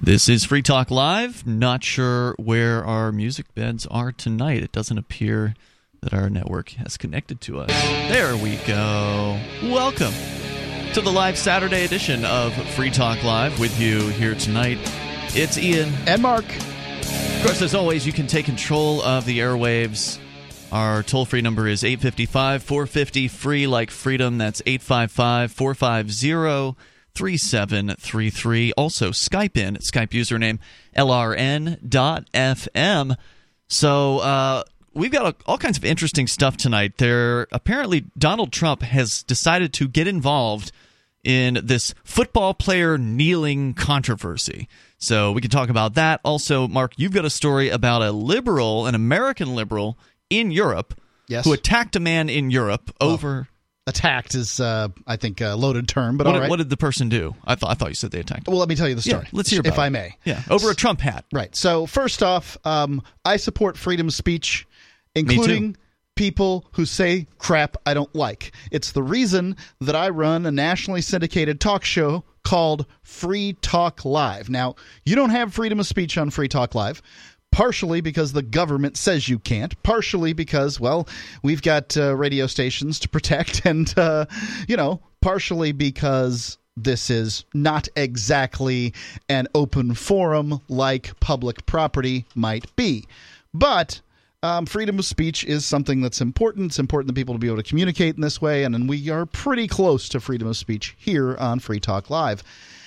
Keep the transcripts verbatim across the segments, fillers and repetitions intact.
This is Free Talk Live. Not sure where our music beds are tonight. It doesn't appear that our network has connected to us. There we go. Welcome to the live Saturday edition of Free Talk Live. With you here tonight, it's Ian. And Mark. Of course, as always, you can take control of the airwaves. Our toll-free number is eight five five, four five zero, free like freedom. That's eight five five, four five zero, three seven three three. Also, Skype in, Skype username L R N dot F M. So, uh, we've got all kinds of interesting stuff tonight. There, apparently, Donald Trump has decided to get involved in this football player kneeling controversy. So we can talk about that. Also, Mark, you've got a story about a liberal, an American liberal in Europe, yes, who attacked a man in Europe over... Well, attacked is, uh, I think, a loaded term, but what, all right. What did the person do? I thought I thought you said they attacked him. Well, let me tell you the story. Yeah, let's hear about if it. I may. Yeah, over a Trump hat. Right. So first off, um, I support freedom of speech, including people who say crap I don't like. It's the reason that I run a nationally syndicated talk show called Free Talk Live. Now, you don't have freedom of speech on Free Talk Live, partially because the government says you can't, partially because, well, we've got uh, radio stations to protect, and, uh, you know, partially because this is not exactly an open forum like public property might be. But um, freedom of speech is something that's important. It's important that people to be able to communicate in this way, and, and we are pretty close to freedom of speech here on Free Talk Live.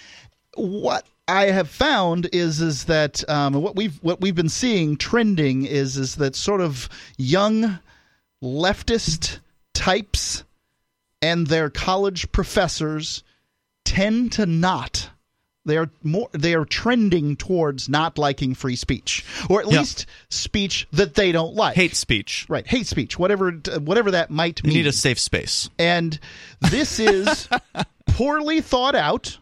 What I have found is is that um, what we've what we've been seeing trending is is that sort of young leftist types and their college professors tend to not. They are more. They are trending towards not liking free speech, or at Yep. least speech that they don't like. Hate speech. Right, hate speech, whatever whatever that might You mean. need a safe space. And this is poorly thought out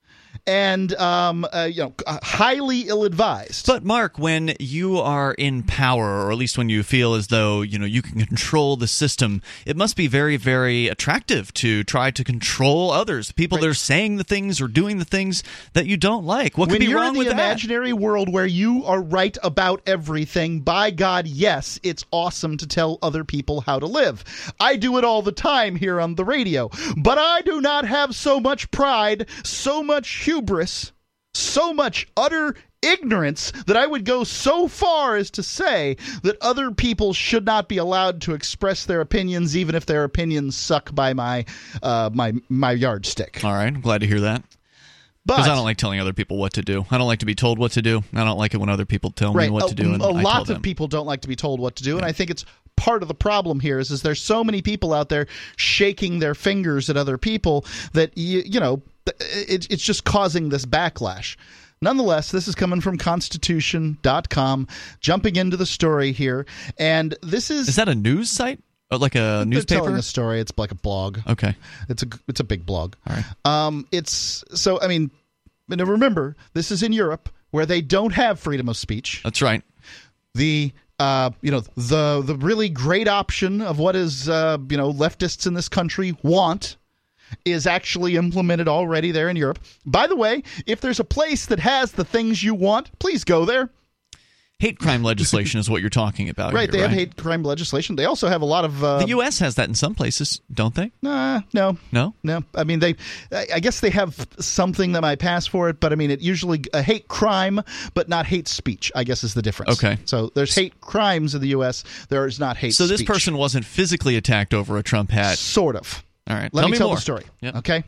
and um, uh, you know, highly ill-advised. But Mark, when you are in power, or at least when you feel as though you know you can control the system, it must be very, very attractive to try to control others, people Right. that are saying the things or doing the things that you don't like. What could When be you're wrong in the with that? imaginary world where you are right about everything, by God, yes, it's awesome to tell other people how to live. I do it all the time here on the radio, but I do not have so much pride, so much hubris, so much utter ignorance that I would go so far as to say that other people should not be allowed to express their opinions, even if their opinions suck by my uh, my my yardstick. All right, I'm glad to hear that. But Because I don't like telling other people what to do. I don't like to be told what to do. I don't like it when other people tell right, me what a, to do. And a I lot tell of them. people don't like to be told what to do, and I think it's part of the problem here is, is there's so many people out there shaking their fingers at other people that you, you know it, it's just causing this backlash. Nonetheless, this is coming from Constitution dot com, jumping into the story here, and this is Is that a news site? Or like a they're newspaper? telling a story. It's like a blog. Okay. It's a it's a big blog. All right. Um, it's so I mean, now remember, this is in Europe where they don't have freedom of speech. That's right. The uh, you know the the really great option of what is uh, you know leftists in this country want is actually implemented already there in Europe. By the way, if there's a place that has the things you want, please go there. Hate crime legislation is what you're talking about. Right, here, they have right? hate crime legislation. They also have a lot of uh, The U S has that in some places, don't they? Nah, no, No? no. I mean, they. I I guess they have something that might pass for it, but I mean, it usually a hate crime, but not hate speech. I guess is the difference. Okay. So there's hate crimes in the U S. There is not hate. So this speech. person wasn't physically attacked over a Trump hat. sort of. All right. Let tell me, me tell more. the story. Yep. Okay.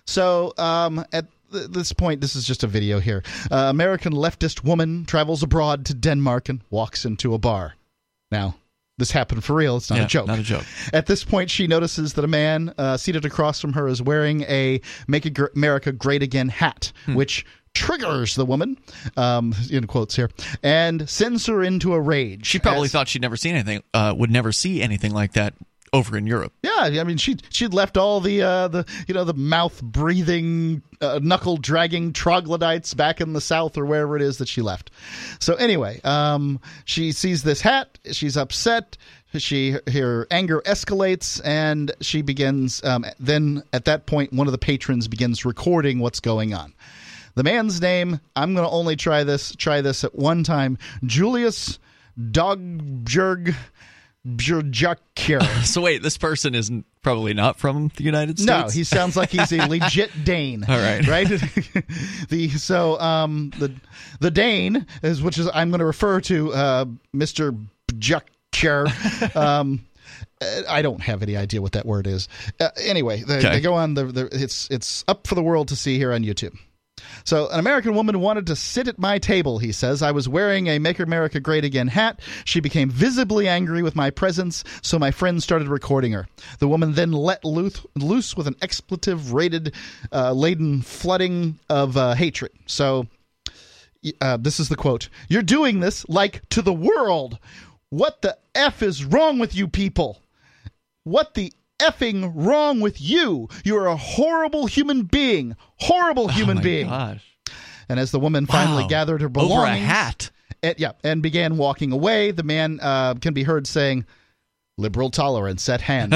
So um, at th- this point, this is just a video here. Uh, American leftist woman travels abroad to Denmark and walks into a bar. Now, this happened for real. It's not Yeah, a joke. not a joke. At this point, she notices that a man uh, seated across from her is wearing a Make America Great Again hat, Hmm. which triggers the woman, um, in quotes here, and sends her into a rage. She probably as- thought she'd never seen anything, uh, would never see anything like that over in Europe. Yeah, I mean, she she'd left all the uh, the you know the mouth breathing, uh, knuckle dragging troglodytes back in the South or wherever it is that she left. So anyway, um, she sees this hat. She's upset. She her anger escalates, and she begins. Um, then at that point, one of the patrons begins recording what's going on. The man's name, I'm going to only try this try this at one time, Julius Dogbjerg Bjorjakir. So wait, this person is probably not from the United States? No, he sounds like he's a legit Dane. All right. Right? the So um, the the Dane, is which is I'm going to refer to uh, Mister Bjorjakir. Um I don't have any idea what that word is. Uh, anyway, they, okay. they go on. The, the, it's it's up for the world to see here on YouTube. So, an American woman wanted to sit at my table, he says. I was wearing a Make America Great Again hat. She became visibly angry with my presence, so my friend started recording her. The woman then let loose, loose with an expletive-rated, uh, laden flooding of uh, hatred. So, uh, this is the quote. "You're doing this, like, to the world. What the F is wrong with you people? What the effing wrong with you? You're a horrible human being. Horrible human oh my being." Gosh. And as the woman finally wow. gathered her belongings, over a hat, and, yeah, and began walking away, the man uh, can be heard saying, "Liberal tolerance at hand."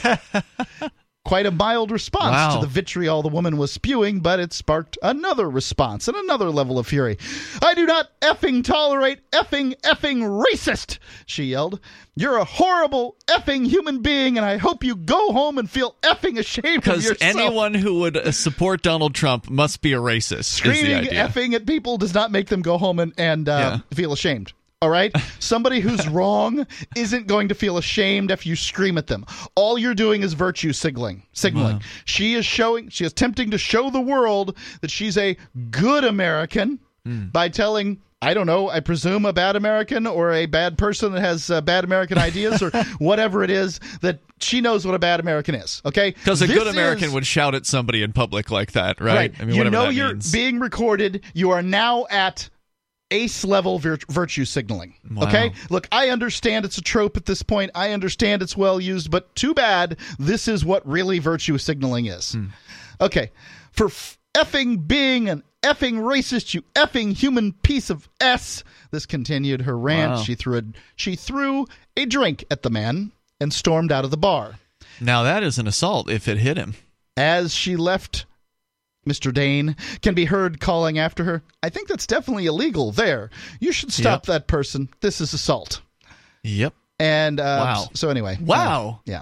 Quite a mild response wow. to the vitriol the woman was spewing, but it sparked another response and another level of fury. "I do not effing tolerate effing effing racist," she yelled. "You're a horrible effing human being, and I hope you go home and feel effing ashamed of yourself." Because anyone who would uh, support Donald Trump must be a racist. Screaming is the idea. effing at people does not make them go home and, and uh, Yeah. feel ashamed. All right? Somebody who's wrong isn't going to feel ashamed if you scream at them. All you're doing is virtue signaling. signaling. Wow. She is showing, she is attempting to show the world that she's a good American mm. by telling, I don't know, I presume a bad American or a bad person that has uh, bad American ideas or whatever it is, that she knows what a bad American is. Okay? Because a This good American is, would shout at somebody in public like that, right? right. I mean, you whatever know that you're means. being recorded. You are now at ace level vir- virtue signaling. Wow. Okay? Look, I understand it's a trope at this point. I understand it's well used, but too bad this is what really virtue signaling is. Hmm. Okay. For f- effing being an effing racist, you effing human piece of S. This continued her rant. Wow. She threw a she threw a drink at the man and stormed out of the bar. Now that is an assault if it hit him. As she left, Mister Dane can be heard calling after her, "I think that's definitely illegal there. You should stop yep. that person. This is assault." Yep. And uh, wow. so anyway. Wow. Uh, yeah.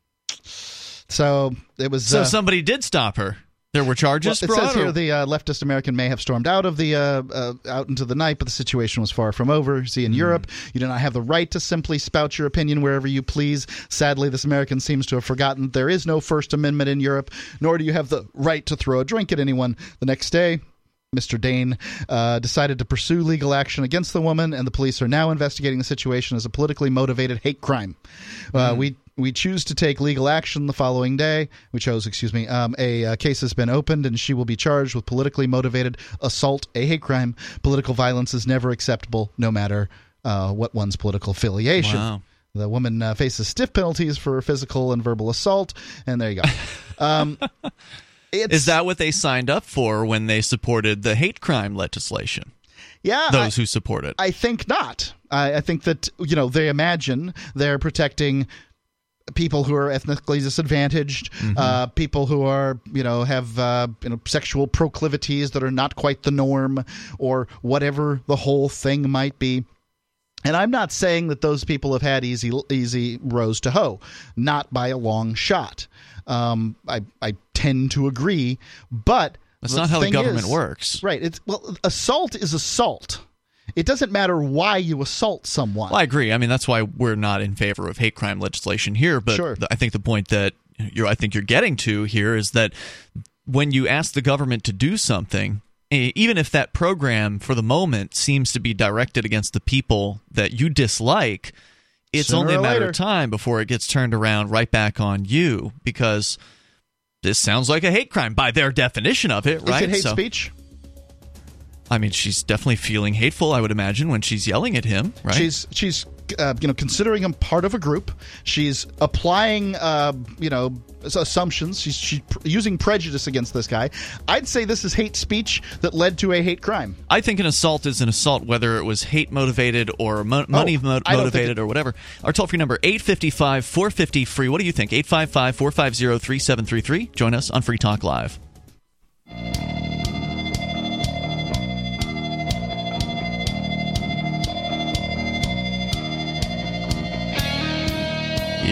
So it was. So uh, somebody did stop her. There were charges well, brought? It says or? here the uh, leftist American may have stormed out of the uh, uh, out into the night, but the situation was far from over. See, in mm. Europe, you do not have the right to simply spout your opinion wherever you please. Sadly, this American seems to have forgotten there is no First Amendment in Europe, nor do you have the right to throw a drink at anyone. The next day, Mister Dane uh, decided to pursue legal action against the woman, and the police are now investigating the situation as a politically motivated hate crime. Uh, mm. We we choose to take legal action the following day. We chose, excuse me, um, a uh, case has been opened, and she will be charged with politically motivated assault, a hate crime. Political violence is never acceptable, no matter uh, what one's political affiliation. Wow. The woman uh, faces stiff penalties for physical and verbal assault, and there you go. Um, It's, Is that what they signed up for when they supported the hate crime legislation? Yeah. Those I, who support it. I think not. I, I think that, you know, they imagine they're protecting people who are ethnically disadvantaged, mm-hmm. uh, people who are, you know, have uh, you know, sexual proclivities that are not quite the norm, or whatever the whole thing might be. And I'm not saying that those people have had easy easy rows to hoe, not by a long shot. Um, I I tend to agree, but that's not how the government is, works, right? It's well, assault is assault. It doesn't matter why you assault someone. Well, I agree. I mean, that's why we're not in favor of hate crime legislation here. But sure. I think the point that you're, I think you're getting to here is that when you ask the government to do something, even if that program for the moment seems to be directed against the people that you dislike, it's Sooner only a matter later. of time before it gets turned around right back on you, because this sounds like a hate crime by their definition of it, right? Is it hate so, speech? I mean, she's definitely feeling hateful, I would imagine, when she's yelling at him, right? She's she's uh, you know, considering him part of a group. She's applying uh, you know, assumptions. She's she's pr- using prejudice against this guy. I'd say this is hate speech that led to a hate crime. I think an assault is an assault, whether it was hate motivated or mo- money oh, mo- motivated or whatever. Our toll free number eight five five, four five zero, free. What do you think? eight five five, four five zero, three seven three three. Join us on Free Talk Live.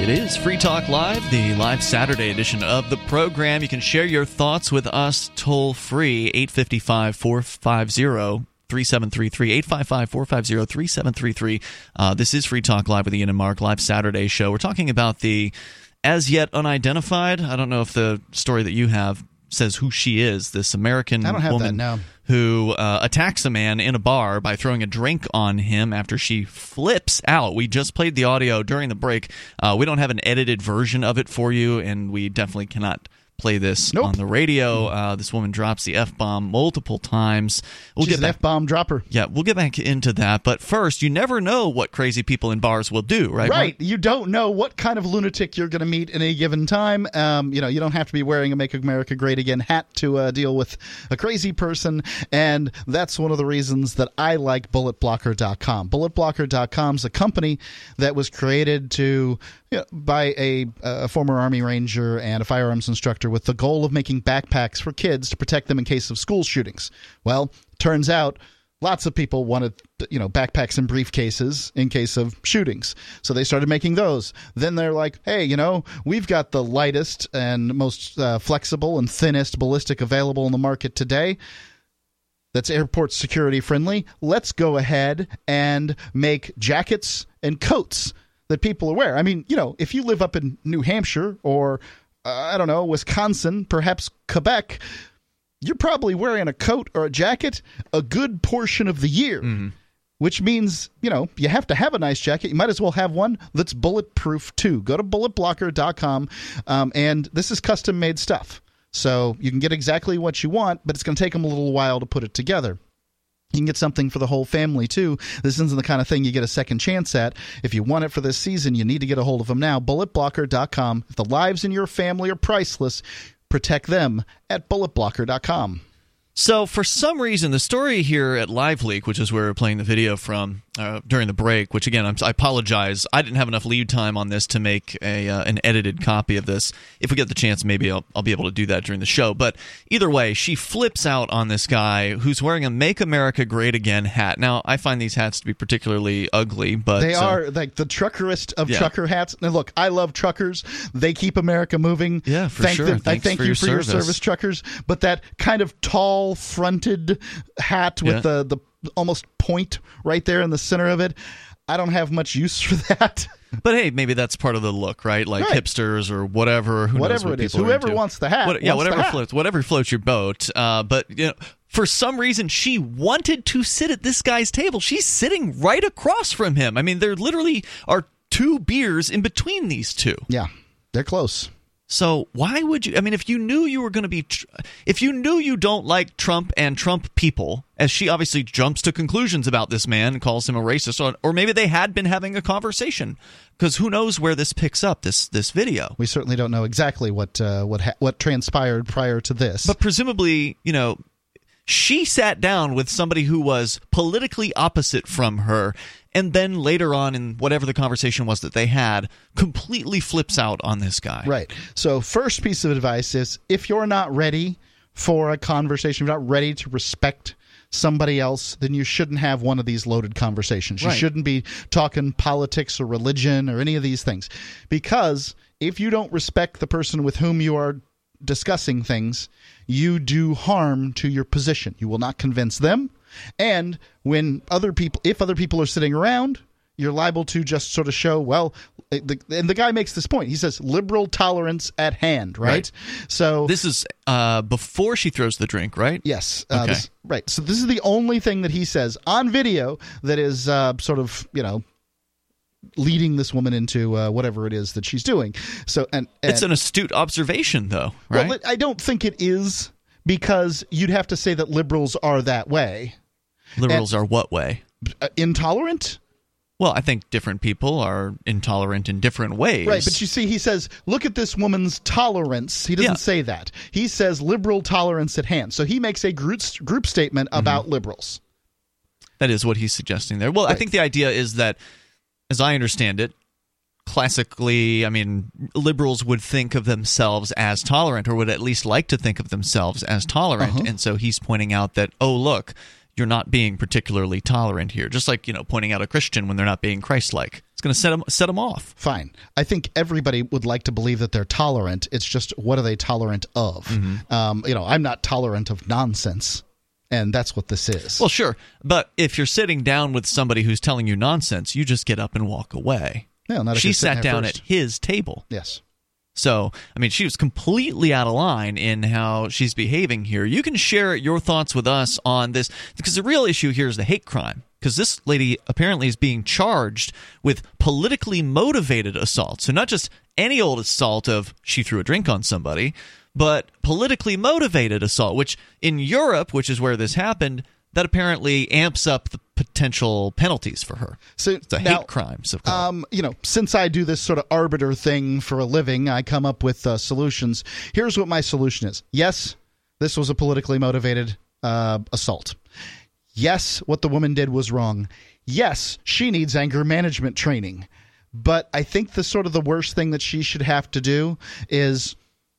It is Free Talk Live, the live Saturday edition of the program. You can share your thoughts with us toll-free, eight five five, four five zero, three seven three three, eight five five, four five zero, three seven three three. Uh, this is Free Talk Live with Ian and Mark, live Saturday show. We're talking about the as yet unidentified, I don't know if the story that you have says who she is, this American I don't have woman that, no. who uh, attacks a man in a bar by throwing a drink on him after she flips out. We just played the audio during the break. Uh, we don't have an edited version of it for you, and we definitely cannot play this nope. on the radio. Uh, this woman drops the F-bomb multiple times. We'll She's get an back, F-bomb dropper. Yeah, we'll get back into that. But first, you never know what crazy people in bars will do, right? Right. Mark? You don't know what kind of lunatic you're going to meet in a given time. Um, you know, you don't have to be wearing a Make America Great Again hat to uh, deal with a crazy person. And that's one of the reasons that I like bullet blocker dot com. bullet blocker dot com is a company that was created to you know, by a, a former Army Ranger and a firearms instructor with the goal of making backpacks for kids to protect them in case of school shootings. Well, turns out lots of people wanted, you know, backpacks and briefcases in case of shootings. So they started making those. Then they're like, hey, you know, we've got the lightest and most uh, flexible and thinnest ballistic available in the market today. That's airport security friendly. Let's go ahead and make jackets and coats that people wear. I mean, you know, if you live up in New Hampshire or, uh, I don't know, Wisconsin, perhaps Quebec, you're probably wearing a coat or a jacket a good portion of the year, mm-hmm. which means, you know, you have to have a nice jacket. You might as well have one that's bulletproof, too. Go to bullet blocker dot com, um, and this is custom-made stuff. So you can get exactly what you want, but it's going to take them a little while to put it together. You can get something for the whole family, too. This isn't the kind of thing you get a second chance at. If you want it for this season, you need to get a hold of them now. bullet blocker dot com. If the lives in your family are priceless, protect them at bullet blocker dot com. So for some reason, the story here at LiveLeak, which is where we're playing the video from uh, during the break, which again, I'm, I apologize, I didn't have enough lead time on this to make a uh, an edited copy of this. If we get the chance, maybe I'll, I'll be able to do that during the show. But either way, she flips out on this guy who's wearing a Make America Great Again hat. Now, I find these hats to be particularly ugly, but they uh, are like the truckerist of yeah. trucker hats. Now, look, I love truckers. They keep America moving. Yeah, for thank sure. Them, Thanks I thank for you your for service. your service, truckers. But that kind of tall fronted hat with yeah. the, the almost point right there in the center of it, I don't have much use for that. But hey, maybe that's part of the look, right? Like right. hipsters or whatever. Who whatever knows what it is, people whoever are into. wants the hat. What, yeah, wants whatever the hat. floats, whatever floats your boat. Uh, but you know, for some reason, she wanted to sit at this guy's table. She's sitting right across from him. I mean, there literally are two beers in between these two. Yeah, they're close. So why would you? I mean, if you knew you were going to be, if you knew you don't like Trump and Trump people, as she obviously jumps to conclusions about this man and calls him a racist, or, or maybe they had been having a conversation, because who knows where this picks up, this this video. We certainly don't know exactly what uh, what ha- what transpired prior to this. But presumably, you know, she sat down with somebody who was politically opposite from her, and then later on in whatever the conversation was that they had, completely flips out on this guy. Right. So first piece of advice is, if you're not ready for a conversation, if you're not ready to respect somebody else, then you shouldn't have one of these loaded conversations. You right. shouldn't be talking politics or religion or any of these things. Because if you don't respect the person with whom you are discussing things, you do harm to your position. You will not convince them. And when other people, if other people are sitting around, you're liable to just sort of show, well, the, and the guy makes this point. He says, liberal tolerance at hand, right? right. So this is uh, before she throws the drink, right? Yes. Uh, okay. This, right. So this is the only thing that he says on video that is uh, sort of, you know, leading this woman into uh, whatever it is that she's doing. So and, and it's an astute observation, though, right? Well, I don't think it is, because you'd have to say that liberals are that way. Liberals and, are what way? Uh, intolerant? Well, I think different people are intolerant in different ways. Right, but you see, he says, look at this woman's tolerance. He doesn't yeah. say that. He says liberal tolerance at hand. So he makes a group, group statement about mm-hmm. liberals. That is what he's suggesting there. Well, right. I think the idea is that, as I understand it, classically, I mean, liberals would think of themselves as tolerant, or would at least like to think of themselves as tolerant. Uh-huh. And so he's pointing out that, oh, look, you're not being particularly tolerant here. Just like, you know, pointing out a Christian when they're not being Christ-like. It's going to set them set them off. Fine. I think everybody would like to believe that they're tolerant. It's just, what are they tolerant of? Mm-hmm. Um, you know, I'm not tolerant of nonsense. And that's what this is. Well, sure. But if you're sitting down with somebody who's telling you nonsense, you just get up and walk away. No, not if she you're sitting sat there down first. at his table. Yes. So, I mean, she was completely out of line in how she's behaving here. You can share your thoughts with us on this, because the real issue here is the hate crime. Because this lady apparently is being charged with politically motivated assault. So not just any old assault of she threw a drink on somebody, but politically motivated assault, which in Europe, which is where this happened, that apparently amps up the potential penalties for her. So it's a now, hate crime. So um, you know, since I do this sort of arbiter thing for a living, I come up with uh, solutions. Here's what my solution is. Yes, this was a politically motivated uh, assault. Yes, what the woman did was wrong. Yes, she needs anger management training. But I think the sort of the worst thing that she should have to do is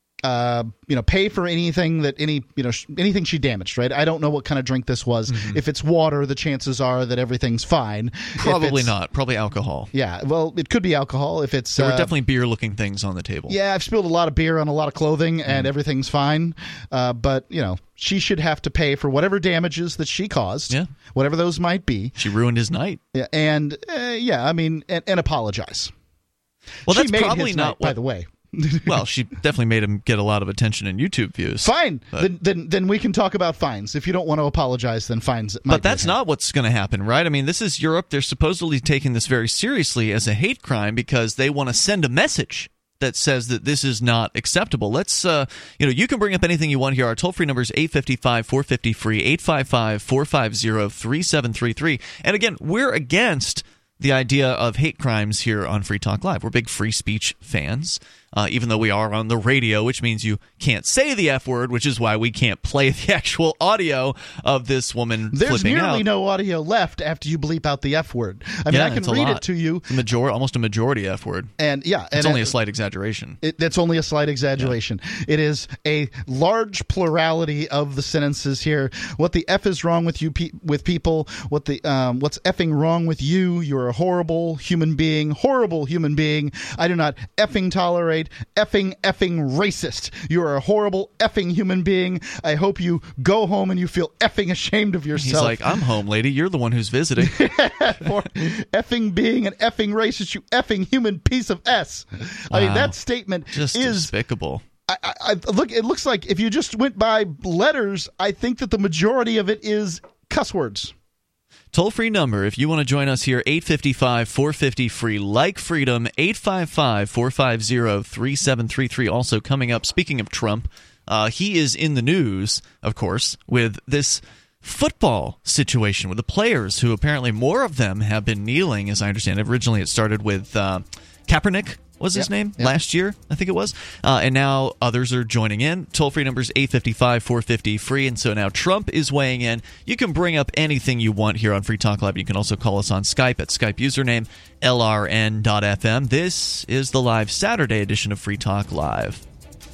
Uh, you know, pay for anything that any, you know, sh- anything she damaged, right? I don't know what kind of drink this was. Mm-hmm. If it's water, the chances are that everything's fine. Probably not. Probably alcohol. Yeah. Well, it could be alcohol if it's. There were uh, definitely beer-looking things on the table. Yeah, I've spilled a lot of beer on a lot of clothing, and mm. everything's fine. Uh, but, you know, she should have to pay for whatever damages that she caused, yeah. whatever those might be. She ruined his night. Yeah, and, uh, yeah, I mean, and, and apologize. Well, she that's made probably his not night, what, by the way. Well, she definitely made him get a lot of attention and YouTube views. Fine. Then, then then we can talk about fines. If you don't want to apologize, then fines. But that's not what's going to happen, right? I mean, this is Europe. They're supposedly taking this very seriously as a hate crime because they want to send a message that says that this is not acceptable. Let's, uh, you know, you can bring up anything you want here. Our toll-free number is eight five five, four five zero, free, eight five five, four five zero, three seven three three. And again, we're against the idea of hate crimes here on Free Talk Live. We're big free speech fans, uh, even though we are on the radio, which means you can't say the F word, which is why we can't play the actual audio of this woman There's flipping out. There's nearly no audio left after you bleep out the F word. I mean, yeah, I can read it to you. A major, almost a majority F word. And yeah, it's and only it, a slight exaggeration. It, that's only a slight exaggeration. Yeah. It is a large plurality of the sentences here. What the F is wrong with you, pe- with people? What the um, what's effing wrong with you? You're a horrible human being, horrible human being. I do not effing tolerate effing effing racist. You're a horrible effing human being. I hope you go home and you feel effing ashamed of yourself. He's like, I'm home, lady. You're the one who's visiting. For effing being an effing racist, you effing human piece of S. Wow. I mean, that statement just is despicable. I, I, I look. It looks like if you just went by letters, I think that the majority of it is cuss words. Toll-free number, if you want to join us here, eight five five, four five zero, free, like freedom, eight five five, four five zero, three seven three three. Also coming up, speaking of Trump, uh, he is in the news, of course, with this football situation with the players who apparently more of them have been kneeling, as I understand it. Originally it started with uh, Kaepernick. Was his yep, name yep. last year? I think it was. Uh, and now others are joining in. Toll-free number is eight five five, four five zero, free. And so now Trump is weighing in. You can bring up anything you want here on Free Talk Live. You can also call us on Skype at Skype username L R N dot F M. This is the live Saturday edition of Free Talk Live.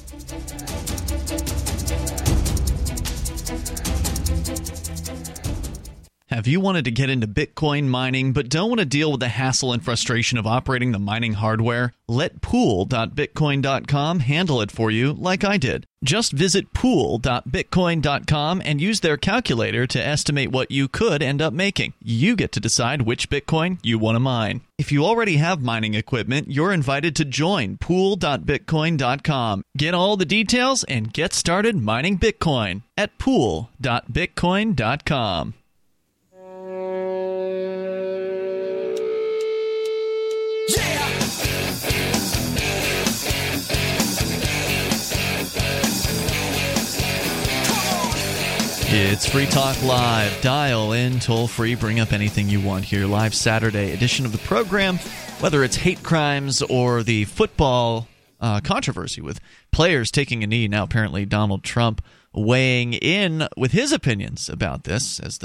Have you wanted to get into Bitcoin mining but don't want to deal with the hassle and frustration of operating the mining hardware? Let pool dot bitcoin dot com handle it for you like I did. Just visit pool dot bitcoin dot com and use their calculator to estimate what you could end up making. You get to decide which Bitcoin you want to mine. If you already have mining equipment, you're invited to join pool dot bitcoin dot com. Get all the details and get started mining Bitcoin at pool dot bitcoin dot com. It's Free Talk Live. Dial in, toll free, bring up anything you want here. Live Saturday edition of the program, whether it's hate crimes or the football uh, controversy with players taking a knee. Now apparently Donald Trump weighing in with his opinions about this, as though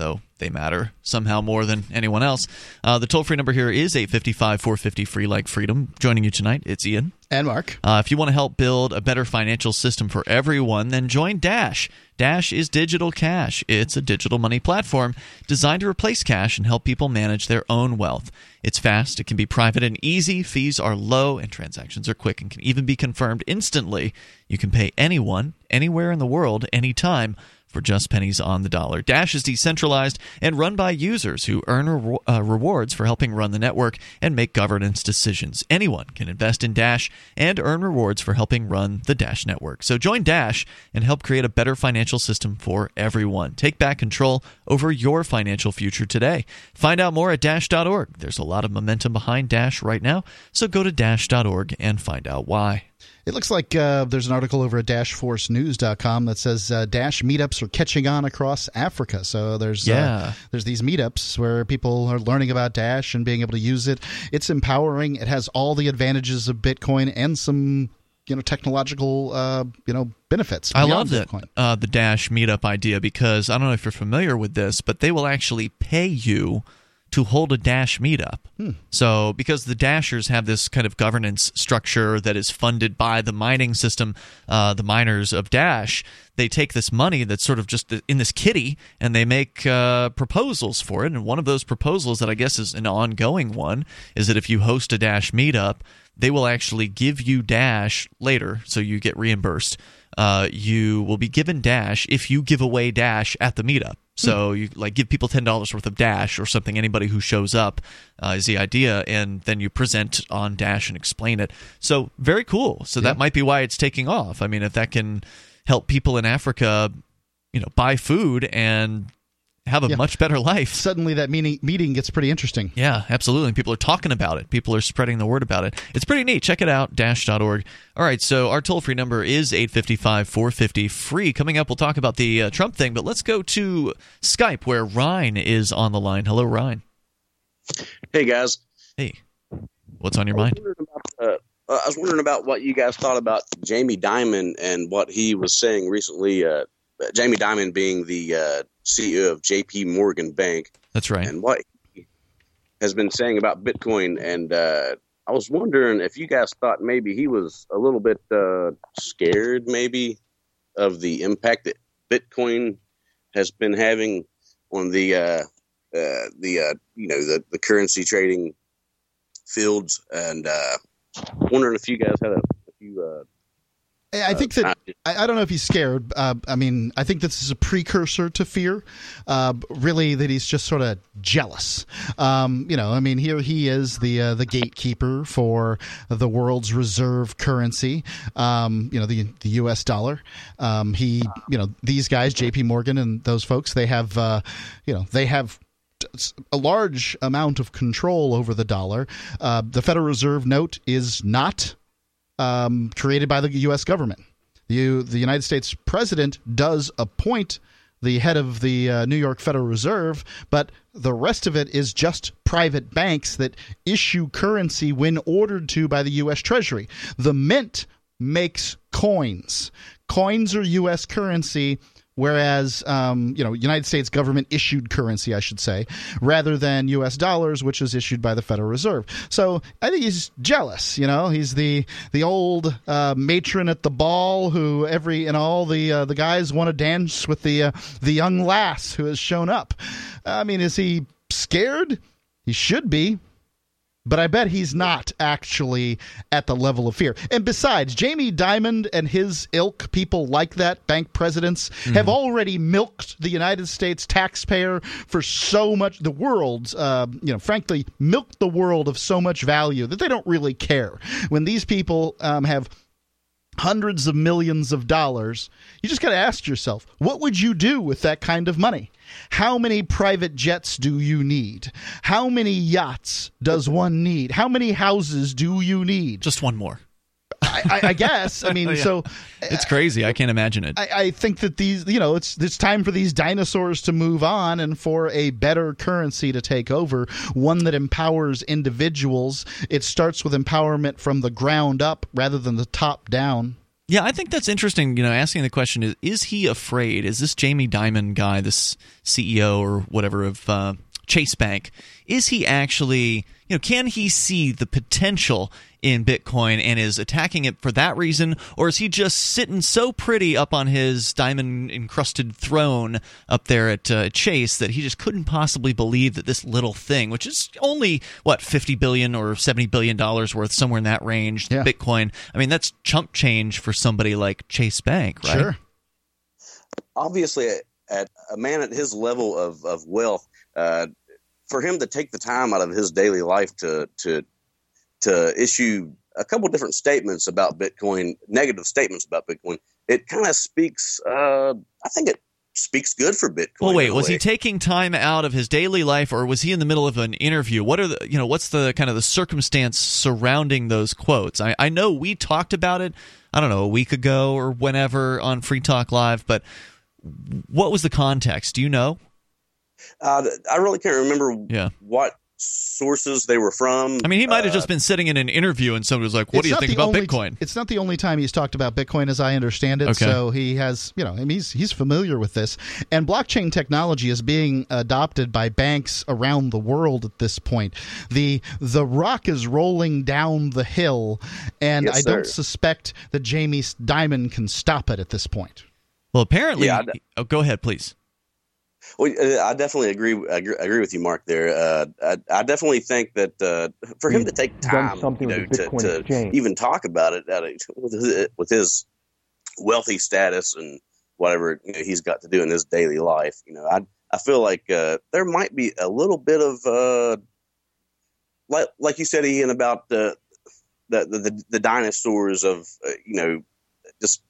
they matter somehow more than anyone else. Uh, the toll-free number here is eight five five, four five zero, free like freedom. Joining you tonight, it's Ian. And Mark. Uh, if you want to help build a better financial system for everyone, then join Dash. Dash is digital cash. It's a digital money platform designed to replace cash and help people manage their own wealth. It's fast, it can be private and easy, fees are low, and transactions are quick and can even be confirmed instantly. You can pay anyone, anywhere in the world, anytime, for just pennies on the dollar. Dash is decentralized and run by users who earn re- uh, rewards for helping run the network and make governance decisions. Anyone can invest in Dash and earn rewards for helping run the Dash network. So join Dash and help create a better financial system for everyone. Take back control over your financial future today. Find out more at dash dot org. There's a lot of momentum behind Dash right now, so go to dash dot org and find out why. It looks like uh, there's an article over at dash force news dot com that says uh, Dash meetups are catching on across Africa. So there's yeah. uh, there's these meetups where people are learning about Dash and being able to use it. It's empowering. It has all the advantages of Bitcoin and some you know technological uh, you know benefits. I love that uh, the Dash meetup idea because I don't know if you're familiar with this, but they will actually pay you to hold a Dash meetup. Hmm. So because the Dashers have this kind of governance structure that is funded by the mining system, uh, the miners of Dash, they take this money that's sort of just in this kitty and they make uh, proposals for it. And one of those proposals that I guess is an ongoing one is that if you host a Dash meetup, they will actually give you Dash later, so you get reimbursed. Uh, you will be given Dash if you give away Dash at the meetup. So you like give people ten dollars worth of Dash or something. Anybody who shows up uh, is the idea, and then you present on Dash and explain it. So very cool. So yeah. That might be why it's taking off. I mean, if that can help people in Africa, you know, buy food and have a yeah. much better life. Suddenly that meeting, meeting gets pretty interesting. Yeah, absolutely. People are talking about it. People are spreading the word about it. It's pretty neat. Check it out, dash dot org. All right, so our toll-free number is eight five five, four five zero, free. Coming up, we'll talk about the uh, Trump thing, but let's go to Skype where Ryan is on the line. Hello, Ryan. Hey, guys. Hey. What's on your mind? About, uh, I was wondering about what you guys thought about Jamie Dimon and what he was saying recently. Uh, Jamie Dimon being the uh, C E O of J P Morgan Bank. That's right. And what he has been saying about Bitcoin. And uh, I was wondering if you guys thought maybe he was a little bit uh, scared maybe of the impact that Bitcoin has been having on the, uh, uh, the uh, you know, the, the currency trading fields. And uh, wondering if you guys had a, a few uh, I think that I, I don't know if he's scared. Uh, I mean, I think this is a precursor to fear. Uh, really, that he's just sort of jealous. Um, you know, I mean, here he is, the uh, the gatekeeper for the world's reserve currency. Um, you know, the the U S dollar. Um, he, you know, these guys, J P Morgan and those folks, they have, uh, you know, they have a large amount of control over the dollar. Uh, the Federal Reserve note is not Um, created by the U S government. The, the United States president does appoint the head of the uh, New York Federal Reserve, but the rest of it is just private banks that issue currency when ordered to by the U S Treasury. The Mint makes coins. Coins are U S currency, whereas, um, you know, United States government issued currency, I should say, rather than U S dollars, which is issued by the Federal Reserve. So I think he's jealous. You know, he's the the old uh, matron at the ball who every and all the uh, the guys want to dance with the uh, the young lass who has shown up. I mean, is he scared? He should be. But I bet he's not actually at the level of fear. And besides, Jamie Dimon and his ilk, people like that, bank presidents, mm-hmm. have already milked the United States taxpayer for so much, the world's, uh, you know, frankly, milked the world of so much value that they don't really care. When these people um, have hundreds of millions of dollars, you just got to ask yourself, what would you do with that kind of money? How many private jets do you need? How many yachts does one need? How many houses do you need? Just one more. I, I, I guess. I mean, yeah. so it's crazy. I can't imagine it. I, I think that these, you know, it's it's time for these dinosaurs to move on and for a better currency to take over, one that empowers individuals. It starts with empowerment from the ground up rather than the top down. Yeah, I think that's interesting, you know, asking the question is, is he afraid? Is this Jamie Dimon guy, this C E O or whatever of uh, Chase Bank, is he actually, you know, can he see the potential in Bitcoin and is attacking it for that reason? Or is he just sitting so pretty up on his diamond-encrusted throne up there at uh, Chase that he just couldn't possibly believe that this little thing, which is only, what, fifty billion dollars or seventy billion dollars worth, somewhere in that range, yeah. Bitcoin, I mean, that's chump change for somebody like Chase Bank, right? Sure. Obviously, at a man at his level of, of wealth, uh, for him to take the time out of his daily life to to to issue a couple different statements about Bitcoin, negative statements about Bitcoin, it kind of speaks, uh, I think it speaks good for Bitcoin. Well, wait, was he taking time out of his daily life, or was he in the middle of an interview? What are the, you know, what's the kind of the circumstance surrounding those quotes? I, I know we talked about it, I don't know, a week ago or whenever on Free Talk Live, but what was the context? Do you know? Uh, I really can't remember yeah. what sources they were from. I mean, he might have uh, just been sitting in an interview and somebody was like, what do you think about only, Bitcoin? It's not the only time he's talked about Bitcoin, as I understand it. Okay. So he has, you know, I mean, he's, he's familiar with this. And blockchain technology is being adopted by banks around the world at this point. The the rock is rolling down the hill, and yes, I don't sir. suspect that Jamie Dimon can stop it at this point. Well, apparently... Yeah, oh, go ahead, please. Well, I definitely agree. agree. agree with you, Mark. There, uh, I, I definitely think that uh, for him to take time, you know, to, to even talk about it uh, with, his, with his wealthy status and whatever, you know, he's got to do in his daily life, you know, I I feel like uh, there might be a little bit of, uh, like like you said, Ian, about the the the, the dinosaurs of, uh, you know, just.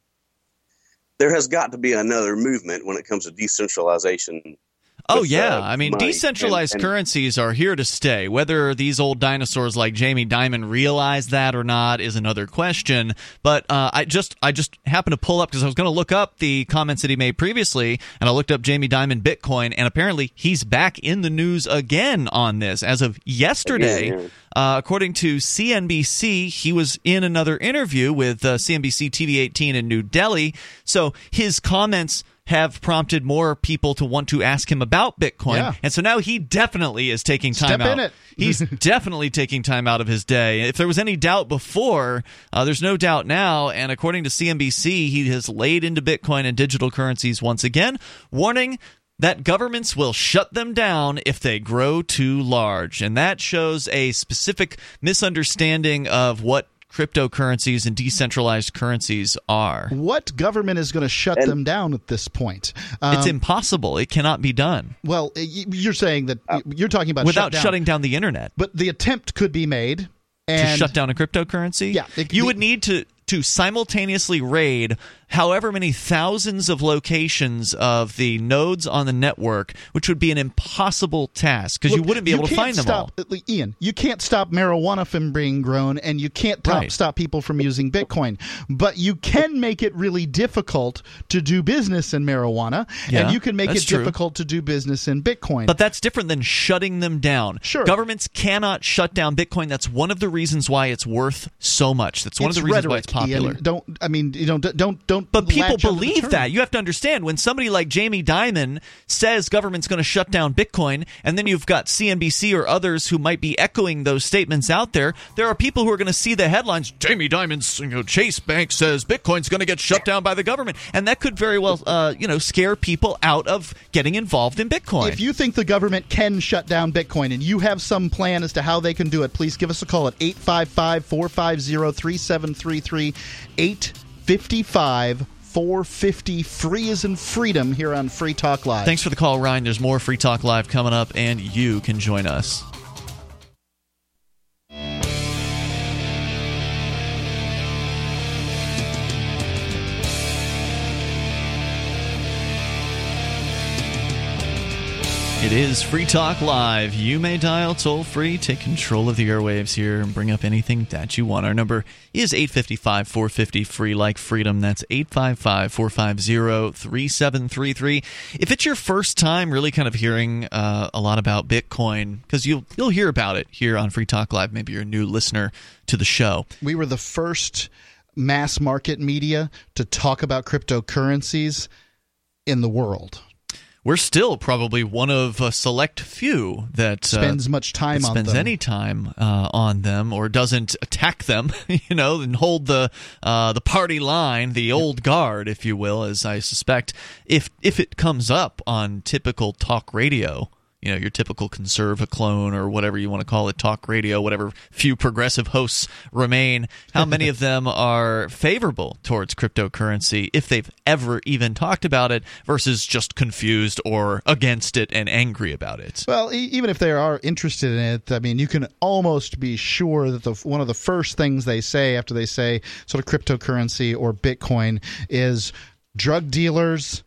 There has got to be another movement when it comes to decentralization. Oh, with, yeah. uh, I mean, money. decentralized and, and, currencies are here to stay. Whether these old dinosaurs like Jamie Dimon realize that or not is another question. But uh, I just I just happened to pull up because I was going to look up the comments that he made previously, and I looked up Jamie Dimon Bitcoin, and apparently he's back in the news again on this. As of yesterday, again, yeah. Uh, according to C N B C, he was in another interview with uh, C N B C T V eighteen in New Delhi. So his comments have prompted more people to want to ask him about Bitcoin. Yeah. And so now he definitely is taking time Step out. in it. He's definitely taking time out of his day. If there was any doubt before, uh, there's no doubt now. And according to C N B C, he has laid into Bitcoin and digital currencies once again, warning that governments will shut them down if they grow too large. And that shows a specific misunderstanding of what cryptocurrencies and decentralized currencies are. What government is going to shut and, them down at this point? Um, it's impossible. It cannot be done. Well, you're saying that uh, you're talking about without shut down. shutting down the internet. But the attempt could be made. And to shut down a cryptocurrency? Yeah. It, you the, would need to, to simultaneously raid however many thousands of locations of the nodes on the network, which would be an impossible task because you wouldn't be able to find them stop, all. Ian, you can't stop marijuana from being grown, and you can't top, right. stop people from using Bitcoin. But you can make it really difficult to do business in marijuana, yeah, and you can make it true. difficult to do business in Bitcoin. But that's different than shutting them down. Sure. Governments cannot shut down Bitcoin. That's one of the reasons why it's worth so much. That's one it's of the reasons rhetoric, why it's popular. Ian. Don't I mean you know don't don't. But people latch onto the believe term. that. You have to understand when somebody like Jamie Dimon says government's going to shut down Bitcoin, and then you've got C N B C or others who might be echoing those statements out there. There are people who are going to see the headlines. Jamie Dimon's, you know, Chase Bank says Bitcoin's going to get shut down by the government, and that could very well, uh, you know, scare people out of getting involved in Bitcoin. If you think the government can shut down Bitcoin and you have some plan as to how they can do it, please give us a call at eight five five, four five zero, three seven three three, eight five five, four five zero, free as in freedom here on Free Talk Live. Thanks for the call, Ryan. There's more Free Talk Live coming up, and you can join us. It is Free Talk Live. You may dial toll-free, take control of the airwaves here, and bring up anything that you want. Our number is eight five five, four five zero, free like freedom. That's eight five five, four five zero, three seven three three. If it's your first time really kind of hearing uh, a lot about Bitcoin, because you'll, you'll hear about it here on Free Talk Live. Maybe you're a new listener to the show. We were the first mass market media to talk about cryptocurrencies in the world. We're still probably one of a select few that uh, spends much time that on spends them. any time uh, on them, or doesn't attack them, you know, and hold the uh, the party line, the old guard, if you will, as I suspect, if if it comes up on typical talk radio. You know, your typical conserva clone or whatever you want to call it, talk radio, whatever few progressive hosts remain. How many of them are favorable towards cryptocurrency, if they've ever even talked about it, versus just confused or against it and angry about it? Well, e- even if they are interested in it, I mean, you can almost be sure that the one of the first things they say after they say sort of cryptocurrency or Bitcoin is drug dealers,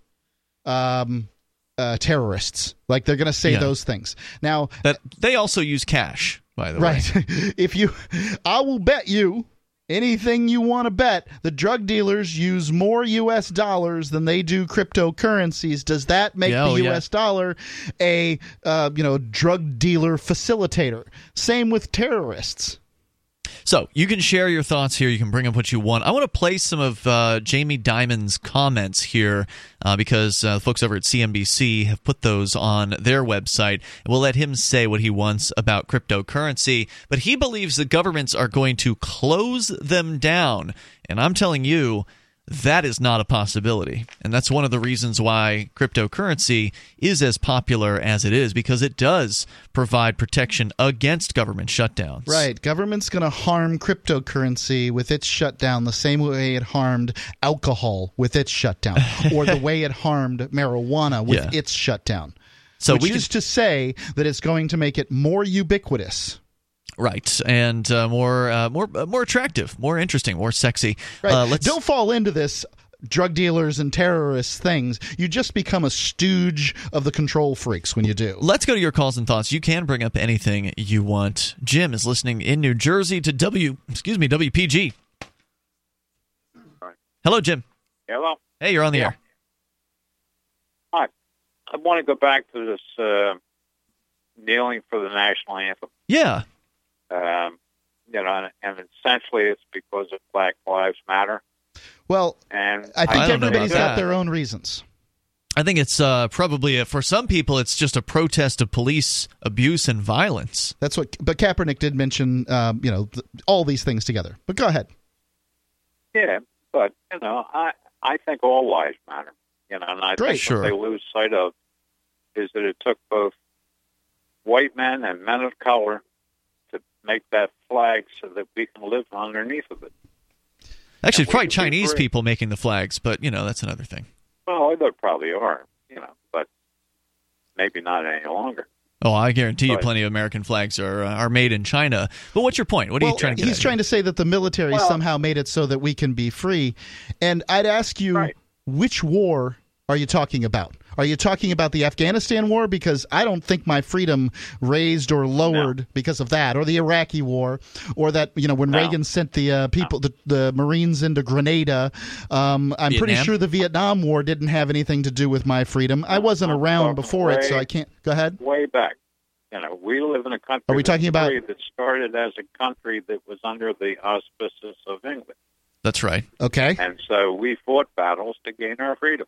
um, Uh, terrorists. Like, they're going to say yeah. those things. Now, that they also use cash, by the right. way. If you, I will bet you anything you want to bet, the drug dealers use more U S dollars than they do cryptocurrencies. Does that make yeah, the oh, U S yeah. dollar a uh, you know drug dealer facilitator? Same with terrorists. So you can share your thoughts here. You can bring up what you want. I want to play some of uh, Jamie Dimon's comments here uh, because uh, folks over at C N B C have put those on their website. We'll let him say what he wants about cryptocurrency, but he believes the governments are going to close them down. And I'm telling you, that is not a possibility. And that's one of the reasons why cryptocurrency is as popular as it is, because it does provide protection against government shutdowns. Right. Government's going to harm cryptocurrency with its shutdown the same way it harmed alcohol with its shutdown, or the way it harmed marijuana with Yeah. its shutdown. So which we is can- to say that it's going to make it more ubiquitous. Right, and uh, more, uh, more, uh, more attractive, more interesting, more sexy. Right. Uh, let's Don't fall into this drug dealers and terrorists things. You just become a stooge of the control freaks when you do. let's go to your calls and thoughts. You can bring up anything you want. Jim is listening in New Jersey to W. Excuse me, W P G. Right. Hello, Jim. Hello. Hey, you're on the Yeah. air. Hi. I want to go back to this uh, kneeling for the national anthem. Yeah. Um, you know, and essentially it's because of Black Lives Matter. Well, And I think I don't know everybody's about got that. their own reasons. I think it's uh, probably, a, for some people, it's just a protest of police abuse and violence. That's what. But Kaepernick did mention, um, you know, th- all these things together. But go ahead. yeah, but you know, I I think all lives matter. You know, and I Great, think sure. what they lose sight of is that it took both white men and men of color to make that flag so that we can live underneath of it. Actually, And we probably can be Chinese free. people making the flags, but, you know, that's another thing. Well, there probably are, you know, but maybe not any longer. Oh, I guarantee you Right. plenty of American flags are uh, are made in China. But what's your point? What are Well, you trying to get he's at trying here? to say that the military Well- somehow made it so that we can be free. And I'd ask you, Right. which war are you talking about? Are you talking about the Afghanistan war? Because I don't think my freedom raised or lowered No. because of that, or the Iraqi war, or that, you know, when No. Reagan sent the uh, people, the, the Marines into Grenada. Um, I'm pretty Vietnam? sure the Vietnam War didn't have anything to do with my freedom. I wasn't I'm around talking before it, so way- I can't. Go ahead. Way back. You know, we live in a country Are we that's talking about- free that started as a country that was under the auspices of England. That's right. Okay. And so we fought battles to gain our freedom.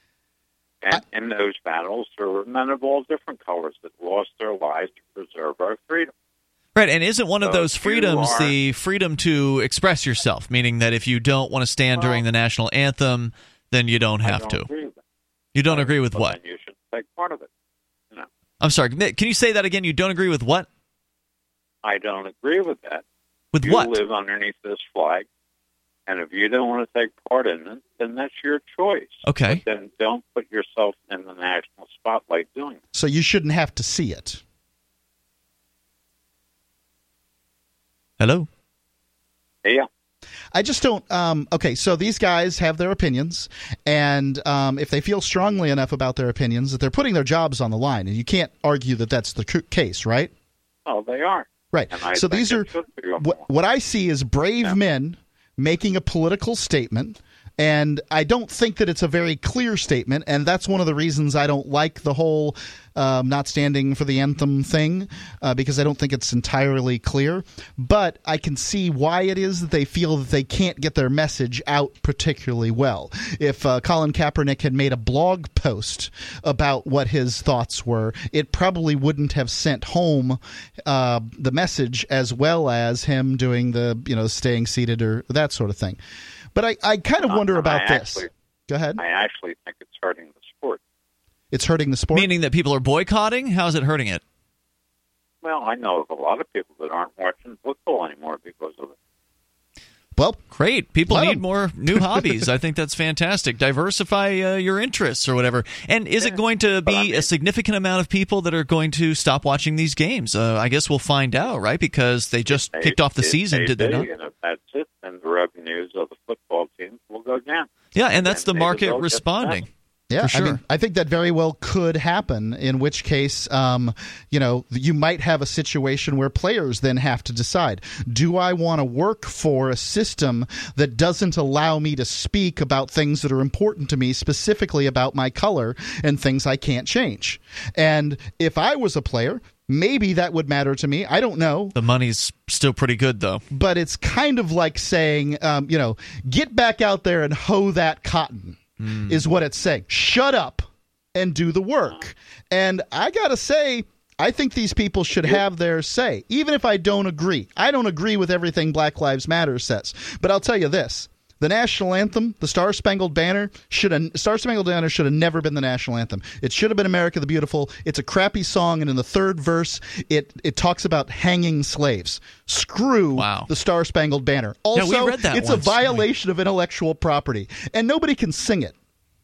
And in those battles, there were men of all different colors that lost their lives to preserve our freedom. Right, and isn't one of So those you freedoms are- the freedom to express yourself, meaning that if you don't want to stand Well- during the national anthem, then you don't I have don't to. agree with that. You don't agree with But what? then you should take part of it. No, I'm sorry. Can you say that again? You don't agree with what? I don't agree with that. With You what? live underneath this flag, and if you don't want to take part in it, then that's your choice. Okay. But then don't put yourself in the national spotlight doing it. So you shouldn't have to see it. Hello? Yeah. I just don't. Um, okay, so these guys have their opinions, and um, if they feel strongly enough about their opinions, that they're putting their jobs on the line, and you can't argue that that's the c- case, right? Oh, they are. Right. And I So think these it are should be on the what, line. what I see is brave Yeah. men making a political statement And I don't think that it's a very clear statement, and that's one of the reasons I don't like the whole um, not standing for the anthem thing, uh, because I don't think it's entirely clear. But I can see why it is that they feel that they can't get their message out particularly well. If uh, Colin Kaepernick had made a blog post about what his thoughts were, it probably wouldn't have sent home uh, the message as well as him doing the, you know, staying seated or that sort of thing. But I, I kind of wonder Um, about I this. actually- Go ahead. I actually think it's hurting the sport. It's hurting the sport? Meaning that people are boycotting? How's it hurting it? Well, I know of a lot of people that aren't watching football anymore because of it. Well, great. People let need 'em. more new hobbies. I think that's fantastic. Diversify uh, your interests or whatever. And is it going to be I mean- a significant amount of people that are going to stop watching these games? Uh, I guess we'll find out, right? Because they just They- kicked off the it season, may did they be, not? And if that's it, then the revenues of the football teams will go down. Yeah, and that's the Then maybe market they'll get responding. back. yeah, for sure. I mean, I think that very well could happen, in which case, um, you know, you might have a situation where players then have to decide, do I want to work for a system that doesn't allow me to speak about things that are important to me, specifically about my color and things I can't change? And if I was a player, maybe that would matter to me. I don't know. The money's still pretty good, though. But it's kind of like saying, um, you know, get back out there and hoe that cotton, mm. is what it's saying. Shut up and do the work. And I got to say, I think these people should have their say, even if I don't agree. I don't agree with everything Black Lives Matter says. But I'll tell you this. The national anthem, the Star Spangled Banner, should have Star Spangled Banner should have never been the national anthem. It should have been America the Beautiful. It's a crappy song, and in the third verse, it it talks about hanging slaves. Screw Wow. the Star Spangled Banner. Also, Yeah, we read that it's once. a violation of intellectual property, and nobody can sing it.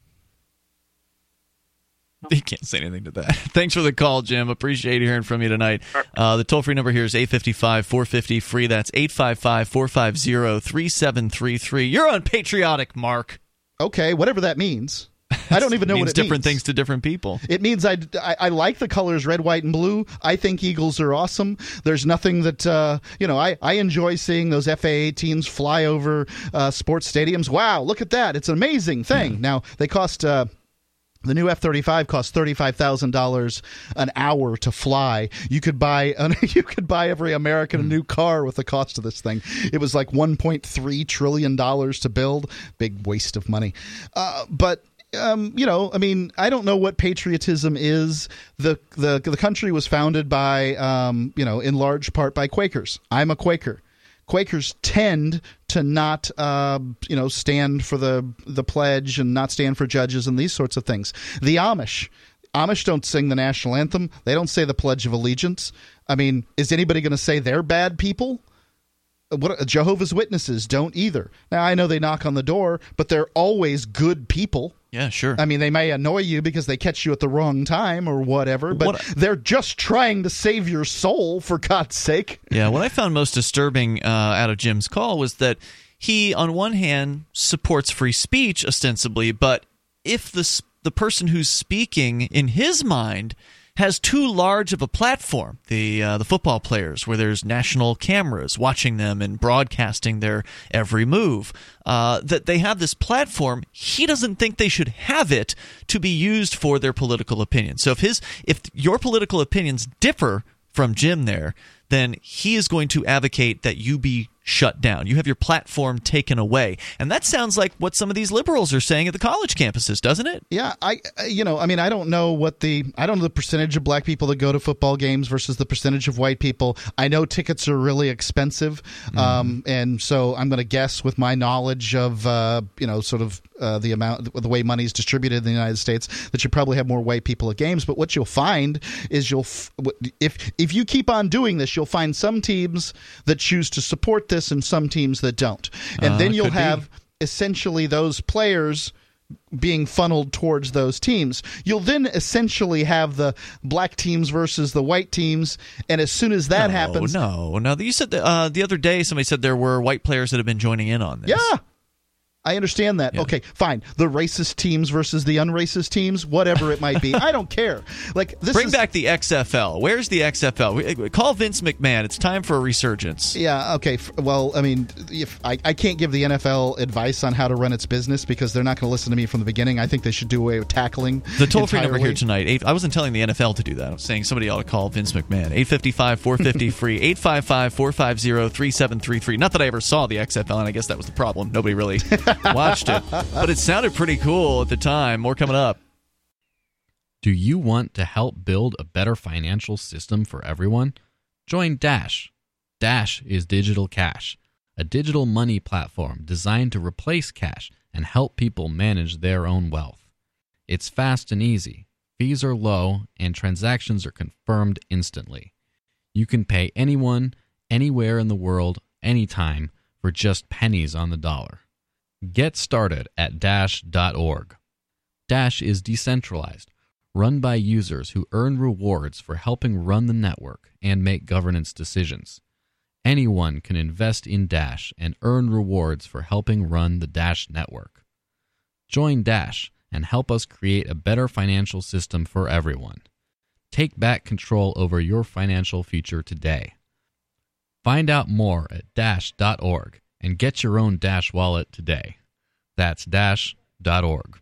You can't say anything to that. Thanks for the call, Jim. Appreciate hearing from you tonight. Uh, the toll-free number here is eight five five, four five zero, free. That's eight five five, four five zero, three seven three three. You're unpatriotic, Mark. Okay, whatever that means. I don't even know means what it different means. things to different people. It means I, I, I like the colors red, white, and blue. I think Eagles are awesome. There's nothing that, uh, you know, I, I enjoy seeing those F A A teams fly over uh, sports stadiums. Wow, look at that. It's an amazing thing. Yeah. Now, they cost... Uh, The new F thirty-five costs thirty-five thousand dollars an hour to fly. You could buy you could buy every American a new car with the cost of this thing. It was like one point three trillion dollars to build. Big waste of money. Uh, but um, you know, I mean, I don't know what patriotism is. The the the country was founded by um, you know, in large part by Quakers. I'm a Quaker. Quakers tend to not, uh, you know, stand for the the pledge and not stand for judges and these sorts of things. The Amish, Amish don't sing the national anthem. They don't say the Pledge of Allegiance. I mean, is anybody going to say they're bad people? What Jehovah's Witnesses don't either. Now, I know they knock on the door, but they're always good people. Yeah, sure. I mean, they may annoy you because they catch you at the wrong time or whatever, but what, they're just trying to save your soul, for God's sake. Yeah, what I found most disturbing uh, out of Jim's call was that he, on one hand, supports free speech, ostensibly, but if the the person who's speaking, in his mind, has too large of a platform, the uh, the football players, where there's national cameras watching them and broadcasting their every move, uh, that they have this platform, he doesn't think they should have it to be used for their political opinion. So if his if your political opinions differ from Jim there, then he is going to advocate that you be shut down. You have your platform taken away. And that sounds like what some of these liberals are saying at the college campuses, doesn't it? Yeah, I you know, I mean, I don't know what the I don't know the percentage of black people that go to football games versus the percentage of white people. I know tickets are really expensive. Mm-hmm. Um, and so I'm going to guess, with my knowledge of uh, you know, sort of uh, the amount the way money is distributed in the United States, that you probably have more white people at games. But what you'll find is you'll f- if if you keep on doing this, you'll find some teams that choose to support this and some teams that don't. And uh, then you'll be. have essentially those players being funneled towards those teams. You'll then essentially have the black teams versus the white teams, and as soon as that no, happens... No, no. You said that, uh, the other day somebody said there were white players that have been joining in on this. Yeah. I understand that. Yeah. Okay, fine. The racist teams versus the unracist teams, whatever it might be. I don't care. Like this Bring is, back the X F L. Where's the X F L? We, call Vince McMahon. It's time for a resurgence. Yeah, okay. Well, I mean, if I, I can't give the N F L advice on how to run its business because they're not going to listen to me from the beginning. I think they should do away with tackling. The toll-free entirely. number here tonight, eight, I wasn't telling the N F L to do that. I was saying somebody ought to call Vince McMahon. eight five five, four five zero, free, eight five five, four five zero, three seven three three. Not that I ever saw the X F L, and I guess that was the problem. Nobody really watched it. But it sounded pretty cool at the time. More coming up. Do you want to help build a better financial system for everyone? Join Dash. Dash is Digital Cash, a digital money platform designed to replace cash and help people manage their own wealth. It's fast and easy, fees are low, and transactions are confirmed instantly. You can pay anyone, anywhere in the world, anytime, for just pennies on the dollar. Get started at dash dot org. Dash is decentralized, run by users who earn rewards for helping run the network and make governance decisions. Anyone can invest in Dash and earn rewards for helping run the Dash network. Join Dash and help us create a better financial system for everyone. Take back control over your financial future today. Find out more at dash dot org and get your own Dash wallet today. That's dash dot org.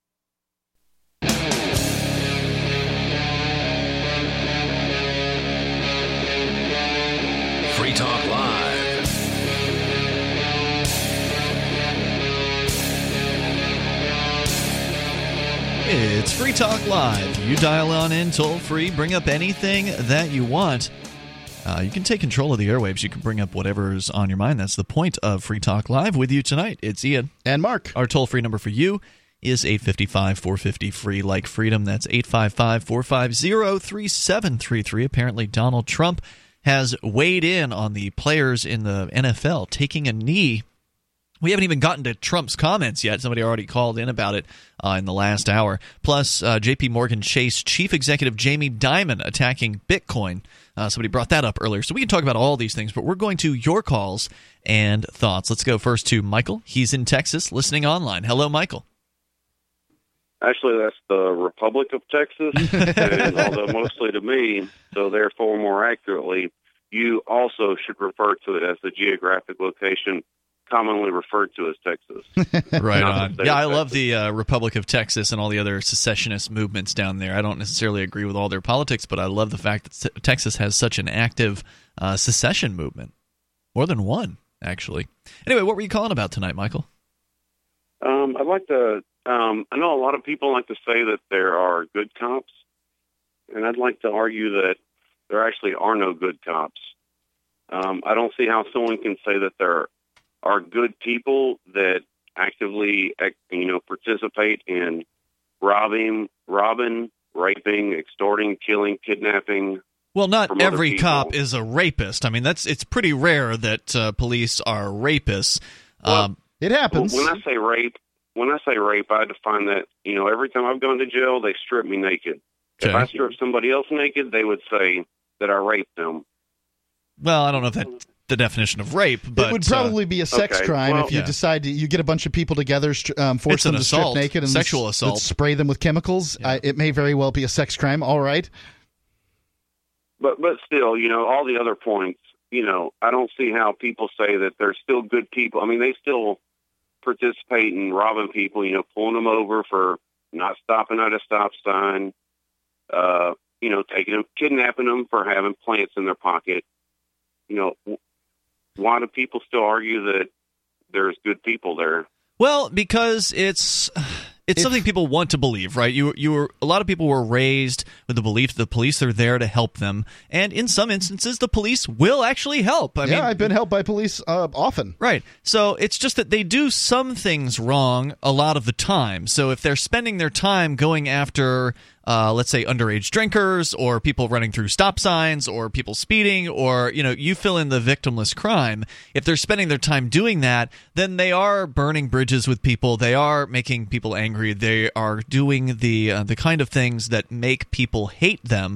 Free Talk Live. It's Free Talk Live. You dial on in toll free, bring up anything that you want. Uh, you can take control of the airwaves. You can bring up whatever's on your mind. That's the point of Free Talk Live. With you tonight, it's Ian. And Mark. Our toll-free number for you is eight five five, four five zero, free like freedom. That's eight five five, four five zero, three seven three three. Apparently, Donald Trump has weighed in on the players in the N F L taking a knee. We haven't even gotten to Trump's comments yet. Somebody already called in about it uh, in the last hour. Plus, uh, J P Morgan Chase Chief Executive Jamie Dimon attacking Bitcoin. Uh, somebody brought that up earlier. So we can talk about all these things, but we're going to your calls and thoughts. Let's go first to Michael. He's in Texas, listening online. Hello, Michael. Actually, that's the Republic of Texas, and although mostly to me, so therefore more accurately, you also should refer to it as the geographic location commonly referred to as Texas. Right on. Yeah, I love the uh, Republic of Texas and all the other secessionist movements down there. I don't necessarily agree with all their politics, but I love the fact that Texas has such an active uh, secession movement. More than one, actually. Anyway, what were you calling about tonight, Michael? Um, I'd like to... Um, I know a lot of people like to say that there are good cops, and I'd like to argue that there actually are no good cops. Um, I don't see how someone can say that there are good people that actively, you know, participate in robbing, robbing, raping, extorting, killing, kidnapping. Well, not every cop is a rapist. I mean, that's it's pretty rare that uh, police are rapists. Well, um, it happens. When I say rape, when I say rape, I define that, you know, every time I've gone to jail, they strip me naked. Okay. If I strip somebody else naked, they would say that I raped them. Well, I don't know if that's the definition of rape, but it would probably uh, be a sex okay, crime well, if you yeah. decide to, you get a bunch of people together, um, force It's them an to assault, strip naked and sexual s- assault. spray them with chemicals. Yeah. I, it may very well be a sex crime. All right. But but still, you know, all the other points, you know, I don't see how people say that they're still good people. I mean, they still participate in robbing people, you know, pulling them over for not stopping at a stop sign, uh, you know, taking them, kidnapping them for having plants in their pocket. You know, why do people still argue that there's good people there? Well, because it's it's If- something people want to believe, right? You you were a lot of people were raised with the belief that the police are there to help them, and in some instances, the police will actually help. I yeah, mean, I've been helped by police uh, often. Right. So it's just that they do some things wrong a lot of the time. So if they're spending their time going after, uh, let's say, underage drinkers or people running through stop signs or people speeding or, you know, you fill in the victimless crime, if they're spending their time doing that, then they are burning bridges with people. They are making people angry. They are doing the uh, the kind of things that make people hate them.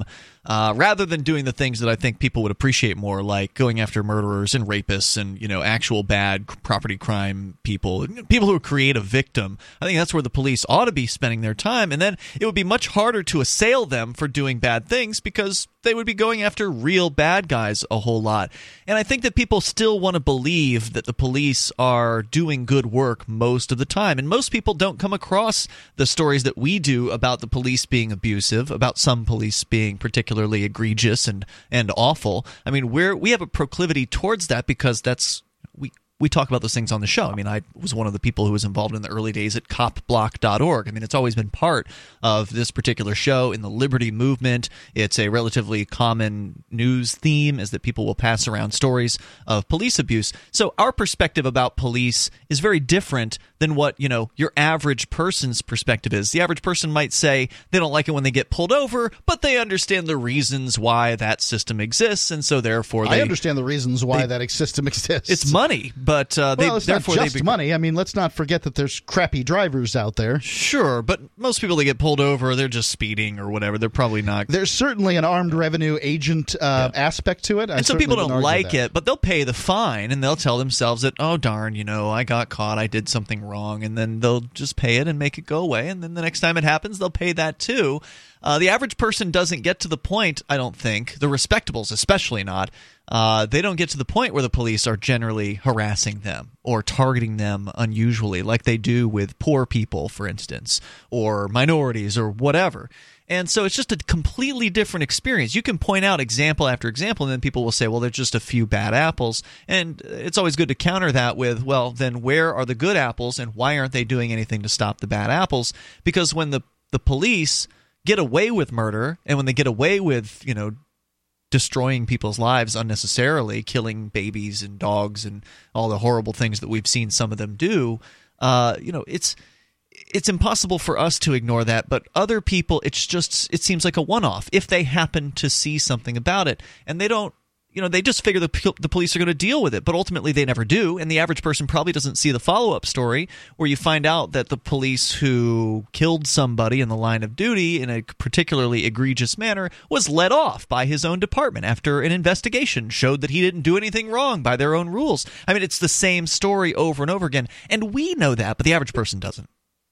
uh, rather than doing the things that I think people would appreciate more, like going after murderers and rapists and, you know, actual bad property crime people, people who create a victim. I think that's where the police ought to be spending their time, and then it would be much harder to assail them for doing bad things because they would be going after real bad guys a whole lot. And I think that people still want to believe that the police are doing good work most of the time. And most people don't come across the stories that we do about the police being abusive, about some police being particularly egregious and, and awful. I mean, we're we have a proclivity towards that because that's we we talk about those things on the show. I mean, I was one of the people who was involved in the early days at cop block dot org. I mean, it's always been part of this particular show in the liberty movement. It's a relatively common news theme, is that people will pass around stories of police abuse. So our perspective about police is very different than what, you know, your average person's perspective is. The average person might say they don't like it when they get pulled over, but they understand the reasons why that system exists, and so therefore they... I understand the reasons why they, that system exists. It's money. But uh, they, well, it's therefore not just they be- money. I mean, let's not forget that there's crappy drivers out there. Sure, but most people that get pulled over, they're just speeding or whatever. They're probably not. There's certainly an armed revenue agent uh, yeah. aspect to it. I and so people don't like that. it, but they'll pay the fine and they'll tell themselves that, oh, darn, you know, I got caught, I did something wrong, and then they'll just pay it and make it go away, and then the next time it happens, they'll pay that too. Uh, the average person doesn't get to the point, I don't think, the respectables especially not, uh, they don't get to the point where the police are generally harassing them or targeting them unusually like they do with poor people, for instance, or minorities or whatever. And so it's just a completely different experience. You can point out example after example, and then people will say, well, there's just a few bad apples. And it's always good to counter that with, well, then where are the good apples, and why aren't they doing anything to stop the bad apples? Because when the, the police get away with murder, and when they get away with, you know, destroying people's lives unnecessarily, killing babies and dogs and all the horrible things that we've seen some of them do, uh, you know, it's... it's impossible for us to ignore that, but other people, it's just, it seems like a one-off if they happen to see something about it, and they don't, you know, they just figure the, the police are going to deal with it, but ultimately they never do, and the average person probably doesn't see the follow-up story where you find out that the police who killed somebody in the line of duty in a particularly egregious manner was let off by his own department after an investigation showed that he didn't do anything wrong by their own rules. I mean, it's the same story over and over again, and we know that, but the average person doesn't.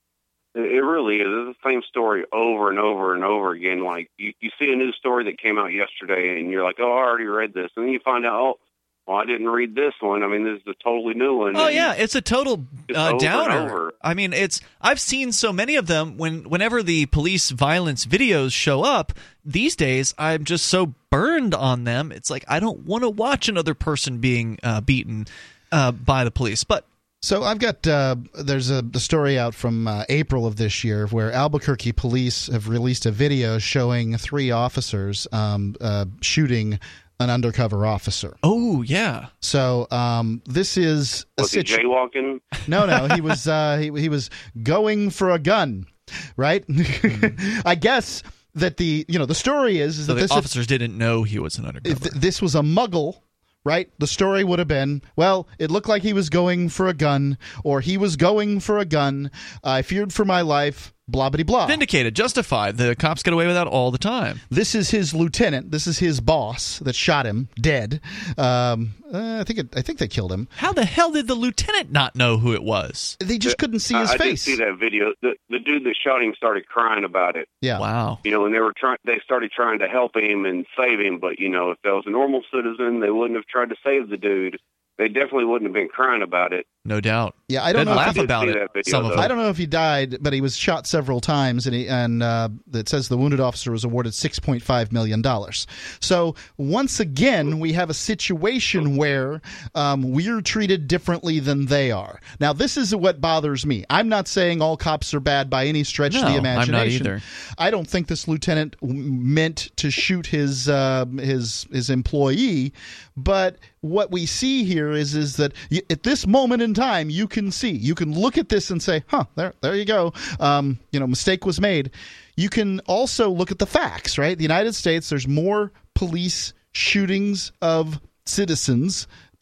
It really is. It's the same story over and over and over again. Like, you, you see a news story that came out yesterday, and you're like, oh, I already read this. And then you find out, oh, well, I didn't read this one. I mean, this is a totally new one. Oh, yeah, it's a total uh, over downer. and over. I mean, it's I've seen so many of them. When whenever the police violence videos show up, these days, I'm just so burned on them. It's like, I don't want to watch another person being uh, beaten uh, by the police. But So I've got uh, there's a the story out from uh, April of this year where Albuquerque police have released a video showing three officers um, uh, shooting an undercover officer. Oh yeah. So um, this is a was he situ- jaywalking? No, no, he was uh, he he was going for a gun, right? Mm-hmm. I guess that the you know the story is, is so that the this officers didn't know he was an undercover. If th- this was a muggle. Right? The story would have been, well, it looked like he was going for a gun, or he was going for a gun. I feared for my life, blah, blah, blah. Vindicated, justified. The cops get away with that all the time. This is his lieutenant. This is his boss that shot him dead. Um, uh, I think it, I think they killed him. How the hell did the lieutenant not know who it was? They just couldn't see his I, I face. I did see that video. The, the dude that shot him started crying about it. Yeah. Wow. You know, and they were trying. They started trying to help him and save him, but you know, if that was a normal citizen, they wouldn't have tried to save the dude. They definitely wouldn't have been crying about it. No doubt. Yeah, I don't They'd know. laugh if he about did it. video, Some of though. them. I don't know if he died, but he was shot several times, and he, and uh, it says the wounded officer was awarded six point five million dollars. So once again, we have a situation where um, we're treated differently than they are. Now, this is what bothers me. I'm not saying all cops are bad by any stretch of No, the I'm not imagination. either. I don't think this lieutenant w- meant to shoot his uh, his his employee, but what we see here is is that you, at this moment in time, you can see, you can look at this and say, huh, there, there you go. Um, you know, mistake was made. You can also look at the facts, right? The United States, there's more police shootings of citizens,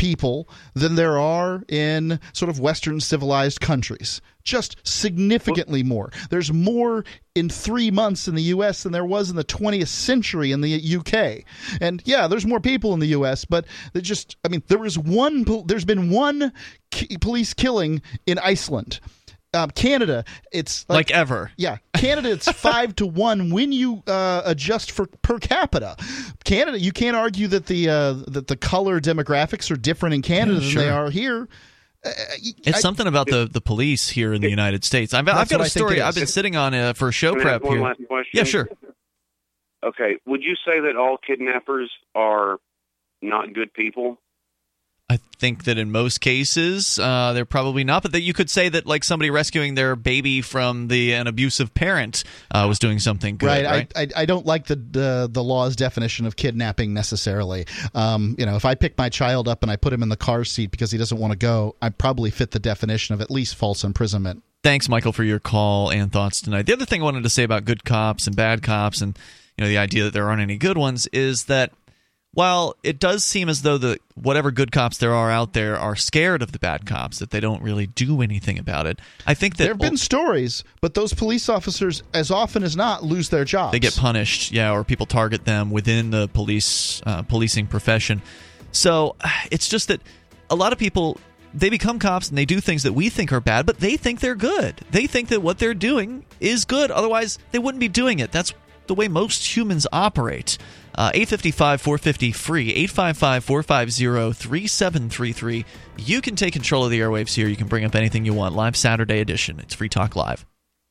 people than there are in sort of Western civilized countries. Just significantly more. There's more in three months in the U S than there was in the twentieth century in the U K. And yeah, there's more people in the U S, but they just, I mean, there was one, there's been one ki- police killing in Iceland. Um, Canada, it's like, like ever. Yeah, Canada, it's five to one when you uh, adjust for per capita. Canada, you can't argue that the uh, that the color demographics are different in Canada yeah, sure. than they are here. Uh, it's I, something about the, the police here in the United States. I've, I've got a story. I've been sitting on uh, for show Can prep I have one here. Last question? Yeah, sure. Okay, would you say that all kidnappers are not good people? I think that in most cases uh, they're probably not, but that you could say that like somebody rescuing their baby from the an abusive parent uh, was doing something good. Right. right? I, I I don't like the the, the law's definition of kidnapping necessarily. Um, you know, if I pick my child up and I put him in the car seat because he doesn't want to go, I probably fit the definition of at least false imprisonment. Thanks, Michael, for your call and thoughts tonight. The other thing I wanted to say about good cops and bad cops, and you know the idea that there aren't any good ones, is that while it does seem as though the whatever good cops there are out there are scared of the bad cops, that they don't really do anything about it, I think that there have been stories, but those police officers, as often as not, lose their jobs. They get punished, yeah, or people target them within the police uh, policing profession. So it's just that a lot of people, they become cops and they do things that we think are bad, but they think they're good. They think that what they're doing is good. Otherwise, they wouldn't be doing it. That's the way most humans operate. Uh, eight five five, four five zero, free, eight five five, four five zero, three seven three three. You can take control of the airwaves here. You can bring up anything you want. Live Saturday edition. It's Free Talk Live.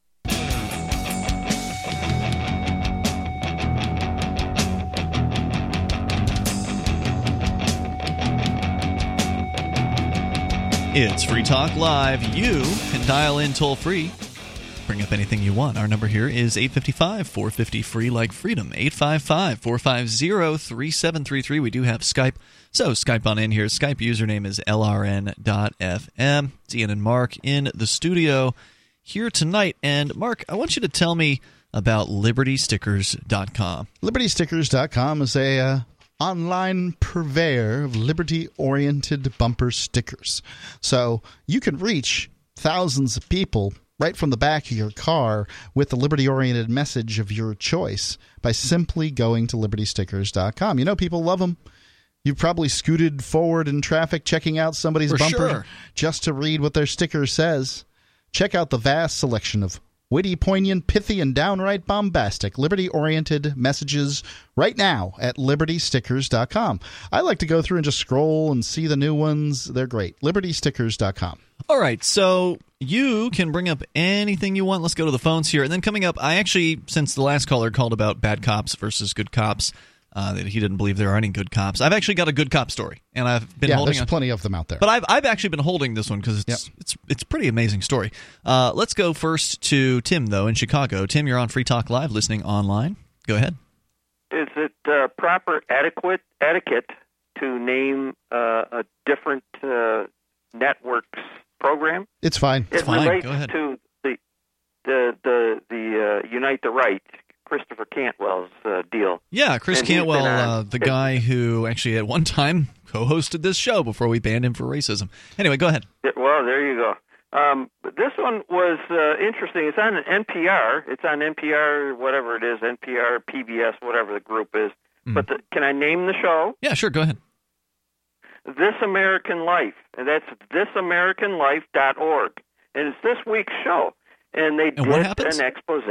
It's Free Talk Live. You can dial in toll free. Bring up anything you want. Our number here is eight five five, four five zero, free like freedom. eight five five, four five zero, three seven three three. We do have Skype. So Skype on in here. Skype username is L R N dot F M. It's Ian and Mark in the studio here tonight. And Mark, I want you to tell me about Liberty Stickers dot com. Liberty Stickers dot com is a uh, online purveyor of liberty-oriented bumper stickers. So you can reach thousands of people right from the back of your car with the liberty-oriented message of your choice by simply going to Liberty Stickers dot com. You know, people love them. You've probably scooted forward in traffic checking out somebody's For bumper sure. just to read what their sticker says. Check out the vast selection of witty, poignant, pithy, and downright bombastic liberty-oriented messages right now at Liberty Stickers dot com. I like to go through and just scroll and see the new ones. They're great. Liberty Stickers dot com. All right, so you can bring up anything you want. Let's go to the phones here. And then coming up, I actually, since the last caller called about bad cops versus good cops, uh, that he didn't believe there are any good cops, I've actually got a good cop story, and I've been yeah, holding there's on. plenty of them out there. But I've I've actually been holding this one because it's, Yep. it's it's a pretty amazing story. Uh, let's go first to Tim, though, in Chicago. Tim, you're on Free Talk Live, listening online. Go ahead. Is it uh, proper adequate etiquette to name uh, a different uh, network's program? It's fine. It It's fine. relates Go ahead. to the the the the uh, Unite the Right, Christopher Cantwell's uh, deal. Yeah, Chris And he's Cantwell, been on- uh, the guy who actually at one time co-hosted this show before we banned him for racism. Anyway, go ahead. Yeah, well, there you go. Um, but this one was uh, interesting. It's on N P R. It's on N P R, whatever it is, N P R, P B S, whatever the group is. Mm. But the, can I name the show? Yeah, sure, go ahead. This American Life, and that's this american life dot org, and it's this week's show. And they And what did happens? an expose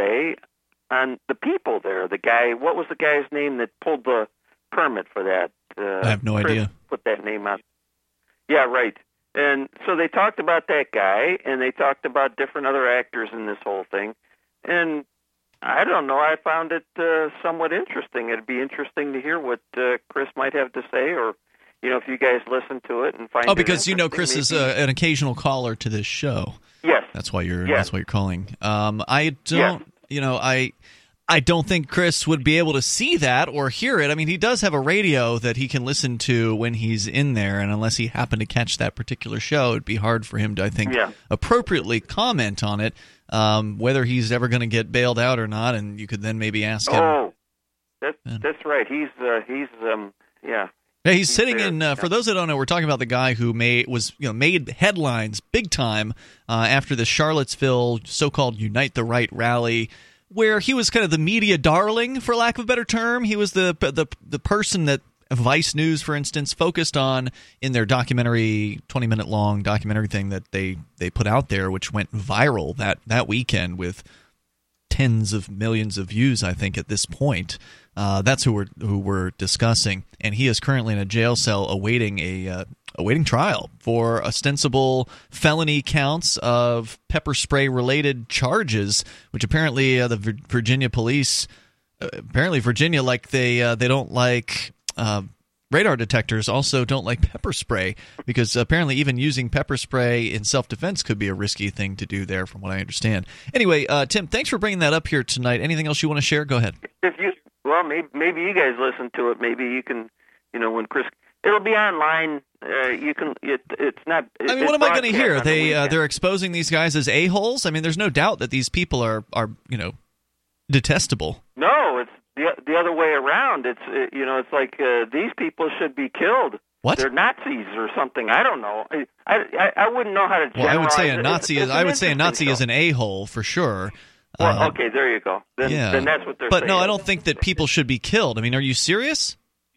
on the people there. The guy, what was the guy's name that pulled the permit for that? Uh, I have no Chris idea. Put that name out. Yeah, right. And so they talked about that guy, and they talked about different other actors in this whole thing. And I don't know. I found it uh, somewhat interesting. It'd be interesting to hear what uh, Chris might have to say, or you know, if you guys listen to it and find. Oh, it because you know Chris interesting, is maybe- uh, an occasional caller to this show. Yes. That's why you're. Yeah. That's why you're calling. Um, I don't. Yeah. You know, I. I don't think Chris would be able to see that or hear it. I mean, he does have a radio that he can listen to when he's in there, and unless he happened to catch that particular show, it'd be hard for him to, I think, Yeah. appropriately comment on it, um, whether he's ever going to get bailed out or not, and you could then maybe ask him. Oh, that's Yeah. that's right. He's uh, he's um yeah Yeah, he's sitting in. Uh, for those that don't know, we're talking about the guy who made was you know made headlines big time uh, after the Charlottesville so-called Unite the Right rally, where he was kind of the media darling, for lack of a better term. He was the the the person that Vice News, for instance, focused on in their documentary, twenty minute long documentary thing that they they put out there, which went viral that that weekend with tens of millions of views, I think, at this point. Uh, that's who we're who we're discussing, and he is currently in a jail cell awaiting a uh, awaiting trial for ostensible felony counts of pepper spray related charges, which apparently uh, the Vir- Virginia police, uh, apparently Virginia, like they uh, they don't like uh, radar detectors, also don't like pepper spray, because apparently even using pepper spray in self-defense could be a risky thing to do there, from what I understand. Anyway, uh, Tim, thanks for bringing that up here tonight. Anything else you want to share? Go ahead. If you Well, maybe, maybe you guys listen to it. Maybe you can, you know, when Chris, it'll be online. Uh, you can. It, it's not. It, I mean, what am I going to hear? They uh, they're exposing these guys as a-holes. I mean, there's no doubt that these people are are you know detestable. No, it's the the other way around. It's uh, you know, it's like uh, these people should be killed. What? They're Nazis or something. I don't know. I I, I wouldn't know how to. Well, I would say a Nazi it's, is. it's I would say a Nazi show. is an a-hole for sure. Well, uh, okay, there you go. Then, yeah. then that's what they're but saying. no, I don't think that people should be killed. I mean, are you serious?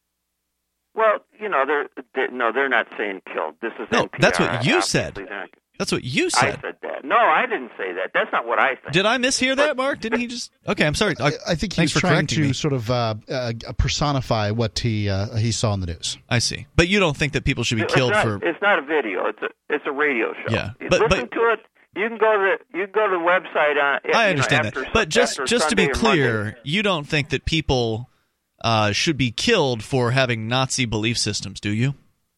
Well, you know, they're, they're no, they're not saying killed. This is no. N P R. That's what you Obviously, said. not. That's what you said. I said that. No, I didn't say that. That's not what I said. Did I mishear that, Mark? Didn't he just? Okay, I'm sorry. I, I think he thanks was for trying correcting to me. sort of uh, uh, personify what he uh, he saw in the news. I see, but you don't think that people should be It's killed not, for? It's not a video. It's a it's a radio show. Yeah, You but- listen but- to it. You can go to you can go to the website. On, I you understand know, after, that, but just after just to be Sunday or clear, Monday. you don't think that people uh, should be killed for having Nazi belief systems, do you?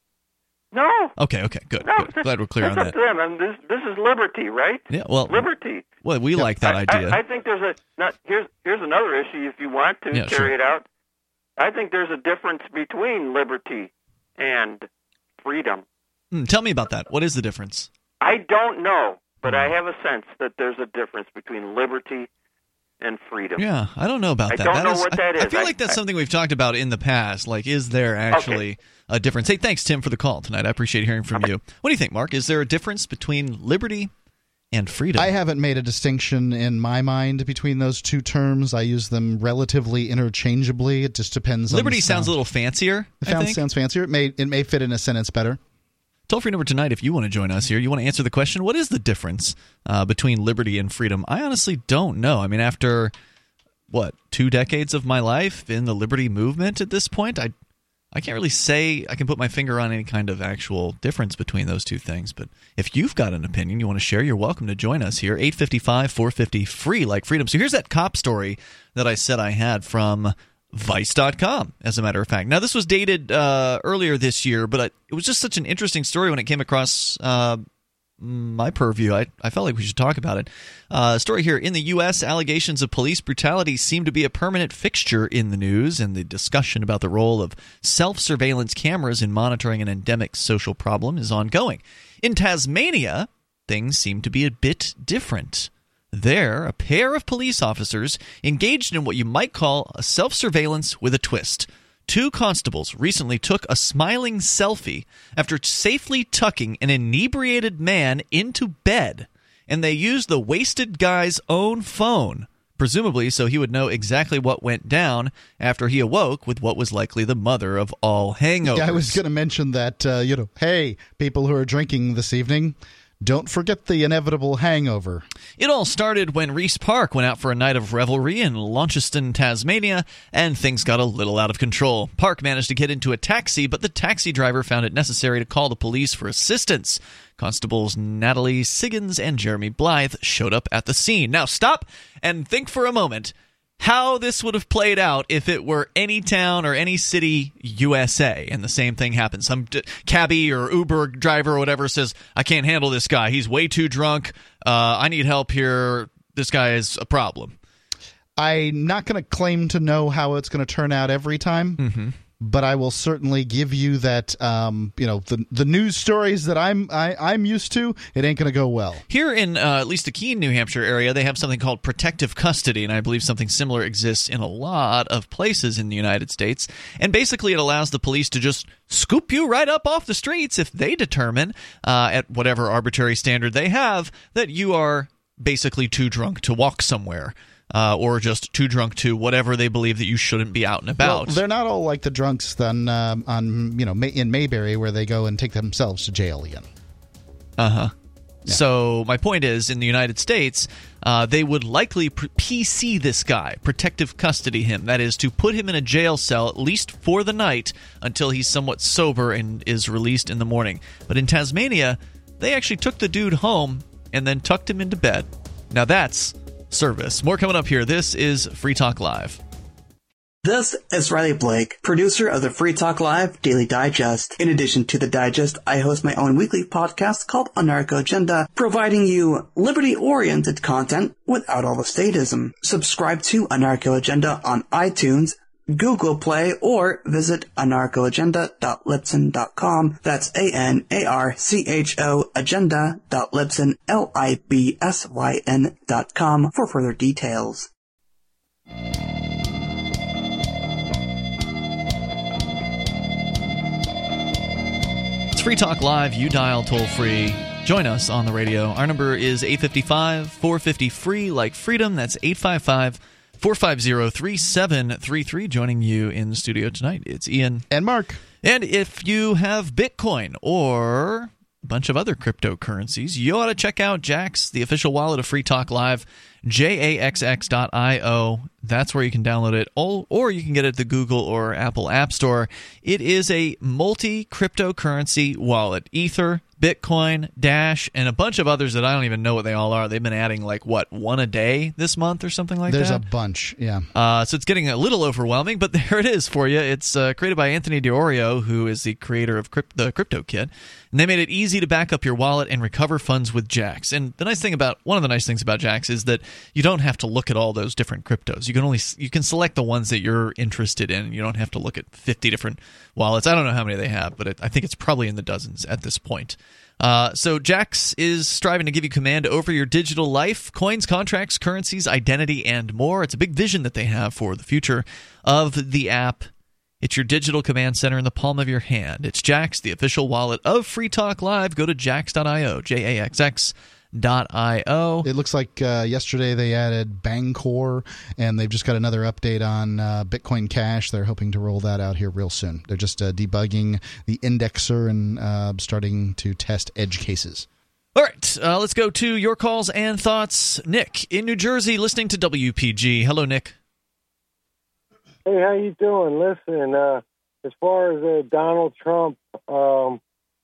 No. Okay, okay, good. No, good. Glad we're clear that's on up that. to them. I mean, this this is liberty, right? Yeah, well, liberty. Well, we like that I, idea. I, I think there's a not, here's here's another issue. If you want to Yeah, carry sure. it out, I think there's a difference between liberty and freedom. Hmm, tell me about that. What is the difference? I don't know, but Hmm. I have a sense that there's a difference between liberty and freedom. Yeah, I don't know about I that. don't That know is- what that I, I is. feel I- like that's I- something we've talked about in the past. Like, is there actually a difference? Hey, thanks, Tim, for the call tonight. I appreciate hearing from you. What do you think, Mark? Is there a difference between liberty and freedom? I haven't made a distinction in my mind between those two terms. I use them relatively interchangeably. It just depends on Liberty the sounds sound. a little fancier, It I sounds, think. sounds fancier. It may it may fit in a sentence better. Toll-free number tonight if you want to join us here. You want to answer the question, what is the difference uh, between liberty and freedom? I honestly don't know. I mean, after, what, two decades of my life in the liberty movement at this point, I I can't really say I can put my finger on any kind of actual difference between those two things. But if you've got an opinion you want to share, you're welcome to join us here. eight five five, four five zero, free like freedom. So here's that cop story that I said I had from Vice dot com, as a matter of fact. Now, this was dated uh, earlier this year, but it was just such an interesting story when it came across uh, my purview. I, I felt like we should talk about it. Uh, story here. In the U S, allegations of police brutality seem to be a permanent fixture in the news, and the discussion about the role of self-surveillance cameras in monitoring an endemic social problem is ongoing. In Tasmania, things seem to be a bit different. There, a pair of police officers engaged in what you might call a self-surveillance with a twist. Two constables recently took a smiling selfie after safely tucking an inebriated man into bed, and they used the wasted guy's own phone, presumably so he would know exactly what went down after he awoke with what was likely the mother of all hangovers. Yeah, I was going to mention that, uh, you know, hey, people who are drinking this evening, don't forget the inevitable hangover. It all started when Reese Park went out for a night of revelry in Launceston, Tasmania, and things got a little out of control. Park managed to get into a taxi, but the taxi driver found it necessary to call the police for assistance. Constables Natalie Siggins and Jeremy Blythe showed up at the scene. Now stop and think for a moment how this would have played out if it were any town or any city U S A and the same thing happens. Some d- cabbie or Uber driver or whatever says, I can't handle this guy. He's way too drunk. Uh, I need help here. This guy is a problem. I'm not going to claim to know how it's going to turn out every time, Mm-hmm. but I will certainly give you that, um, you know, the the news stories that I'm I, I'm used to. It ain't going to go well. Here in uh, at least the Keene, New Hampshire area, they have something called protective custody, and I believe something similar exists in a lot of places in the United States. And basically, it allows the police to just scoop you right up off the streets if they determine, uh, at whatever arbitrary standard they have, that you are basically too drunk to walk somewhere. Uh, or just too drunk to whatever they believe that you shouldn't be out and about. Well, they're not all like the drunks on, um, on you know, May- in Mayberry where they go and take themselves to jail again. Uh-huh. Yeah. So my point is, in the United States, uh, they would likely P C this guy, protective custody him. That is, to put him in a jail cell, at least for the night, until he's somewhat sober and is released in the morning. But in Tasmania, they actually took the dude home and then tucked him into bed. Now that's service. More coming up here. This is Free Talk Live. This is Riley Blake, producer of the Free Talk Live Daily Digest. In addition to the Digest, I host my own weekly podcast called Anarcho Agenda, providing you liberty-oriented content without all the statism. Subscribe to Anarcho Agenda on iTunes, Google Play, or visit anarcho agenda dot libsyn dot com. That's A N A R C H O agenda dot libsyn, L I B S Y N dot com for further details. It's Free Talk Live. You dial toll free. Join us on the radio. Our number is eight five five, four five zero, free like freedom. That's eight five five, four five zero, three seven three three. Joining you in the studio tonight, it's Ian. And Mark. And if you have Bitcoin or a bunch of other cryptocurrencies, you ought to check out Jaxx, the official wallet of Free Talk Live, J A X X dot I O. That's where you can download it, or you can get it at the Google or Apple App Store. It is a multi-cryptocurrency wallet. Ether, Bitcoin, Dash, and a bunch of others that I don't even know what they all are. They've been adding, like, what, one a day this month or something like There's that? There's a bunch, yeah. Uh, so it's getting a little overwhelming, but there it is for you. It's uh, created by Anthony D'Orio, who is the creator of Crypt- the Crypto Kit. And they made it easy to back up your wallet and recover funds with Jaxx. And the nice thing about one of the nice things about Jaxx is that you don't have to look at all those different cryptos. You can only you can select the ones that you're interested in. You don't have to look at fifty different wallets. I don't know how many they have, but it, I think it's probably in the dozens at this point. Uh, so Jaxx is striving to give you command over your digital life, coins, contracts, currencies, identity, and more. It's a big vision that they have for the future of the app. It's your digital command center in the palm of your hand. It's Jaxx, the official wallet of Free Talk Live. Go to jaxx dot I O, J A X X dot I O. It looks like uh, yesterday they added Bancor, and they've just got another update on uh, Bitcoin Cash. They're hoping to roll that out here real soon. They're just uh, debugging the indexer and uh, starting to test edge cases. All right, uh, let's go to your calls and thoughts. Nick in New Jersey, listening to W P G. Hello, Nick. Hey, how you doing? Listen, uh, as far as uh, Donald Trump, um,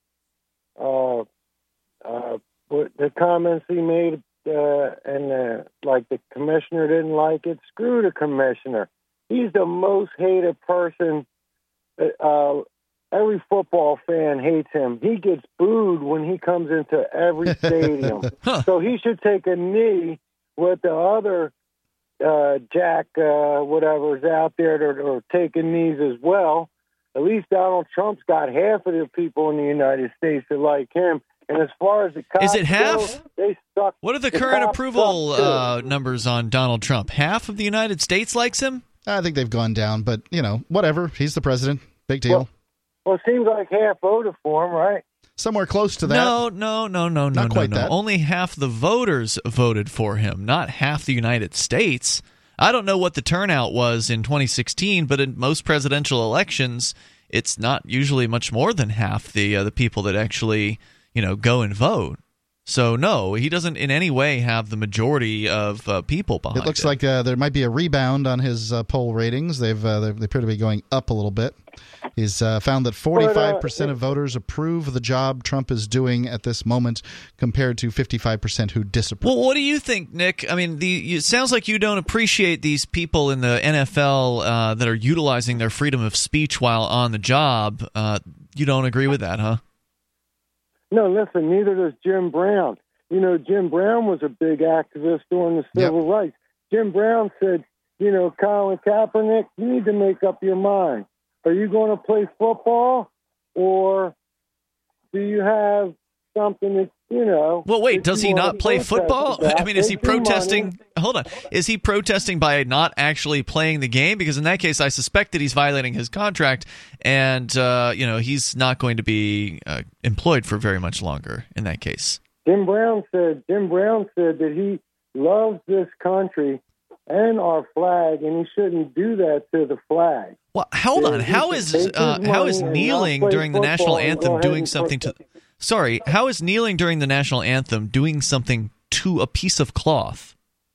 uh, uh, the comments he made, uh, and uh, like the commissioner didn't like it. Screw the commissioner. He's the most hated person. Uh, every football fan hates him. He gets booed when he comes into every stadium. huh. So he should take a knee with the other uh, Jack, uh, whatever's out there that are taking knees as well. At least Donald Trump's got half of the people in the United States that like him. And as far as the cops is it half? Go, they suck. What are the, the current approval uh, numbers on Donald Trump? Half of the United States likes him? I think they've gone down, but, you know, whatever. He's the president. Big deal. Well, well it seems like half voted for him, right? Somewhere close to that. No, no, no, no, Not no, quite no, no. that. Only half the voters voted for him, not half the United States. I don't know what the turnout was in twenty sixteen, but in most presidential elections, it's not usually much more than half the uh, the people that actually, you know, go and vote. So, no, he doesn't in any way have the majority of uh, people behind it. Looks it. like uh, there might be a rebound on his uh, poll ratings. They've uh, they appear to be going up a little bit. He's uh, found that forty-five percent of voters approve of the job Trump is doing at this moment compared to fifty-five percent who disapprove. Well, what do you think, Nick? I mean, the, it sounds like you don't appreciate these people in the N F L uh, that are utilizing their freedom of speech while on the job. Uh, you don't agree with that, huh? No, listen, neither does Jim Brown. You know, Jim Brown was a big activist during the civil yep. rights. Jim Brown said, you know, Colin Kaepernick, you need to make up your mind. are you going to play football, or do you have something that, you know... Well, wait, does he not play football? I mean, is he protesting... Hold on. Is he protesting by not actually playing the game? Because in that case, I suspect that he's violating his contract, and, uh, you know, he's not going to be uh, employed for very much longer in that case. Jim Brown said, Jim Brown said that he loves this country and our flag, and he shouldn't do that to the flag. Well, hold on. How is uh, how is kneeling during the national anthem doing something to... Sorry, how is kneeling during the national anthem doing something to a piece of cloth?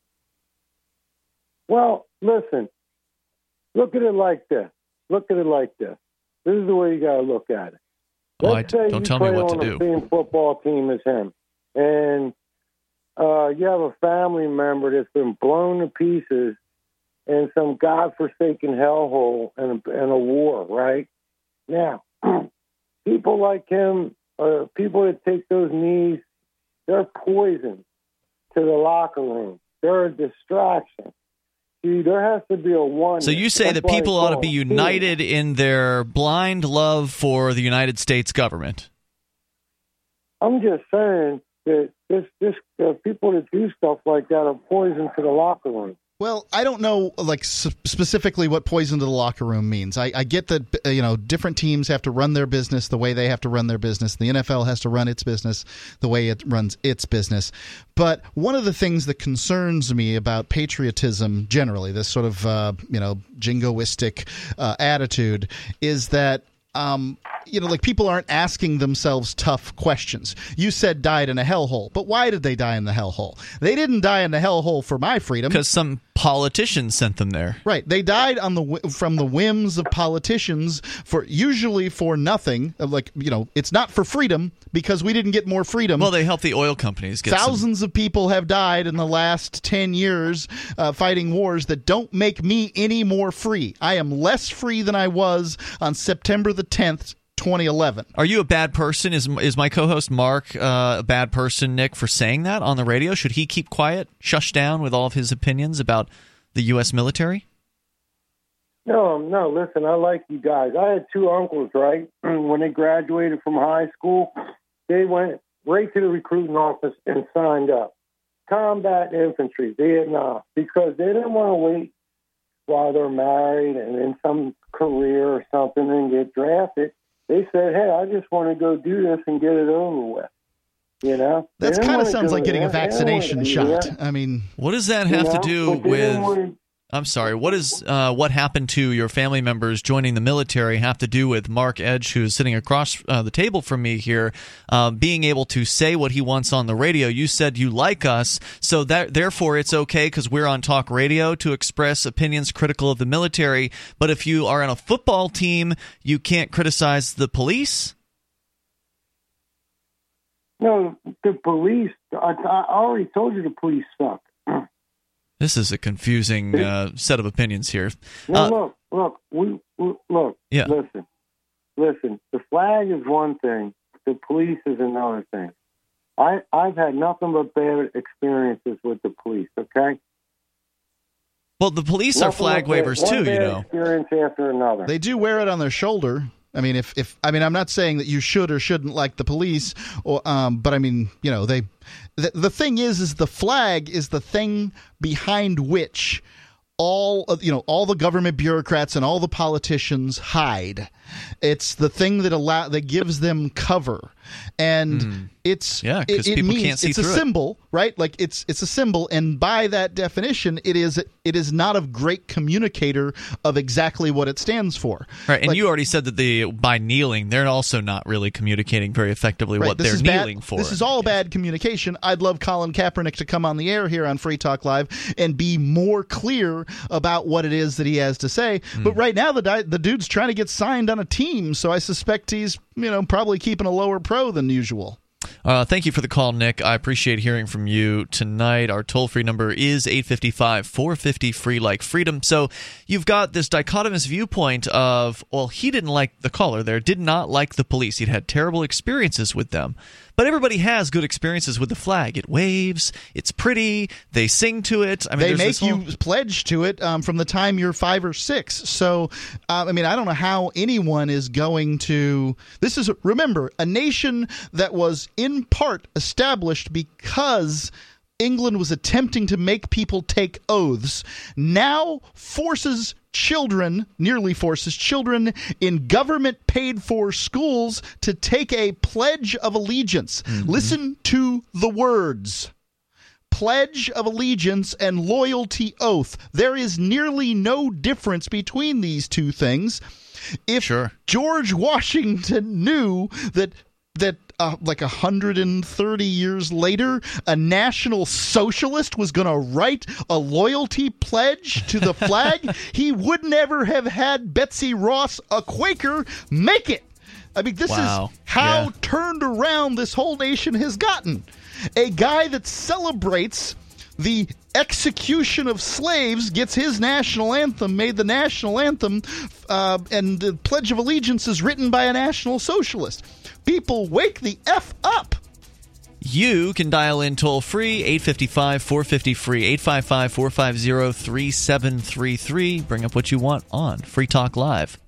Well, listen, look at it like this. Look at it like this. This is the way you got to look at it. Oh, Let's I, say don't you tell me play what on to the do. same football team as him, and uh, you have a family member that's been blown to pieces in some godforsaken hellhole in a, in a war, right? Now, people like him, uh, people that take those knees, they're poison to the locker room. They're a distraction. See, there has to be a one. So you say That's that why people I ought to call be it united in their blind love for the United States government. I'm just saying that this, this uh, people that do stuff like that are poison to the locker room. Well, I don't know, like s- specifically what poison to the locker room means. I, I get that uh, you know different teams have to run their business the way they have to run their business. The N F L has to run its business the way it runs its business. But one of the things that concerns me about patriotism generally, this sort of uh, you know jingoistic uh, attitude, is that. Um, you know, like people aren't asking themselves tough questions. You said died in a hellhole, but why did they die in the hellhole? They didn't die in the hellhole for my freedom. Because some politician sent them there. Right. They died on the from the whims of politicians, for usually for nothing. Like, you know, it's not for freedom because we didn't get more freedom. Well, they helped the oil companies get Thousands some... of people have died in the last ten years uh, fighting wars that don't make me any more free. I am less free than I was on September the tenth, twenty eleven. Are you a bad person? Is is my co-host Mark uh, a bad person, Nick, for saying that on the radio? Should he keep quiet, shush down with all of his opinions about the U S military? No, no, listen, I like you guys. I had two uncles, right? When they graduated from high school, they went right to the recruiting office and signed up. Combat infantry, Vietnam, because they didn't want to wait while they're married and in some career or something and get drafted. They said, hey, I just want to go do this and get it over with. You know? That kind of sounds like getting a that. vaccination shot. I mean, what does that have You know, to do but they with... didn't want to- I'm sorry, what is uh, what happened to your family members joining the military have to do with Mark Edge, who is sitting across uh, the table from me here, uh, being able to say what he wants on the radio? You said you like us, so that therefore it's okay because we're on talk radio to express opinions critical of the military, but if you are on a football team, you can't criticize the police? No, the police, I, I already told you the police suck. This is a confusing uh, set of opinions here. No, Uh, look, look, we, we look. Yeah. Listen, listen. The flag is one thing. The police is another thing. I I've had nothing but bad experiences with the police. Okay. Well, the police are Nothing flag but bad- wavers one too, you bad know. Experience after another. they do wear it on their shoulder. I mean, if, if I mean, I'm not saying that you should or shouldn't like the police, or um, but I mean, you know, they. The, the thing is, is the flag is the thing behind which all of, you know, all the government bureaucrats and all the politicians hide. It's the thing that allow that gives them cover, and Mm. it's Yeah, 'cause it, it people means can't see it's a through it. symbol, right? Like it's it's a symbol, and by that definition, it is it is not a great communicator of exactly what it stands for. Right, and Like- you already said that the by kneeling, they're also not really communicating very effectively Right, what this they're is bad- kneeling for. This is all bad communication. I'd love Colin Kaepernick to come on the air here on Free Talk Live and be more clear about what it is that he has to say. Hmm. But right now, the di- the dude's trying to get signed on a team, so I suspect he's you know probably keeping a lower pro than usual. Uh, thank you for the call, Nick. I appreciate hearing from you tonight. Our toll-free number is eight five five, four five zero, free like freedom. So you've got this dichotomous viewpoint of, well, he didn't like the caller there, did not like the police. He'd had terrible experiences with them. But everybody has good experiences with the flag. It waves. It's pretty. They sing to it. I mean, they make whole... you pledge to it um, from the time you're five or six. So, uh, I mean, I don't know how anyone is going to. This is, remember, a nation that was in part established because England was attempting to make people take oaths, now forces children, nearly forces children in government-paid-for schools to take a Pledge of Allegiance. Mm-hmm. Listen to the words. Pledge of Allegiance and Loyalty Oath. There is nearly no difference between these two things. If sure. George Washington knew that that uh, like one hundred thirty years later, a National Socialist was going to write a loyalty pledge to the flag, he would never have had Betsy Ross, a Quaker, make it. I mean, this wow. is how yeah. turned around this whole nation has gotten. A guy that celebrates the execution of slaves gets his national anthem made the national anthem, uh, and the Pledge of Allegiance is written by a National Socialist. People, wake the F up. You can dial in toll-free, eight five five, four five zero, free, eight five five, four five zero, three seven three three. Bring up what you want on Free Talk Live.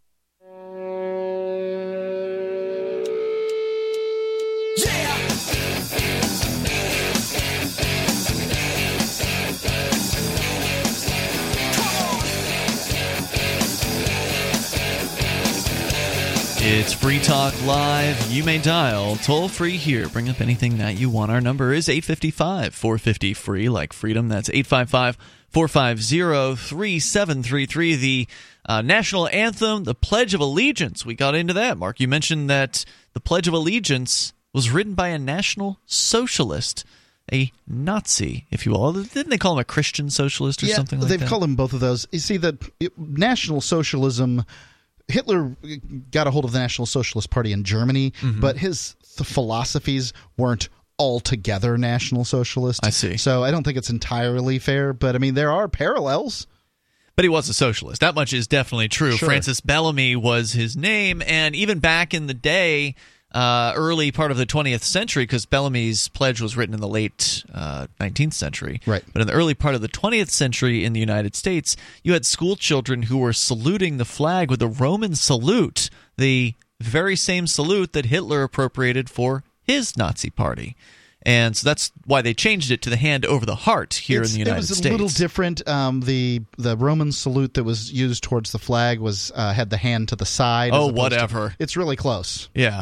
It's Free Talk Live. You may dial toll-free here. Bring up anything that you want. Our number is eight five five, four five zero, free, like freedom. That's eight five five, four five zero, three seven three three. The uh, national anthem, the Pledge of Allegiance. We got into that, Mark. You mentioned that the Pledge of Allegiance was written by a National Socialist, a Nazi, if you will. Didn't they call him a Christian socialist or yeah, something like they've that? They've called him both of those. You see, that National Socialism... Hitler got a hold of the National Socialist Party in Germany, mm-hmm. but his the philosophies weren't altogether National Socialist. I see. So I don't think it's entirely fair, but I mean, there are parallels. But he was a socialist. That much is definitely true. Sure. Francis Bellamy was his name, and even back in the day, uh, early part of the twentieth century, because Bellamy's pledge was written in the late uh, nineteenth century. Right. But in the early part of the twentieth century in the United States, you had school children who were saluting the flag with the Roman salute, the very same salute that Hitler appropriated for his Nazi party. And so that's why they changed it to the hand over the heart here it's, in the United States. It was a little different. Um, the the Roman salute that was used towards the flag was uh, had the hand to the side. Oh, whatever. To, it's really close. Yeah.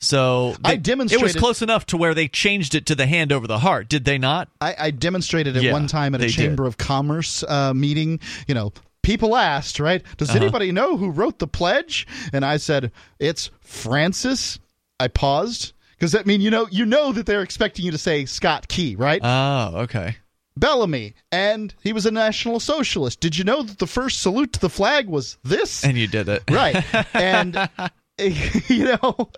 So they, I demonstrated. It was close enough to where they changed it to the hand over the heart. Did they not? I, I demonstrated it yeah, one time at a Chamber did. of Commerce uh, meeting. You know, people asked, right? Does uh-huh. anybody know who wrote the pledge? And I said, it's Francis. I paused because that mean you know you know that they're expecting you to say Scott Key, right? Oh, okay. Bellamy, and he was a National Socialist. Did you know that the first salute to the flag was this? And you did it. Right. And you know,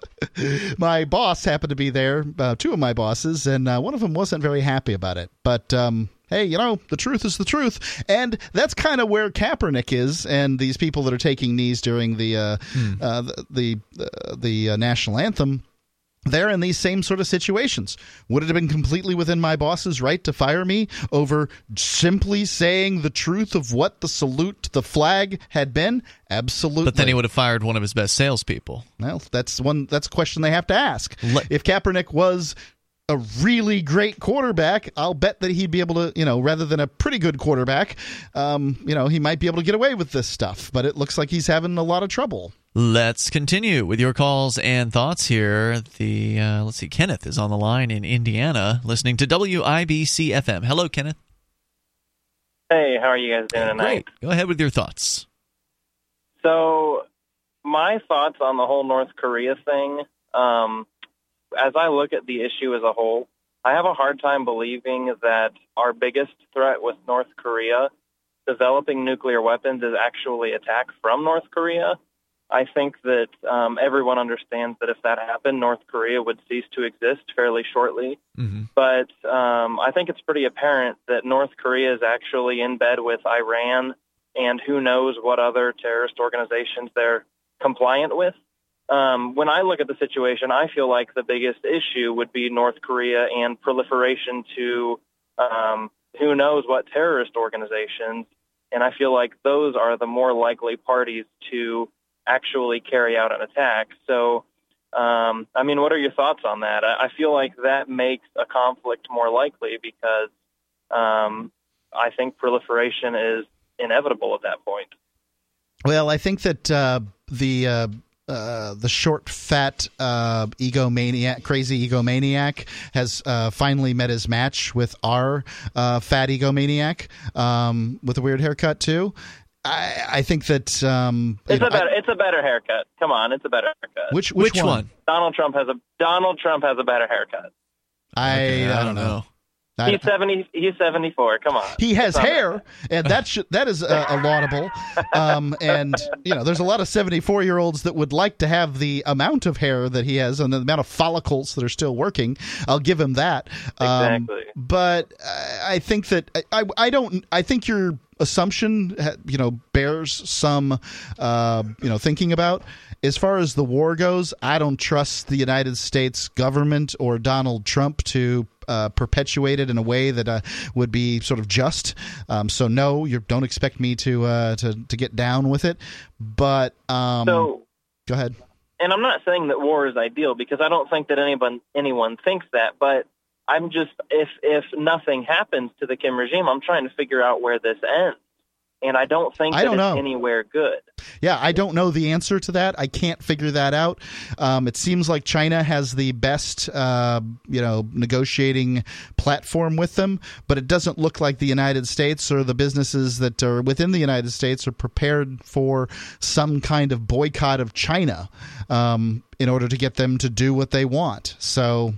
my boss happened to be there, uh, two of my bosses, and uh, one of them wasn't very happy about it. But, um, hey, you know, the truth is the truth. And that's kind of where Kaepernick is and these people that are taking knees during the, uh, hmm. uh, the, the, uh, the uh, national anthem. They're in these same sort of situations. Would it have been completely within my boss's right to fire me over simply saying the truth of what the salute to the flag had been? Absolutely. But then he would have fired one of his best salespeople. Well, that's one. That's a question they have to ask. Le- if Kaepernick was a really great quarterback, I'll bet that he'd be able to, you know, rather than a pretty good quarterback, um, you know, he might be able to get away with this stuff. But it looks like he's having a lot of trouble. Let's continue with your calls and thoughts here. The uh, let's see, Kenneth is on the line in Indiana, listening to W I B C F M. Hello, Kenneth. Hey, how are you guys doing tonight? Great. Go ahead with your thoughts. So, my thoughts on the whole North Korea thing. Um, as I look at the issue as a whole, I have a hard time believing that our biggest threat with North Korea developing nuclear weapons is actually attack from North Korea. I think that um, everyone understands that if that happened, North Korea would cease to exist fairly shortly. Mm-hmm. But um, I think it's pretty apparent that North Korea is actually in bed with Iran, and who knows what other terrorist organizations they're compliant with. Um, when I look at the situation, I feel like the biggest issue would be North Korea and proliferation to um, who knows what terrorist organizations. And I feel like those are the more likely parties to actually carry out an attack. So, um, I mean, what are your thoughts on that? I, I feel like that makes a conflict more likely because um, I think proliferation is inevitable at that point. Well, I think that uh, the uh, uh, the short, fat uh, egomaniac, crazy egomaniac has uh, finally met his match with our uh, fat egomaniac um, with a weird haircut too. I, I think that um, it's know, a better I, it's a better haircut. Come on, it's a better haircut. Which which, which one? one? Donald Trump has a Donald Trump has a better haircut. I okay, I, I don't don't know. know. I, He's seventy. He's seventy-four. Come on. He has It's hair, not- and that sh- that is uh, a laudable. Um, and you know, there's a lot of seventy-four-year-olds that would like to have the amount of hair that he has and the amount of follicles that are still working. I'll give him that. Um, Exactly. But I I think that I, I I don't. I think your assumption, you know, bears some, uh, you know, thinking about. As far as the war goes, I don't trust the United States government or Donald Trump to uh, perpetuate it in a way that uh, would be sort of just. Um, so no, you don't expect me to uh, to to get down with it. But um, So, go ahead. and I'm not saying that war is ideal because I don't think that anyone anyone thinks that. But I'm just if if nothing happens to the Kim regime, I'm trying to figure out where this ends. And I don't think I that don't it's know. anywhere good. Yeah, I don't know the answer to that. I can't figure that out. Um, it seems like China has the best, uh, you know, negotiating platform with them, but it doesn't look like the United States or the businesses that are within the United States are prepared for some kind of boycott of China um, in order to get them to do what they want. So,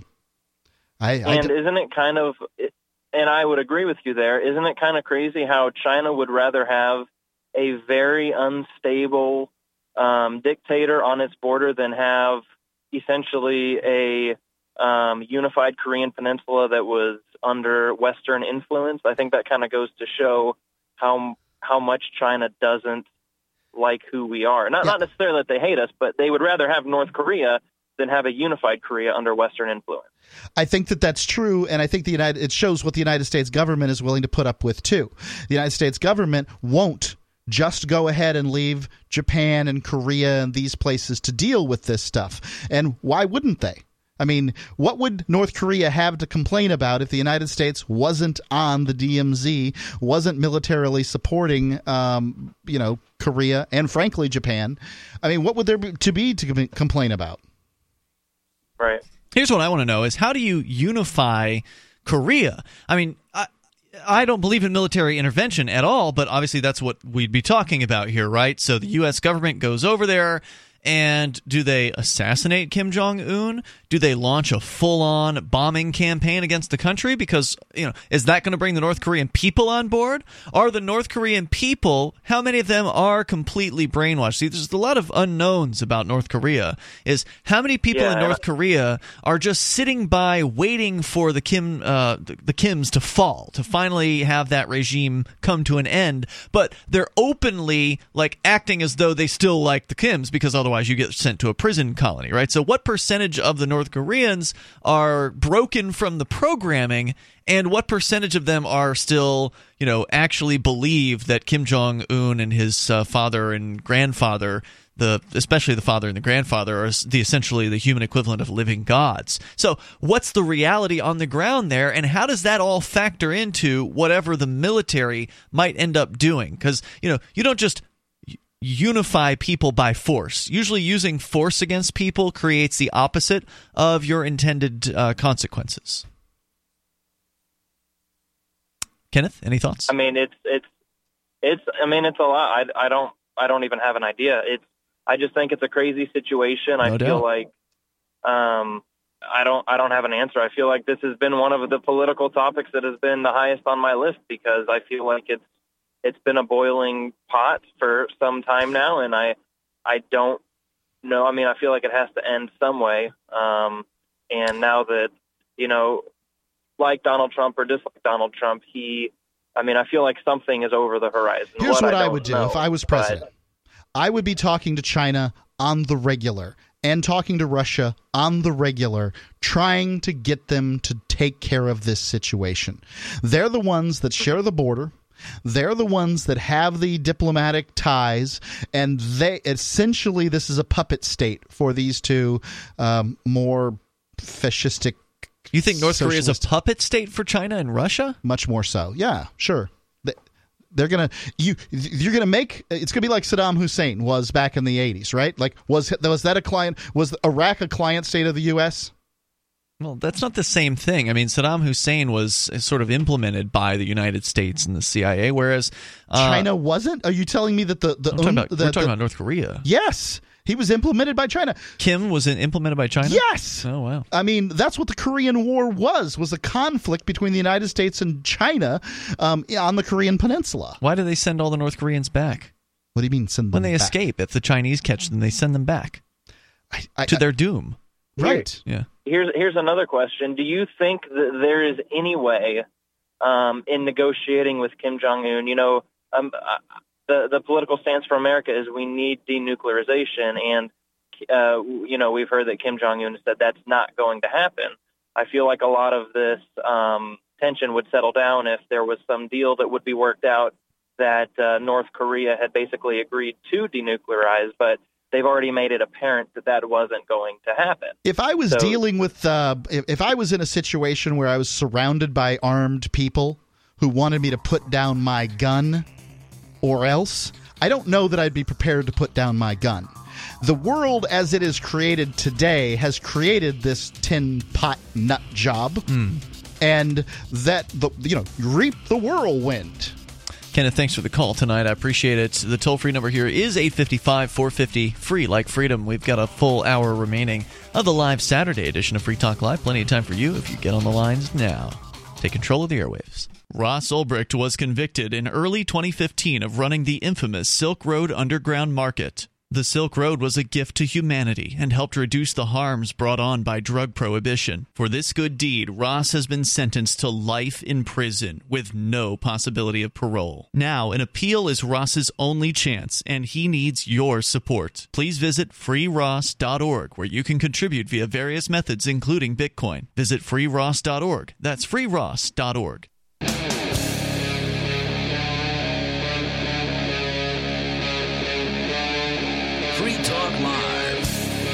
I, I And d- isn't it kind of, and I would agree with you there, isn't it kind of crazy how China would rather have a very unstable um, dictator on its border than have essentially a um, unified Korean peninsula that was under Western influence? I think that kind of goes to show how how much China doesn't like who we are. Not, Yeah. not necessarily that they hate us, but they would rather have North Korea than have a unified Korea under Western influence. I think that that's true, and I think the United it shows what the United States government is willing to put up with too. The United States government won't just go ahead and leave Japan and Korea and these places to deal with this stuff. And why wouldn't they? I mean, what would North Korea have to complain about if the United States wasn't on the D M Z, wasn't militarily supporting, um, you know, Korea and, frankly, Japan? I mean, what would there be to be to com- complain about? Right. Here's what I want to know is how do you unify Korea? I mean, I, I don't believe in military intervention at all, but obviously that's what we'd be talking about here, right? So the U S government goes over there, and do they assassinate Kim Jong-un? Do they launch a full-on bombing campaign against the country? Because, you know, is that going to bring the North Korean people on board? Are the North Korean people, how many of them are completely brainwashed? See, there's a lot of unknowns about North Korea. Is how many people Yeah. in North Korea are just sitting by waiting for the Kim, uh, the, the Kims to fall, to finally have that regime come to an end, but they're openly, like, acting as though they still like the Kims, because otherwise you get sent to a prison colony, right? So what percentage of the North Koreans are broken from the programming, and what percentage of them are still, you know, actually believe that Kim Jong-un and his uh, father and grandfather, the especially the father and the grandfather, are the essentially the human equivalent of living gods? So what's the reality on the ground there, and how does that all factor into whatever the military might end up doing? Because, you know, you don't just unify people by force. Usually using force against people creates the opposite of your intended uh, consequences. Kenneth, any thoughts? I mean, it's it's it's. I mean, it's a lot. I, I don't I don't even have an idea. It's. I just think it's a crazy situation. I No feel doubt. like um, I don't I don't have an answer. I feel like this has been one of the political topics that has been the highest on my list because I feel like it's it's been a boiling pot for some time now, and I I don't know. I mean, I feel like it has to end some way. Um, and now that, you know, like Donald Trump or dislike Donald Trump, he, I mean, I feel like something is over the horizon. Here's what, what I, I would do know, if I was president. I would be talking to China on the regular and talking to Russia on the regular, trying to get them to take care of this situation. They're the ones that share the border. They're the ones that have the diplomatic ties, and they essentially this is a puppet state for these two um, more fascistic. You think North Korea is a puppet state for China and Russia? Much more so. Yeah, sure. They, they're gonna you you're gonna make it's gonna be like Saddam Hussein was back in the eighties, right? Like was was that a client? Was Iraq a client state of the U S? Well, that's not the same thing. I mean, Saddam Hussein was sort of implemented by the United States and the C I A, whereas uh, China wasn't. Are you telling me that the the, I'm talking about, the, we're talking the about North Korea? Yes. He was implemented by China. Kim was implemented by China? Yes. Oh, wow. I mean, that's what the Korean War was, was a conflict between the United States and China um, on the Korean Peninsula. Why do they send all the North Koreans back? What do you mean send them When they back? escape, if the Chinese catch them, they send them back I, I, to I, their doom. Right. Yeah. Here's here's another question. Do you think that there is any way um, in negotiating with Kim Jong-un, you know, um, uh, the, the political stance for America is we need denuclearization, and, uh, you know, we've heard that Kim Jong-un said that's not going to happen. I feel like a lot of this um, tension would settle down if there was some deal that would be worked out that uh, North Korea had basically agreed to denuclearize, but they've already made it apparent that that wasn't going to happen. If I was so, dealing with, uh, if, if I was in a situation where I was surrounded by armed people who wanted me to put down my gun or else, I don't know that I'd be prepared to put down my gun. The world as it is created today has created this tin pot nut job, mm. and that, the you know, reap the whirlwind. Kenneth, thanks for the call tonight. I appreciate it. The toll-free number here is eight five five, four five zero, free like freedom. We've got a full hour remaining of the live Saturday edition of Free Talk Live. Plenty of time for you if you get on the lines now. Take control of the airwaves. Ross Ulbricht was convicted in early twenty fifteen of running the infamous Silk Road Underground Market. The Silk Road was a gift to humanity and helped reduce the harms brought on by drug prohibition. For this good deed, Ross has been sentenced to life in prison with no possibility of parole. Now, an appeal is Ross's only chance, and he needs your support. Please visit free ross dot org, where you can contribute via various methods, including Bitcoin. Visit free ross dot org. That's free ross dot org. Free Talk Live.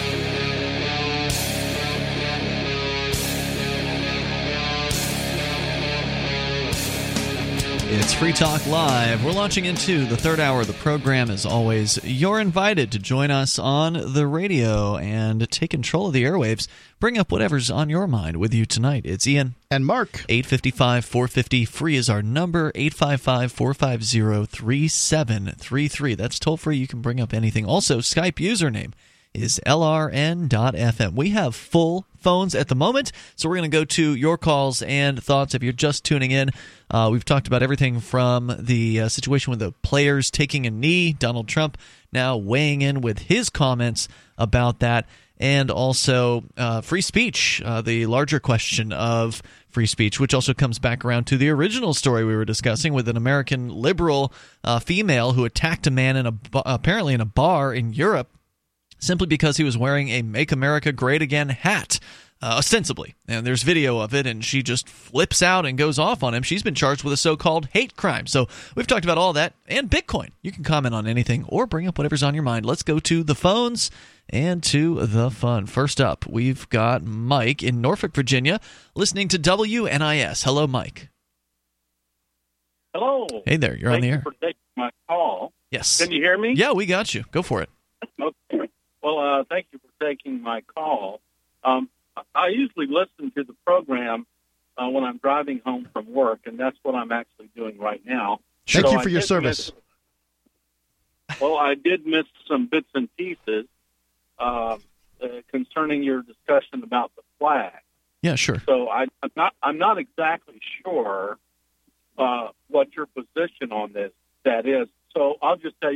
It's Free Talk Live. We're launching into the third hour of the program. As always, you're invited to join us on the radio and take control of the airwaves. Bring up whatever's on your mind with you tonight. It's Ian. And Mark. eight five five, four five zero, free is our number. eight five five, four five zero, three seven three three. That's toll free. You can bring up anything. Also, Skype username is L R N dot F M. We have full phones at the moment, so we're going to go to your calls and thoughts. If you're just tuning in, uh, we've talked about everything from the uh, situation with the players taking a knee, Donald Trump now weighing in with his comments about that, and also uh, free speech, uh, the larger question of free speech, which also comes back around to the original story we were discussing with an American liberal uh, female who attacked a man in a apparently in a bar in Europe, simply because he was wearing a Make America Great Again hat, uh, ostensibly. And there's video of it, and she just flips out and goes off on him. She's been charged with a so-called hate crime. So we've talked about all that and Bitcoin. You can comment on anything or bring up whatever's on your mind. Let's go to the phones and to the fun. First up, we've got Mike in Norfolk, Virginia, listening to W N I S. Hello, Mike. Hello. Hey there. You're Thank on the you air. for taking my call. Yes. Can you hear me? Yeah, we got you. Go for it. Okay. Well, uh, thank you for taking my call. Um, I usually listen to the program uh, when I'm driving home from work, and that's what I'm actually doing right now. Thank so you for I your did service. Miss, well, I did miss some bits and pieces uh, uh, concerning your discussion about the flag. Yeah, sure. So I, I'm not I'm not exactly sure uh, what your position on this that is. So I'll just tell you what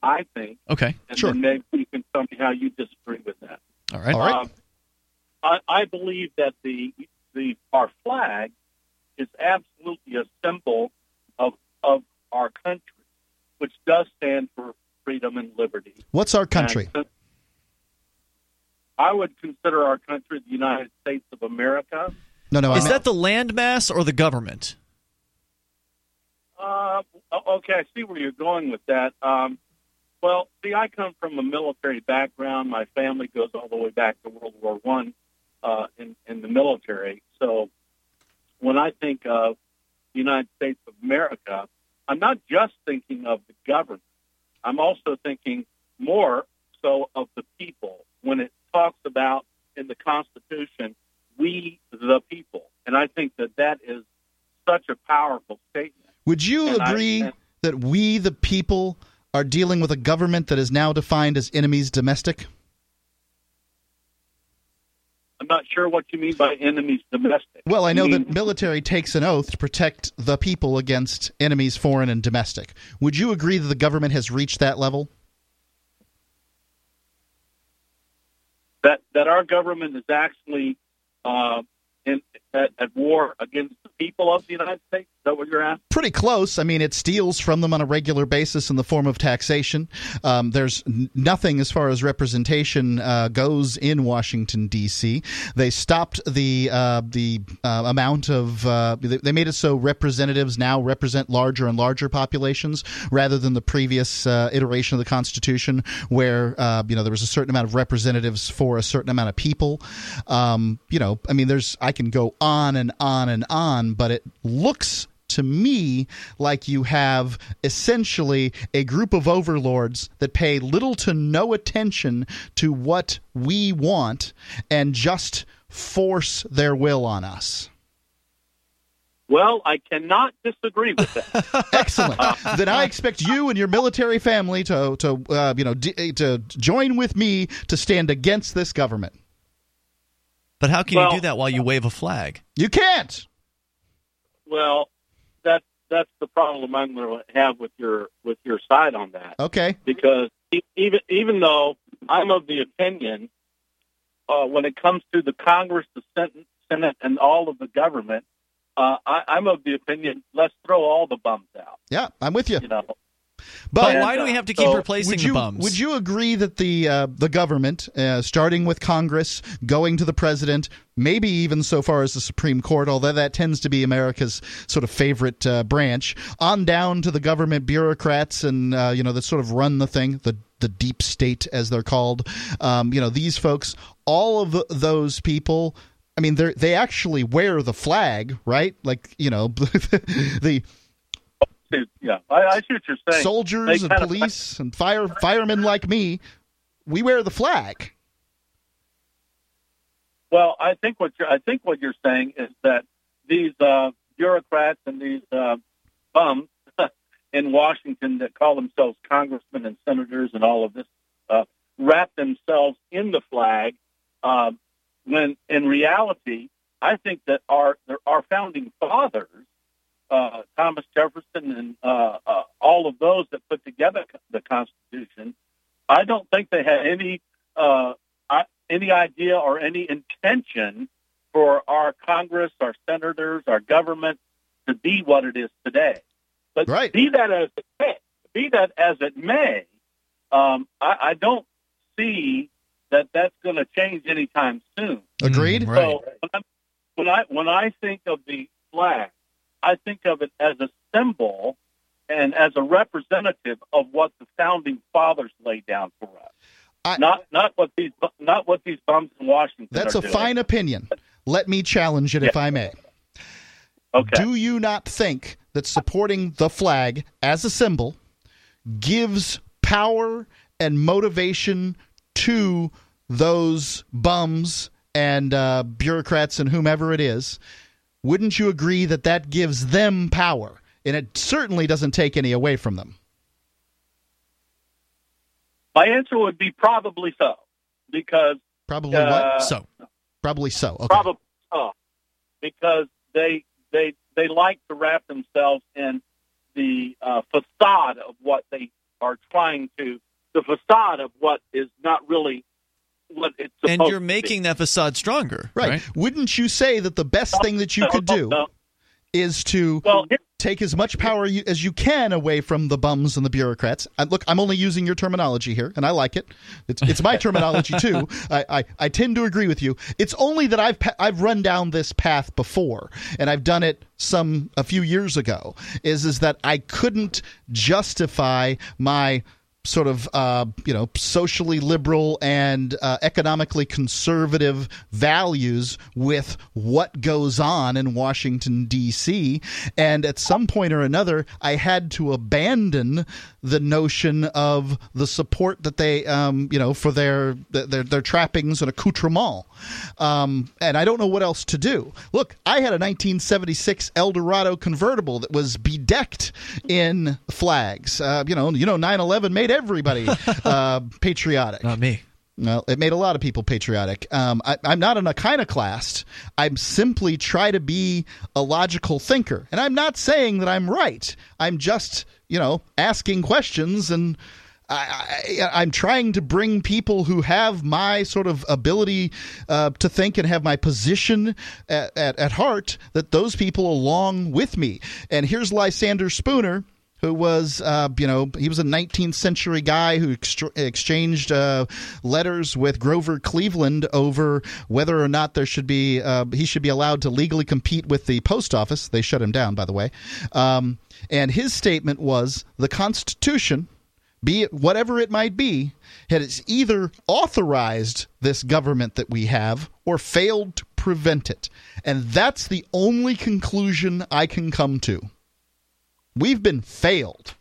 I think. Okay, and sure. then maybe you can tell me how you disagree with that. All right. All right. Um, I, I believe that the the our flag is absolutely a symbol of of our country, which does stand for freedom and liberty. What's our country? And I would consider our country the United States of America. No, no. Is I'm, that the landmass or the government? Uh, okay, I see where you're going with that. Um, well, see, I come from a military background. My family goes all the way back to World War One uh, in, in the military. So when I think of the United States of America, I'm not just thinking of the government. I'm also thinking more so of the people. When it talks about in the Constitution, we the people. And I think that that is such a powerful statement. Would you And agree I, that we, the people, are dealing with a government that is now defined as enemies domestic? I'm not sure what you mean by enemies domestic. Well, I know you mean, that military takes an oath to protect the people against enemies foreign and domestic. Would you agree that the government has reached that level? that that our government is actually uh, in, at, at war against the people of the United States? Is that what you're asking? Pretty close. I mean, it steals from them on a regular basis in the form of taxation. Um, there's n- nothing as far as representation uh, goes in Washington, D C They stopped the uh, the uh, amount of uh, – they made it so representatives now represent larger and larger populations rather than the previous uh, iteration of the Constitution where, uh, you know, there was a certain amount of representatives for a certain amount of people. Um, you know, I mean, there's – I can go on and on and on, but it looks – to me like you have essentially a group of overlords that pay little to no attention to what we want and just force their will on us. Well, I cannot disagree with that. Excellent. Then I expect you and your military family to to uh, you know d- to join with me to stand against this government. But how can well, you do that while you wave a flag? You can't. Well, That's that's the problem I'm going to have with your with your side on that. Okay. Because even even though I'm of the opinion, uh, when it comes to the Congress, the Senate, Senate, and all of the government, uh, I, I'm of the opinion let's throw all the bums out. Yeah, I'm with you. You know. But And, why do we have to keep so replacing would you, the bums? Would you agree that the uh, the government, uh, starting with Congress, going to the president, maybe even so far as the Supreme Court, although that tends to be America's sort of favorite uh, branch, on down to the government bureaucrats and uh, you know that sort of run the thing, the the deep state as they're called, um, you know these folks, all of the, those people. I mean, they they actually wear the flag, right? Like you know the. Yeah, I, I see what you're saying. Soldiers They and kind of- police and fire firemen like me, we wear the flag. Well, I think what you're I think what you're saying is that these uh, bureaucrats and these uh, bums in Washington that call themselves congressmen and senators and all of this uh, wrap themselves in the flag. Uh, when in reality, I think that our our founding fathers. Uh, Thomas Jefferson and uh, uh, all of those that put together the Constitution, I don't think they had any uh, any idea or any intention for our Congress, our senators, our government to be what it is today. But right. be that as it may, be that as it may, um, I, I don't see that that's going to change anytime soon. Agreed. Mm, right. So when, I'm, when I when I think of the flag, I think of it as a symbol and as a representative of what the founding fathers laid down for us. I, not not what these not what these bums in Washington. That's are a doing. fine opinion. Let me challenge it, Yeah. if I may. Okay. Do you not think that supporting the flag as a symbol gives power and motivation to those bums and uh, bureaucrats and whomever it is? Wouldn't you agree that that gives them power? And it certainly doesn't take any away from them. My answer would be probably so, because Probably uh, what? So, Probably so. Okay. probably so, because they they they like to wrap themselves in the uh, facade of what they are trying trying to the facade of what is not really what it's supposed and you're to making be. that facade stronger, Right. right? Wouldn't you say that the best thing that you could do No. is to Well, here- take as much power you, as you can away from the bums and the bureaucrats? I, look, I'm only using your terminology here, and I like it. It's, it's my terminology too. I, I, I tend to agree with you. It's only that I've pa- I've run down this path before, and I've done it some a few years ago. Is is that I couldn't justify my sort of uh, you know socially liberal and uh, economically conservative values with what goes on in Washington, D C, and at some point or another I had to abandon the notion of the support that they um, you know for their their, their trappings and accoutrement, um, and I don't know what else to do. Look, I had a nineteen seventy-six Eldorado convertible that was bedecked in flags. Uh, you know, you know, nine eleven made everybody uh, patriotic. Not me. Well, it made a lot of people patriotic. Um, I, I'm not an iconoclast. I'm simply try to be a logical thinker, and I'm not saying that I'm right. I'm just, you know, asking questions, and I, I, I'm trying to bring people who have my sort of ability uh, to think and have my position at, at, at heart, that those people along with me. And here's Lysander Spooner, who was, uh, you know, he was a nineteenth century guy who extra- exchanged uh, letters with Grover Cleveland over whether or not there should be, uh, he should be allowed to legally compete with the post office. They shut him down, by the way. Um, and his statement was, the Constitution, be it whatever it might be, has either authorized this government that we have or failed to prevent it. And that's the only conclusion I can come to. We've been failed.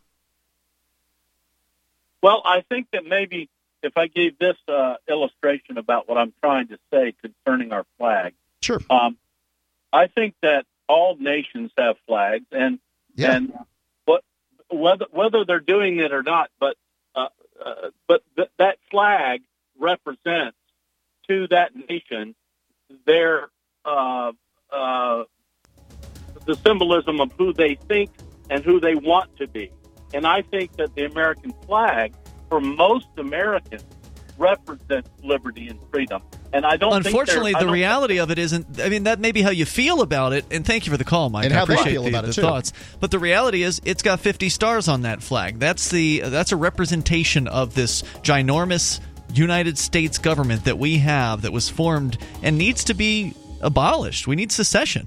Well, I think that maybe if I gave this uh, illustration about what I'm trying to say concerning our flag, sure. Um, I think that all nations have flags, and yeah. and what whether whether they're doing it or not, but uh, uh, but th- that flag represents to that nation their uh, uh, the symbolism of who they think and who they want to be. And I think that the American flag, for most Americans, represents liberty and freedom. And I don't Unfortunately, think I the don't reality of it isn't. I mean, that may be how you feel about it, and thank you for the call, Mike. And I how they appreciate feel the, about it, the too. thoughts. But the reality is, it's got fifty stars on that flag. That's the that's a representation of this ginormous United States government that we have, that was formed and needs to be abolished. We need secession.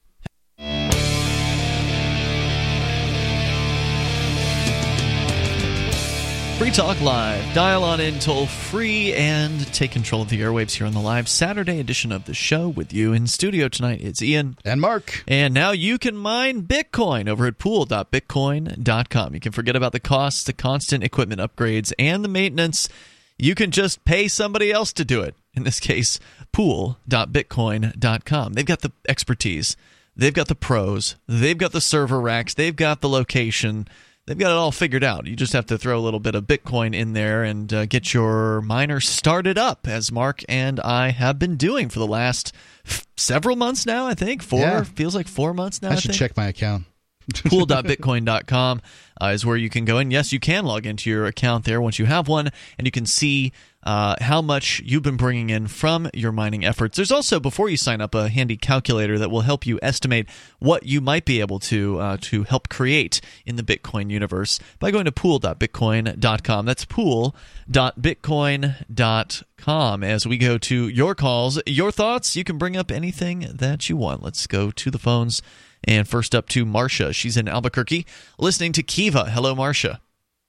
Free Talk Live. Dial on in toll free and take control of the airwaves here on the live Saturday edition of the show. With you in studio tonight, it's Ian. And Mark. And now you can mine Bitcoin over at pool dot bitcoin dot com. You can forget about the costs, the constant equipment upgrades, and the maintenance. You can just pay somebody else to do it. In this case, pool dot bitcoin dot com. They've got the expertise. They've got the pros. They've got the server racks. They've got the location. They've got it all figured out. You just have to throw a little bit of Bitcoin in there and uh, get your miner started up, as Mark and I have been doing for the last f- several months now, I think. Four, yeah. feels like four months now, I, I should think. check my account. pool dot bitcoin dot com uh, is where you can go. And yes, you can log into your account there once you have one, and you can see uh, how much you've been bringing in from your mining efforts. There's also, before you sign up, a handy calculator that will help you estimate what you might be able to uh, to help create in the Bitcoin universe by going to pool dot bitcoin dot com. That's pool dot bitcoin dot com. As we go to your calls, your thoughts, you can bring up anything that you want. Let's go to the phones. And first up to Marcia. She's in Albuquerque, listening to Kiva. Hello, Marcia.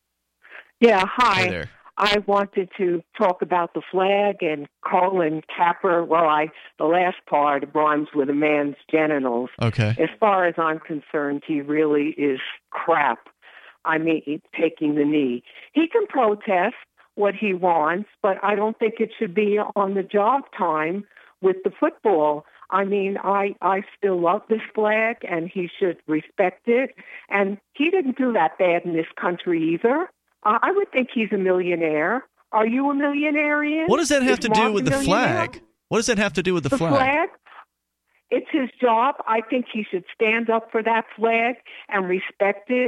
Yeah, hi. Hi there. I wanted to talk about the flag and Colin Capper. Well, I the last part rhymes with a man's genitals. Okay. As far as I'm concerned, he really is crap. I mean, taking the knee. He can protest what he wants, but I don't think it should be on the job time with the football. I mean, I, I still love this flag, and he should respect it. And he didn't do that bad in this country either. Uh, I would think he's a millionaire. Are you a millionaire, Ian? What does that have Is to do Mark with a the millionaire? flag? What does that have to do with the, The flag? flag? It's his job. I think he should stand up for that flag and respect it.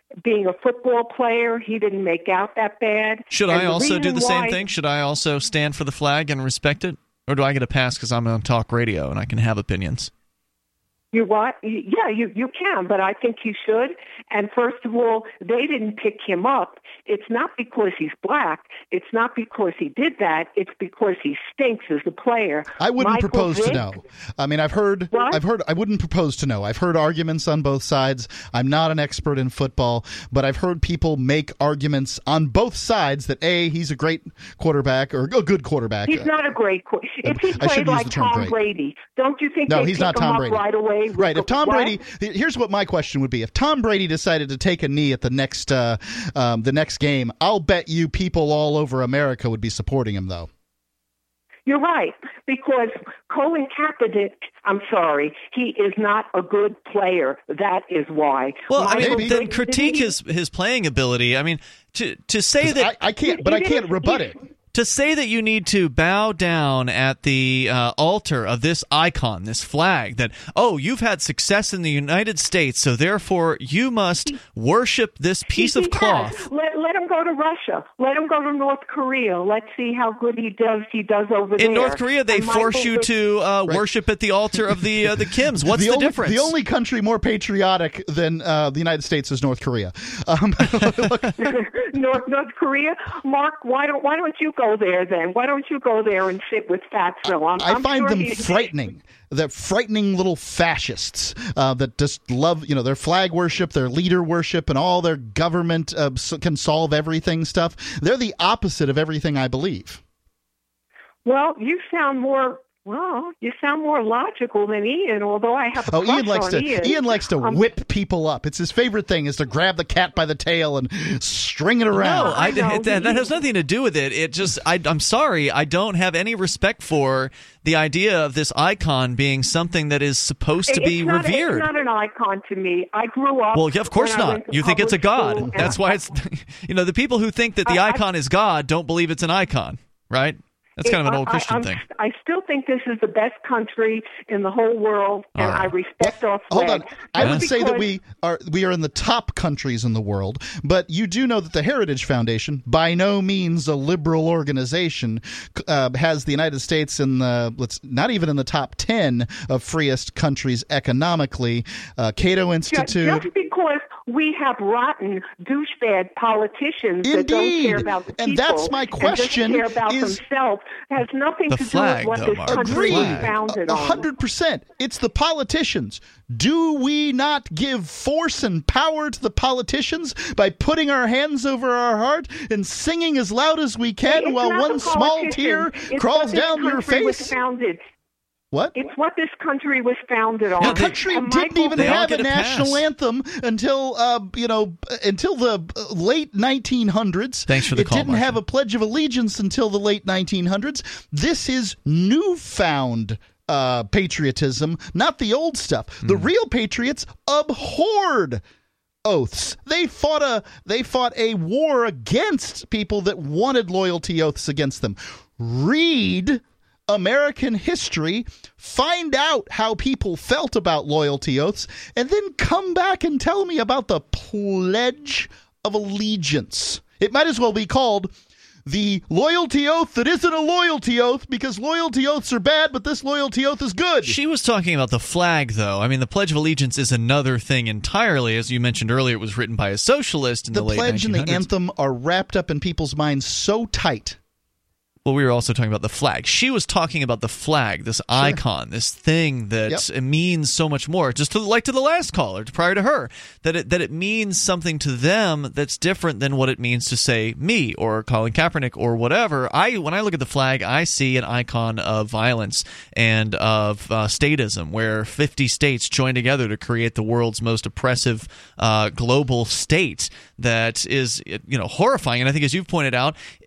being a football player, he didn't make out that bad. Should And I also do the reason same why- thing? Should I also stand for the flag and respect it? Or do I get a pass because I'm on talk radio and I can have opinions? You what? Yeah, you, you can, but I think you should. And first of all, they didn't pick him up. It's not because he's black. It's not because he did that. It's because he stinks as a player. I wouldn't Michael propose Vick, to know. I mean, I've heard, What? I've heard, I wouldn't propose to know. I've heard arguments on both sides. I'm not an expert in football, but I've heard people make arguments on both sides that A, he's a great quarterback or a good quarterback. He's not a great quarterback. If he I played shouldn't use like the term Tom great. Brady, don't you think No, they'd he's pick not him Tom up Brady. right away? Right. If Tom What? Brady, here's what my question would be: if Tom Brady decided to take a knee at the next, uh, um, the next game, I'll bet you people all over America would be supporting him, though. You're right, because Colin Kaepernick, I'm sorry, he is not a good player. That is why. Well, I Michael mean, then Vick- critique his his playing ability. I mean, to to say that I, I can't, but I can't rebut it. To say that you need to bow down at the uh, altar of this icon, this flag, that, oh, you've had success in the United States, so therefore you must worship this piece He- of he cloth. has. Let, let him go to Russia. Let him go to North Korea. Let's see how good he does. He does over there. In North Korea, they And force Michael you Vick- to uh, worship at the altar of the uh, the Kims. What's the, only, difference? The only country more patriotic than uh, the United States is North Korea. Um, North North Korea. Mark, why don't why don't you go there then? Why don't you go there and sit with Fatso? I'm, I I'm find sure them he- frightening. They're frightening little fascists uh, that just love, you know, their flag worship, their leader worship, and all their government uh, s- can solve everything stuff. They're the opposite of everything I believe. Well, you sound more. Well, you sound more logical than Ian. Although I have a Oh, crush Ian likes on to Ian. Ian likes to Um, whip people up. It's his favorite thing is to grab the cat by the tail and string it around. No, I, that, that has nothing to do with it. It just, I, I'm sorry, I don't have any respect for the idea of this icon being something that is supposed to it's be not, revered. It's not an icon to me. I grew up. Well, yeah, of course when I not. went to You think it's a public god. school, and That's why it's, you know, the people who think that the I- I- icon is God don't believe it's an icon, right? That's kind of an old I- Christian I'm- thing. I still think this is the best country in the whole world, and All right. I respect our Hold flag. on. I would Just say that because- we are we are in the top countries in the world, but you do know that the Heritage Foundation, by no means a liberal organization, uh, has the United States in the let's not even in the top ten of freest countries economically. Uh, Cato Ju- Institute. Just because we have rotten, douchebag politicians that don't Indeed. care about the people And that's my question and just care about is- themselves has nothing The to flag, do with though, what Mark. this country Agreed. was founded A on. hundred percent. It's the politicians. Do we not give force and power to the politicians by putting our hands over our heart and singing as loud as we can It's while not one the small politicians. tear It's crawls what this down your country was face? founded. What? It's what this country was founded on. The country And didn't Michael even They all have a get a national pass. anthem until uh, you know until the uh, late nineteen hundreds. Thanks for the it call, didn't Marshall. have a Pledge of Allegiance until the late nineteen hundreds. This is newfound uh, patriotism, not the old stuff. Hmm. The real patriots abhorred oaths. They fought a they fought a war against people that wanted loyalty oaths against them. Read American history, find out how people felt about loyalty oaths, and then come back and tell me about the Pledge of Allegiance. It might as well be called the loyalty oath that isn't a loyalty oath, because loyalty oaths are bad, but this loyalty oath is good. She was talking about the flag, though. I mean, the Pledge of Allegiance is another thing entirely. As you mentioned earlier, it was written by a socialist in the, The late pledge and nineteen the hundreds. anthem are wrapped up in people's minds so tight. Well, we were also talking about the flag. She was talking about the flag, this icon, this thing that Yep. means so much more. Just to, like to the last caller, prior to her, that it that it means something to them that's different than what it means to say me or Colin Kaepernick or whatever. I when I look at the flag, I see an icon of violence and of uh, statism, where fifty states join together to create the world's most oppressive uh, global state that is, you know, horrifying. And I think, as you've pointed out,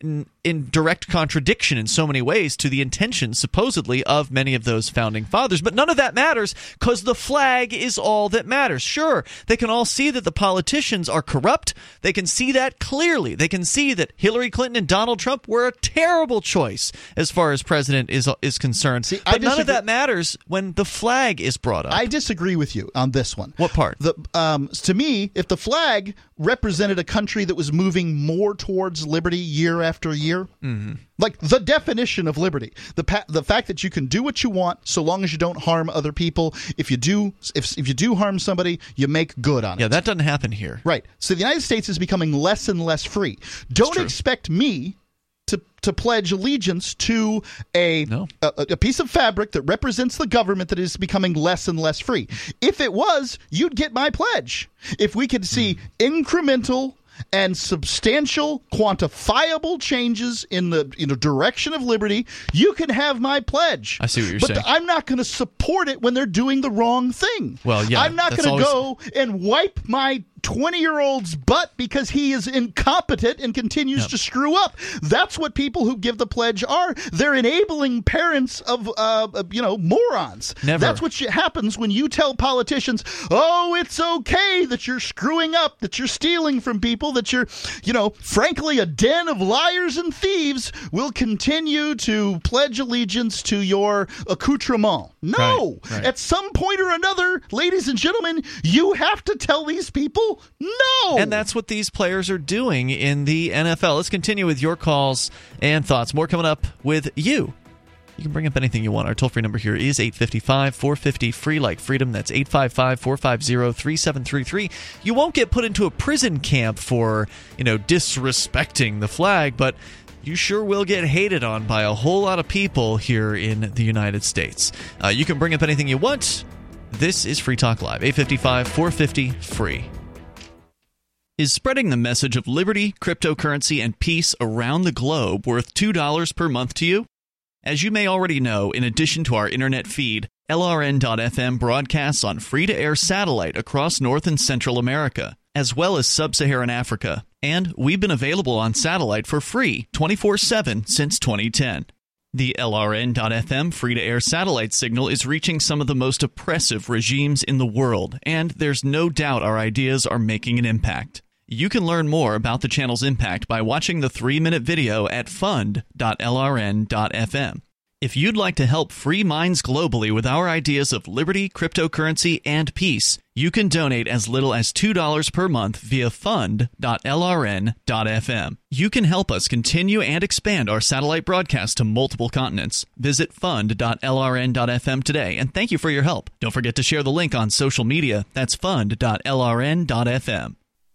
in direct contradiction in so many ways to the intentions, supposedly, of many of those founding fathers. But none of that matters because the flag is all that matters. Sure, they can all see that the politicians are corrupt. They can see that clearly. They can see that Hillary Clinton and Donald Trump were a terrible choice as far as president is is concerned. See, but I none of disagree. that matters when the flag is brought up. I disagree with you on this one. What part? The, um, to me, if the flag represented a country that was moving more towards liberty year after year, mm-hmm. like the definition of liberty, the pa- the fact that you can do what you want so long as you don't harm other people. If you do, if if you do harm somebody, you make good on it. Yeah, that doesn't happen here. Right. So the United States is becoming less and less free. Don't expect me to to pledge allegiance to a, no. a a piece of fabric that represents the government that is becoming less and less free. If it was, you'd get my pledge. If we could see mm. incremental and substantial, quantifiable changes in the in the direction of liberty, you can have my pledge. I see what you're but saying. But I'm not going to support it when they're doing the wrong thing. Well, yeah, I'm not that's going to always... go and wipe my twenty-year-old's butt because he is incompetent and continues Yep. to screw up. That's what people who give the pledge are. They're enabling parents of, uh, you know, morons. Never. That's what sh- happens when you tell politicians, oh, it's okay that you're screwing up, that you're stealing from people, that you're, you know, frankly, a den of liars and thieves will continue to pledge allegiance to your accoutrement. No. Right, right. At some point or another, ladies and gentlemen, you have to tell these people no. And that's what these players are doing in the N F L. Let's continue with your calls and thoughts. More coming up with you. You can bring up anything you want. Our toll-free number here is eight five five, four five zero, free like freedom. That's eight five five, four five zero, three seven three three. You won't get put into a prison camp for, you know, disrespecting the flag, but you sure will get hated on by a whole lot of people here in the United States. Uh, you can bring up anything you want. This is Free Talk Live. eight five five, four five zero, free. Is spreading the message of liberty, cryptocurrency, and peace around the globe worth two dollars per month to you? As you may already know, in addition to our internet feed, L R N dot F M broadcasts on free-to-air satellite across North and Central America, as well as Sub-Saharan Africa. And we've been available on satellite for free twenty-four seven since twenty ten. The L R N dot F M free-to-air satellite signal is reaching some of the most oppressive regimes in the world, and there's no doubt our ideas are making an impact. You can learn more about the channel's impact by watching the three-minute video at fund dot L R N dot F M. If you'd like to help free minds globally with our ideas of liberty, cryptocurrency, and peace, you can donate as little as two dollars per month via fund dot L R N dot F M. You can help us continue and expand our satellite broadcast to multiple continents. Visit fund dot L R N dot F M today, and thank you for your help. Don't forget to share the link on social media. That's fund dot L R N dot F M.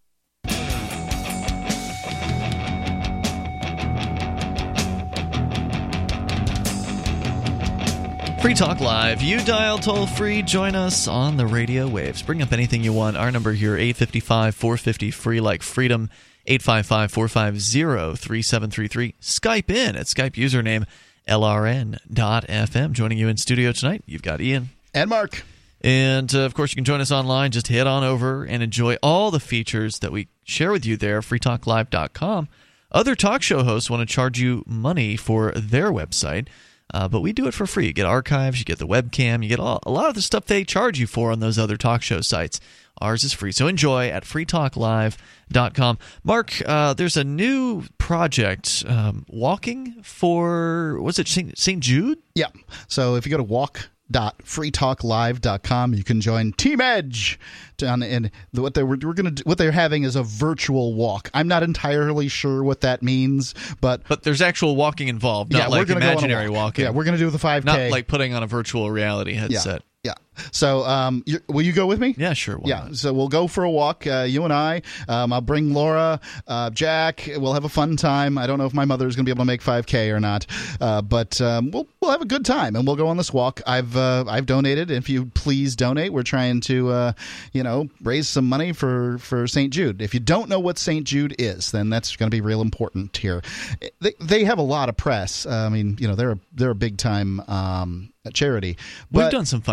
Free Talk Live. You dial toll free. Join us on the radio waves. Bring up anything you want. Our number here, eight five five, four five zero, free like freedom, eight five five, four five zero, three seven three three. Skype in at Skype username L R N dot F M. Joining you in studio tonight, you've got Ian. And Mark. And, uh, of course, you can join us online. Just head on over and enjoy all the features that we share with you there, free talk live dot com. Other talk show hosts want to charge you money for their website. Uh, but we do it for free. You get archives, you get the webcam, you get all, a lot of the stuff they charge you for on those other talk show sites. Ours is free. So enjoy at free talk live dot com. Mark, uh, there's a new project, um, Walking for, was it Saint Jude? Yeah. So if you go to walk dot free talk live dot com, you can join Team Edge. Down in what they were, we're going to what they're having is a virtual walk. I'm not entirely sure what that means, but but there's actual walking involved, not yeah, like we're imaginary go walk. walking. Yeah, we're going to do the five K, not like putting on a virtual reality headset. Yeah. Yeah. So, um, you, will you go with me? Yeah, sure. Why yeah. not? So we'll go for a walk. Uh, you and I. Um, I'll bring Laura, uh, Jack. We'll have a fun time. I don't know if my mother is going to be able to make five K or not, uh, but um, we'll we'll have a good time and we'll go on this walk. I've uh, I've donated. If you please donate, we're trying to uh, you know raise some money for for Saint Jude. If you don't know what Saint Jude is, then that's going to be real important here. They they have a lot of press. Uh, I mean, you know, they're a, they're a big time. Um, A charity. We've but, done some fundraising for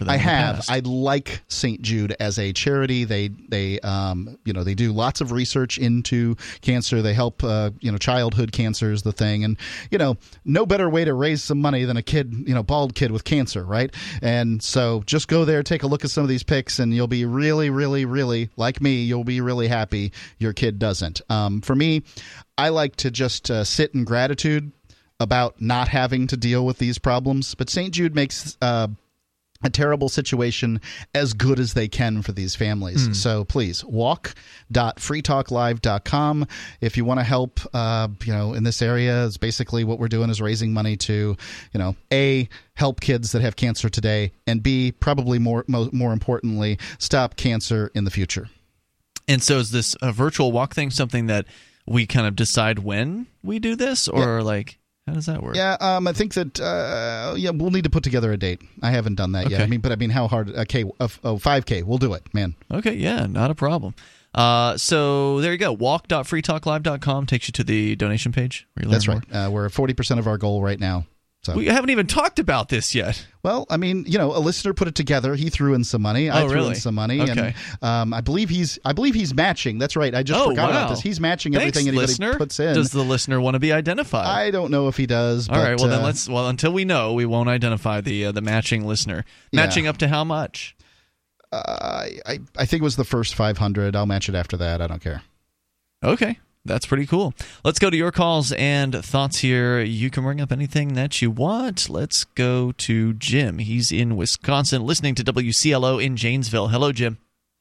them. I in the have. past. I like Saint Jude as a charity. They they um you know they do lots of research into cancer. They help uh, you know childhood cancer is the thing, and you know no better way to raise some money than a kid you know bald kid with cancer, right? And so just go there, take a look at some of these pics, and you'll be really, really, really like me. You'll be really happy your kid doesn't. Um, for me, I like to just uh, sit in gratitude about not having to deal with these problems. But Saint Jude makes uh, a terrible situation as good as they can for these families. Mm. So please, walk dot free talk live dot com. If you want to help, uh, you know, in this area, is basically what we're doing is raising money to, you know, A, help kids that have cancer today, and B, probably more mo- more importantly, stop cancer in the future. And so is this a virtual walk thing something that we kind of decide when we do this, or yeah. like... How does that work? Yeah, um, I think that uh, yeah, we'll need to put together a date. I haven't done that okay. yet. I mean, but I mean, how hard? A K, oh, five K. We'll do it, man. Okay, yeah, not a problem. Uh, so there you go. walk dot free talk live dot com takes you to the donation page. Where you That's learn right. Uh, we're at forty percent of our goal right now. So. We haven't even talked about this yet. Well, I mean, you know, a listener put it together. He threw in some money. I oh, threw really? in some money, okay. and um, I believe he's. I believe he's matching. That's right. I just oh, forgot wow. about this. He's matching Thanks, everything anybody listener. puts in. Does the listener want to be identified? I don't know if he does. All but, right. Well, uh, then let's. Well, until we know, we won't identify the uh, the matching listener. Matching yeah. up to how much? Uh, I I think it was the first five hundred. I'll match it after that. I don't care. Okay. That's pretty cool. Let's go to your calls and thoughts here. You can bring up anything that you want. Let's go to Jim. He's in Wisconsin, listening to W C L O in Janesville. Hello, Jim.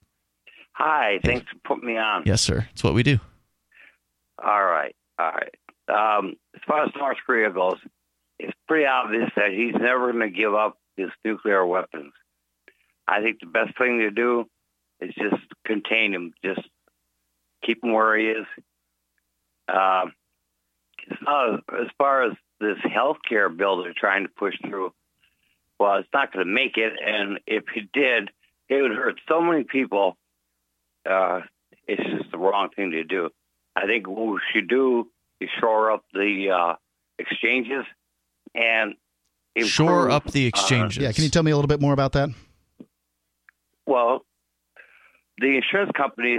Hi. Thanks for putting me on. Yes, sir. It's what we do. All right. All right. Um, as far as North Korea goes, it's pretty obvious that he's never going to give up his nuclear weapons. I think the best thing to do is just contain him. Just keep him where he is. Uh, uh, as far as this health care bill they're trying to push through, well, it's not going to make it. And if it did, it would hurt so many people. Uh, it's just the wrong thing to do. I think what we should do is shore up the uh, exchanges and improve, shore up the exchanges. Uh, yeah, can you tell me a little bit more about that? Well, the insurance companies,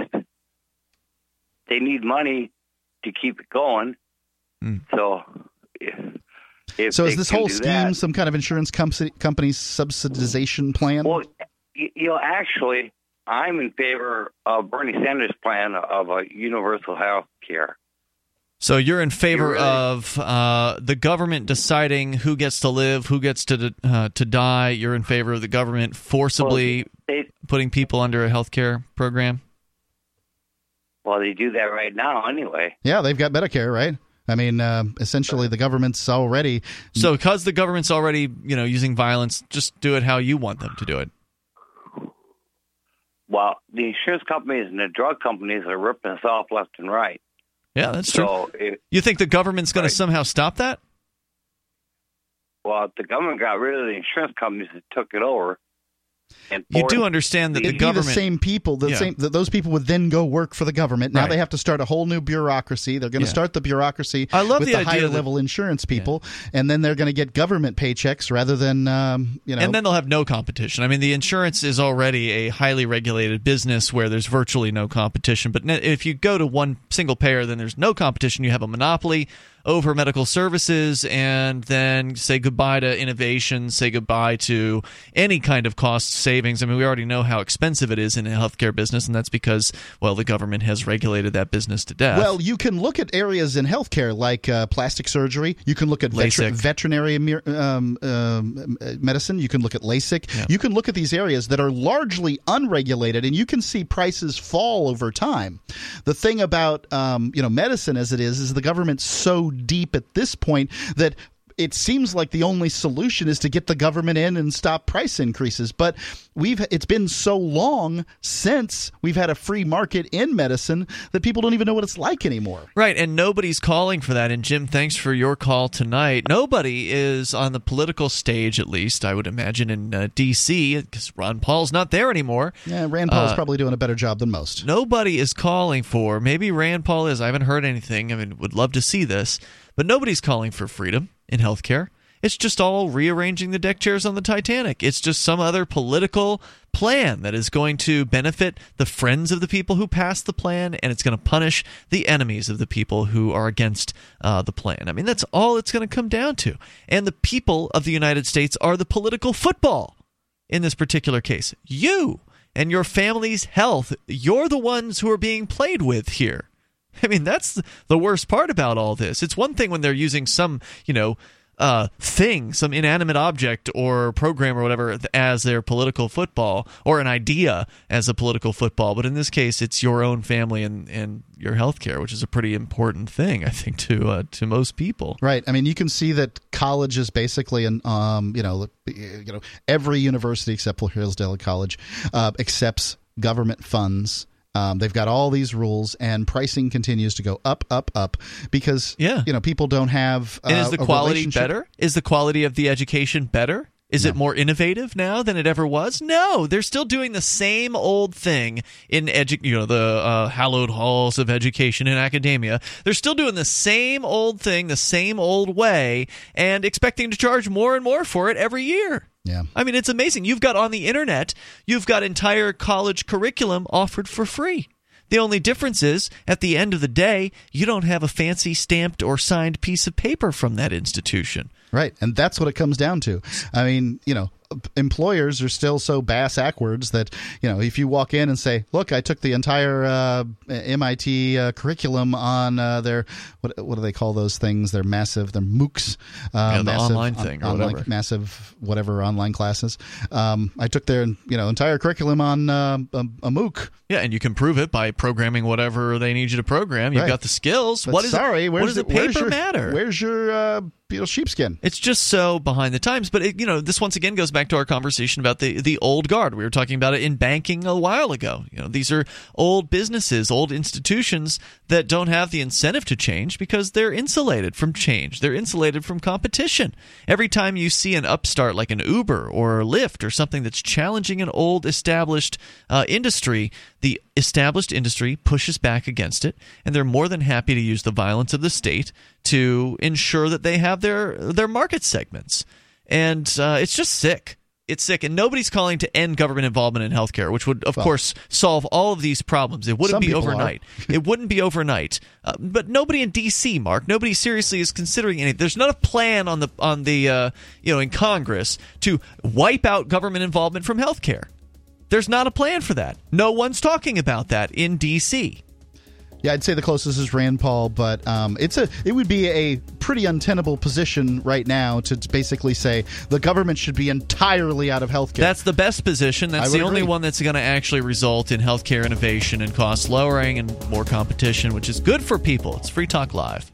they need money to keep it going. Mm. So, if, if so is this whole do scheme that, some kind of insurance com- company subsidization plan? Well, you know, actually, I'm in favor of Bernie Sanders' plan of a universal health care. So you're in favor really? of uh, the government deciding who gets to live, who gets to uh, to die. You're in favor of the government forcibly well, they, putting people under a health care program? Well, they do that right now anyway. Yeah, they've got Medicare, right? I mean, uh, essentially, the government's already... So because the government's already, you know, using violence, just do it how you want them to do it. Well, the insurance companies and the drug companies are ripping us off left and right. Yeah, that's so true. If, you think the government's going right. to somehow stop that? Well, if the government got rid of the insurance companies that took it over... And you do understand that the It'd government... be the same people. The yeah. same. The, those people would then go work for the government. Now right. they have to start a whole new bureaucracy. They're going to yeah. start the bureaucracy I love with the, the, idea higher that, level insurance people, yeah. and then they're going to get government paychecks rather than, um, you know... And then they'll have no competition. I mean, the insurance is already a highly regulated business where there's virtually no competition. But if you go to one single payer, then there's no competition. You have a monopoly over medical services, and then say goodbye to innovation, say goodbye to any kind of cost savings. I mean, we already know how expensive it is in a healthcare business, and that's because, well, the government has regulated that business to death. Well, you can look at areas in healthcare like uh, plastic surgery. You can look at veter- veterinary um, um, medicine. You can look at LASIK. Yeah. You can look at these areas that are largely unregulated, and you can see prices fall over time. The thing about um, you know medicine as it is, is the government's so deep at this point that it seems like the only solution is to get the government in and stop price increases. But we've it's been so long since we've had a free market in medicine that people don't even know what it's like anymore. Right, and nobody's calling for that. And Jim, thanks for your call tonight. Nobody is on the political stage, at least, I would imagine, in uh, D C, because Ron Paul's not there anymore. Yeah, Rand Paul's uh, probably doing a better job than most. Nobody is calling for, maybe Rand Paul is, I haven't heard anything, I mean, would love to see this, but nobody's calling for freedom in healthcare. It's just all rearranging the deck chairs on the Titanic. It's just some other political plan that is going to benefit the friends of the people who passed the plan, and it's going to punish the enemies of the people who are against uh, the plan. I mean, that's all it's going to come down to. And the people of the United States are the political football in this particular case. You and your family's health, you're the ones who are being played with here. I mean, that's the worst part about all this. It's one thing when they're using some, you know, uh, thing, some inanimate object or program or whatever as their political football, or an idea as a political football. But in this case, it's your own family and, and your health care, which is a pretty important thing, I think, to uh, to most people. Right. I mean, you can see that college is basically, an, um, you know, you know, every university except Hillsdale College uh, accepts government funds. Um, they've got all these rules, and pricing continues to go up, up, up because yeah. you know people don't have. Uh, and is the quality better? Is the quality of the education better? Is no. it more innovative now than it ever was? No, they're still doing the same old thing in edu- you know the uh, hallowed halls of education in academia. They're still doing the same old thing, the same old way, and expecting to charge more and more for it every year. Yeah. I mean, it's amazing. You've got on the internet, you've got entire college curriculum offered for free. The only difference is, at the end of the day, you don't have a fancy stamped or signed piece of paper from that institution. Right, and that's what it comes down to. I mean, you know, employers are still so bass-ackwards that, you know, if you walk in and say, look, I took the entire uh, M I T uh, curriculum on uh, their, what what do they call those things? They're massive, they're MOOCs. Uh, yeah, the massive, online thing or online, whatever. Massive whatever online classes. Um, I took their, you know, entire curriculum on uh, a, a MOOC. Yeah, and you can prove it by programming whatever they need you to program. You've right. got the skills. But what is sorry, it, where's what does the, the where's paper your, matter? Where's your uh, you know, sheepskin? It's just so behind the times. But, it, you know, this once again goes back to our conversation about the, the old guard. We were talking about it in banking a while ago. You know, these are old businesses, old institutions that don't have the incentive to change because they're insulated from change. They're insulated from competition. Every time you see an upstart like an Uber or Lyft or something that's challenging an old established uh, industry, the established industry pushes back against it, and they're more than happy to use the violence of the state to ensure that they have their their market segments. And uh, it's just sick. It's sick. And nobody's calling to end government involvement in healthcare, which would, of well, course, solve all of these problems. It wouldn't be overnight. It wouldn't be overnight. Uh, but nobody in D C, Mark, nobody seriously is considering anything. There's not a plan on the on the uh, you know in Congress to wipe out government involvement from healthcare. There's not a plan for that. No one's talking about that in D C. Yeah, I'd say the closest is Rand Paul, but um, it's a it would be a pretty untenable position right now to basically say the government should be entirely out of healthcare. That's the best position. That's the only agree. one that's going to actually result in healthcare innovation and cost lowering and more competition, which is good for people. It's Free Talk Live.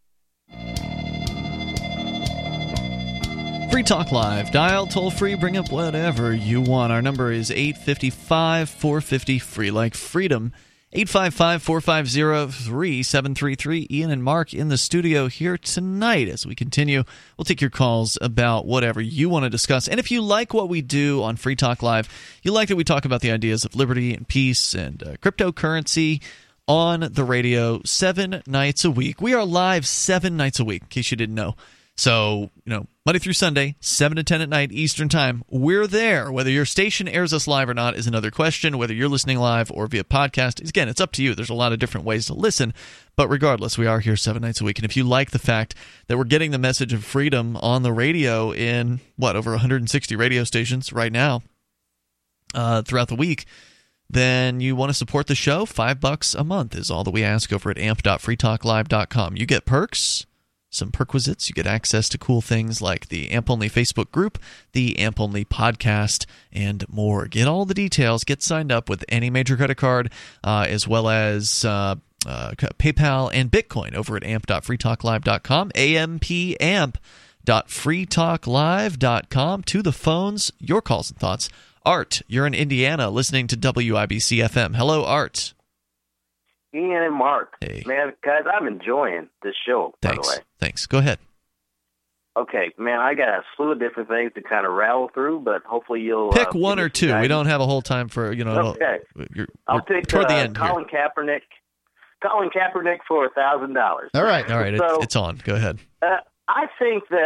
Free Talk Live. Dial toll free. Bring up whatever you want. Our number is eight five five, four five zero, free like freedom. eight five five, four five zero, three seven three three. Ian and Mark in the studio here tonight. As we continue, we'll take your calls about whatever you want to discuss. And if you like what we do on Free Talk Live, you like that we talk about the ideas of liberty and peace and uh, cryptocurrency on the radio seven nights a week. We are live seven nights a week, in case you didn't know. So, you know, Monday through Sunday, seven to ten at night Eastern Time, we're there. Whether your station airs us live or not is another question. Whether you're listening live or via podcast, again, it's up to you. There's a lot of different ways to listen. But regardless, we are here seven nights a week. And if you like the fact that we're getting the message of freedom on the radio in, what, over one hundred sixty radio stations right now uh, throughout the week, then you want to support the show, five bucks a month is all that we ask over at amp dot free talk live dot com. You get perks. Some perquisites. You get access to cool things like the A M P Only Facebook group, the A M P Only podcast, and more. Get all the details. Get signed up with any major credit card, uh, as well as uh, uh, PayPal and Bitcoin over at amp dot free talk live dot com, A M P amp dot free talk live dot com. To the phones, your calls and thoughts. Art, you're in Indiana listening to W I B C F M. Hello, Art. Ian and Mark. Hey. Man, guys, I'm enjoying this show, Thanks. by the way. Thanks. Go ahead. Okay, man, I got a slew of different things to kind of rattle through, but hopefully you'll... Pick uh, one or two. guys. We don't have a whole time for, you know... Okay. You're, I'll we're take toward uh, the end Colin here. Kaepernick. Colin Kaepernick for one thousand dollars. All right. All right, so, it's, it's on. Go ahead. Uh, I think that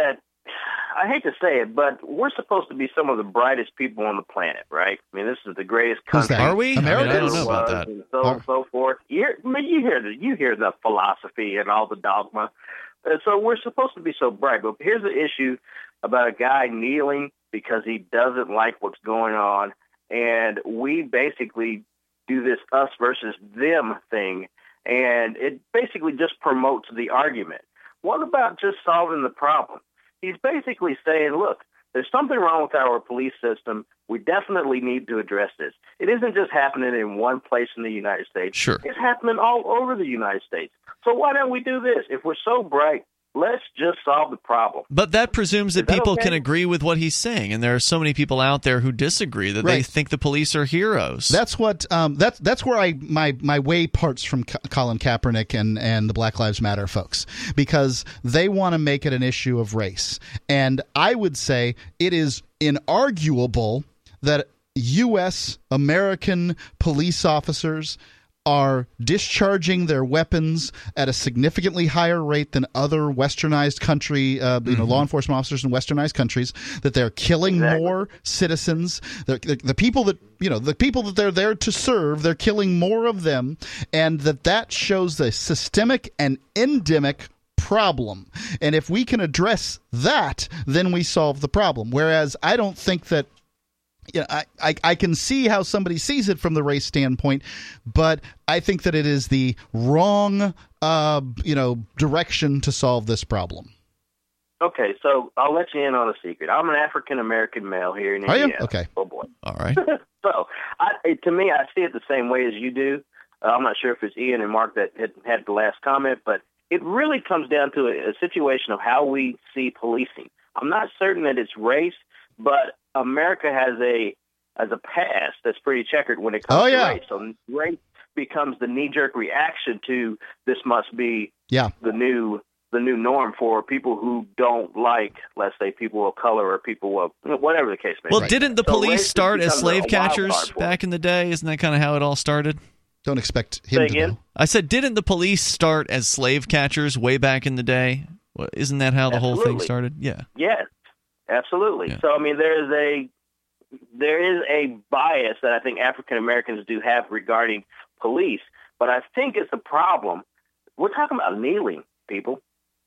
I hate to say it, but we're supposed to be some of the brightest people on the planet, right? I mean, this is the greatest country. Are we? Americans? I, mean, I don't know about that. And so on and so forth. You hear, I mean, you hear the you hear the philosophy and all the dogma. Uh, so we're supposed to be so bright. But here's the issue about a guy kneeling because he doesn't like what's going on, and we basically do this us versus them thing, and it basically just promotes the argument. What about just solving the problem? He's basically saying, look, there's something wrong with our police system. We definitely need to address this. It isn't just happening in one place in the United States. Sure. It's happening all over the United States. So why don't we do this? If we're so bright, let's just solve the problem. But that presumes that, that people okay? can agree with what he's saying, and there are so many people out there who disagree that they Right. think the police are heroes. That's what. Um, that's that's where I my my way parts from Ka- Colin Kaepernick and and the Black Lives Matter folks, because they want to make it an issue of race, and I would say it is inarguable that U S American police officers are discharging their weapons at a significantly higher rate than other westernized country, uh, you know, Mm-hmm. law enforcement officers in westernized countries, that they're killing Exactly. more citizens. They're, the, the people that, you know, the people that they're there to serve, they're killing more of them, and that that shows the systemic and endemic problem. And if we can address that, then we solve the problem. Whereas I don't think that, you know, I, I, I can see how somebody sees it from the race standpoint, but I think that it is the wrong, uh, you know, direction to solve this problem. Okay, so I'll let you in on a secret. I'm an African-American male here in Are Indiana. you? Okay. Oh, boy. All right. So, I, it, to me, I see it the same way as you do. Uh, I'm not sure if it's Ian and Mark that had, had the last comment, but it really comes down to a, a situation of how we see policing. I'm not certain that it's race, but America has a has a past that's pretty checkered when it comes Oh, to yeah. race. So race becomes the knee-jerk reaction to this must be Yeah. the new the new norm for people who don't like, let's say, people of color or people of whatever the case may be. Well, didn't the So police race start as becomes a- slave a wild catchers card for back in the day? Isn't that kind of how it all started? Don't expect Say him to again? know. I said, didn't the police start as slave catchers way back in the day? Well, isn't that how the whole thing Absolutely. started? Yeah. Yes, absolutely. Yeah. So, I mean, there is a there is a bias that I think African Americans do have regarding police, but I think it's a problem. We're talking about kneeling, people.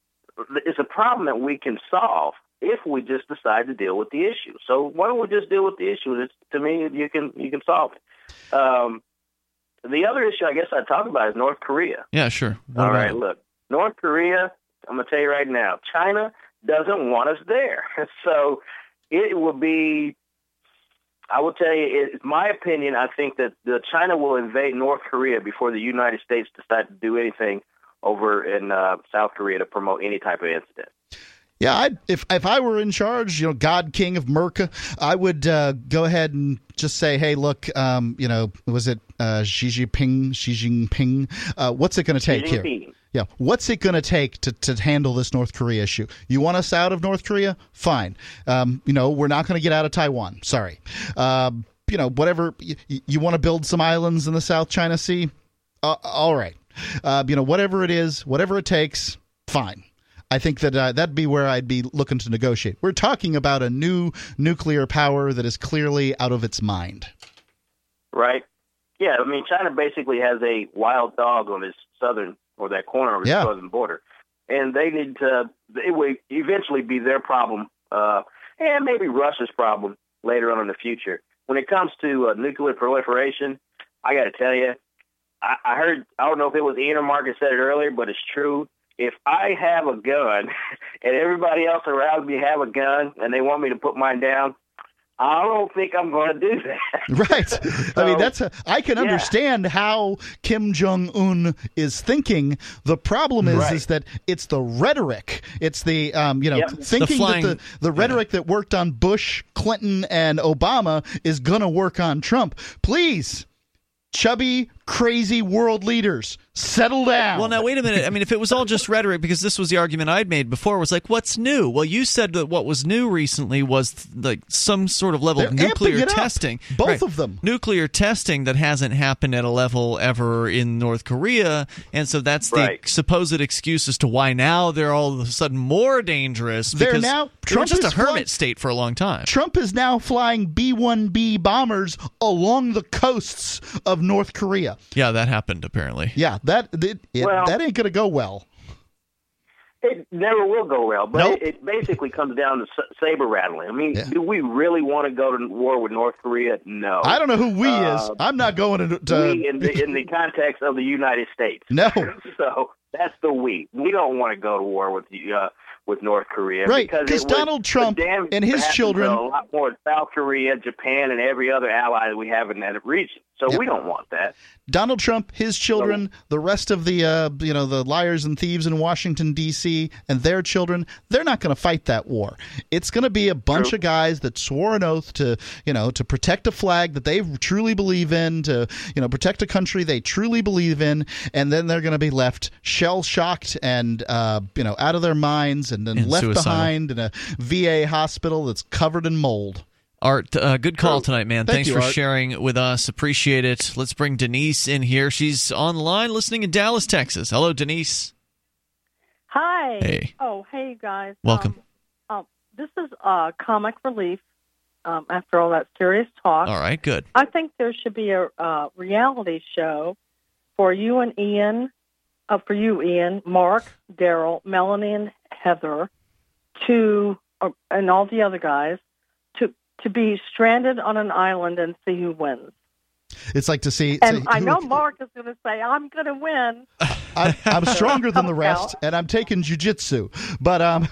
It's a problem that we can solve if we just decide to deal with the issue. So why don't we just deal with the issue? It's, to me, you can you can solve it. Um, the other issue I guess I'd talk about is North Korea. Yeah, sure. What All about right, it? look, North Korea, I'm going to tell you right now, China doesn't want us there. So it will be, I will tell you, it's my opinion, I think that the China will invade North Korea before the United States decide to do anything over in uh, South Korea to promote any type of incident. Yeah, I'd, if if I were in charge, you know, God King of Merca, I would uh, go ahead and just say, hey, look, um, you know, was it uh, Xi Jinping? Xi Jinping? Uh, what's it going to take Xi here? Jinping. Yeah, what's it going to take to to handle this North Korea issue? You want us out of North Korea? Fine. Um, you know, we're not going to get out of Taiwan. Sorry. Uh, you know, whatever. You, you want to build some islands in the South China Sea? Uh, all right. Uh, you know, whatever it is, whatever it takes, fine. I think that uh, that'd be where I'd be looking to negotiate. We're talking about a new nuclear power that is clearly out of its mind. Right? Yeah, I mean, China basically has a wild dog on its southern, or that corner of its Yeah. southern border. And they need to, it will eventually be their problem, uh, and maybe Russia's problem later on in the future. When it comes to uh, nuclear proliferation, I got to tell you, I, I heard, I don't know if it was Ian or Mark that said it earlier, but it's true. If I have a gun and everybody else around me have a gun and they want me to put mine down, I don't think I'm going to do that. Right. I mean, that's a, I can yeah. understand how Kim Jong-un is thinking. The problem is, Right. is that it's the rhetoric. It's the, um, you know, Yep. thinking The flying- that the, the rhetoric that worked on Bush, Clinton, and Obama is going to work on Trump. Please, chubby, crazy world leaders. Settle down. Well, now, wait a minute. I mean, if it was all just rhetoric, because this was the argument I'd made before, was like, what's new? Well, you said that what was new recently was like some sort of level They're of nuclear amping it up. testing. Both Right. of them. Nuclear testing that hasn't happened at a level ever in North Korea. And so that's the Right. supposed excuse as to why now they're all of a sudden more dangerous. They're because now- they were Trump just a is hermit flying- state for a long time. Trump is now flying B one B bombers along the coasts of North Korea. Yeah, that happened, apparently. Yeah, that it, it, Well- that ain't going to go well. It never will go well, but Nope. it, it basically comes down to s- saber rattling. I mean, do we really want to go to war with North Korea? No. I don't know who we Uh, is. I'm not going to. to we in the in the context of the United States. No. So that's the we. We don't want to go to war with the uh, with North Korea, Right, Because 'cause it would- Donald Trump the damage and his happens children- to a lot more in South Korea, Japan, and every other ally that we have in that region. So Yep. we don't want that. Donald Trump, his children, the rest of the uh, you know the liars and thieves in Washington D C and their children, they're not going to fight that war. It's going to be a bunch True. of guys that swore an oath to you know to protect a flag that they truly believe in, to you know protect a country they truly believe in, and then they're going to be left shell shocked and uh, you know out of their minds and then And left suicidal. behind in a V A hospital that's covered in mold. Art, uh, good call tonight, man. Thank Thanks you, for Art. sharing with us. Appreciate it. Let's bring Denise in here. She's online listening in Dallas, Texas. Hello, Denise. Hi. Hey. Oh, hey, you guys. Welcome. Um, um, this is uh, comic relief um, after all that serious talk. All right, good. I think there should be a uh, reality show for you and Ian, uh, for you, Ian, Mark, Daryl, Melanie, and Heather, to uh, and all the other guys, to to be stranded on an island and see who wins. It's like to see. And see I who- know Mark is going to say, I'm going to win. I'm, I'm stronger than the rest, Out. and I'm taking jujitsu. But um,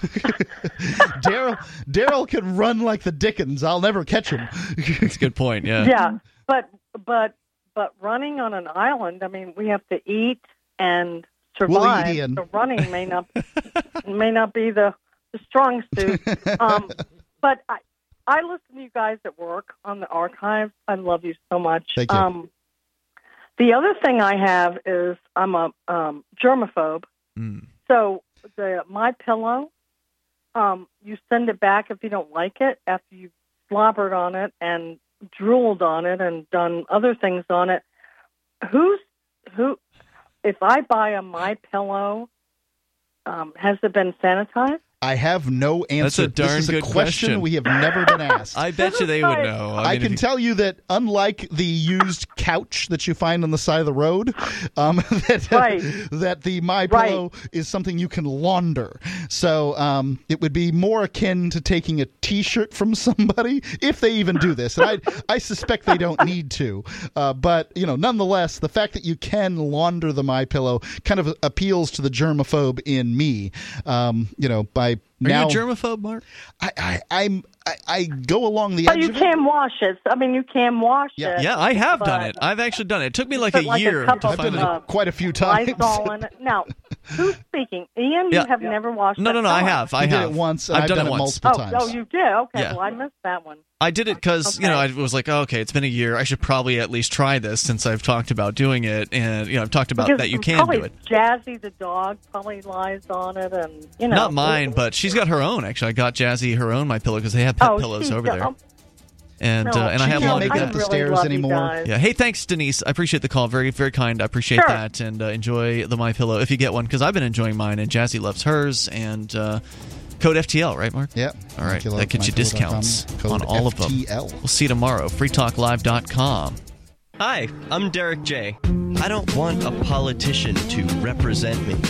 Daryl Daryl can run like the Dickens. I'll never catch him. That's a good point. Yeah. Yeah, but but but running on an island, I mean, we have to eat and We'll survive. eat, Ian. So running may not may not be the, the strong suit. Um, but I I listen to you guys at work on the archives. I love you so much. Thank you. Um, the other thing I have is I'm a um, germaphobe. Mm. So the My Pillow, um, you send it back if you don't like it after you've slobbered on it and drooled on it and done other things on it. Who's who? If I buy a My Pillow, um, has it been sanitized? I have no answer. That's a darn this is good a question, question. we have never been asked. I bet you they would know. I, mean, can if you- tell you that unlike the used couch that you find on the side of the road, um, that, Right. that the My Pillow is something you can launder. So um, it would be more akin to taking a T-shirt from somebody, if they even do this. And I, I suspect they don't need to. Uh, but you know, nonetheless, the fact that you can launder the My Pillow kind of appeals to the germaphobe in me. Um, you know, by Are now, you a germaphobe, Mark? I, I, I'm, I, I go along the But edge you of it. can wash it. I mean, you can wash it. Yeah, I have but done it. I've actually done it. It took me like Put a like a year cup to of, finally. uh, quite a few times. Lysol in it. Now, who's speaking? Ian, Yeah. you have never washed No, that no, no. I car. have. I You did have it once, and I've I've done, done it it once. multiple Oh, times. oh, you did? Okay, Yeah. well, I missed that one. I did it because you know I was like, oh, okay, it's been a year. I should probably at least try this since I've talked about doing it, and you know I've talked about Because that you can probably do it. Jazzy the dog probably lies on it, and you know. Not mine, but she's got her own. Actually, I got Jazzy her own My Pillow because they have pet Oh, pillows she over does. there. And No, uh, and I she have can't laundry make it that. up the really stairs love you anymore. guys. Yeah. Hey, thanks, Denise. I appreciate the call. Very, very kind. I appreciate Sure. that, and uh, enjoy the My Pillow if you get one because I've been enjoying mine, and Jazzy loves hers. And uh, code F T L, right, Mark? Yep. All right, If you that love gets you my pillow dot com, discounts code on all of them. F T L. We'll see you tomorrow. free talk live dot com. Hi, I'm Derek J. I don't want a politician to represent me.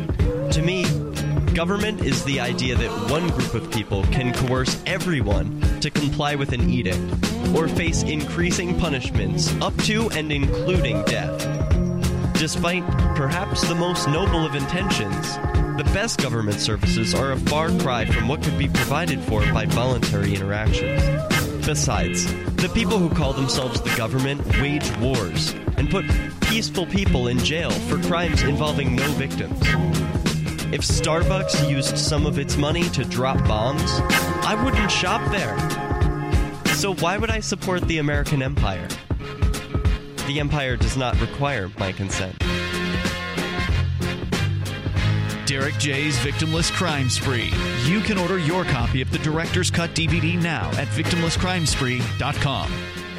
To me, government is the idea that one group of people can coerce everyone to comply with an edict or face increasing punishments up to and including death. Despite perhaps the most noble of intentions, the best government services are a far cry from what could be provided for by voluntary interactions. Besides, the people who call themselves the government wage wars and put peaceful people in jail for crimes involving no victims. If Starbucks used some of its money to drop bombs, I wouldn't shop there. So why would I support the American empire? The Empire does not require my consent. Derek J's Victimless Crime Spree. You can order your copy of the Director's Cut D V D now at victimless crime spree dot com.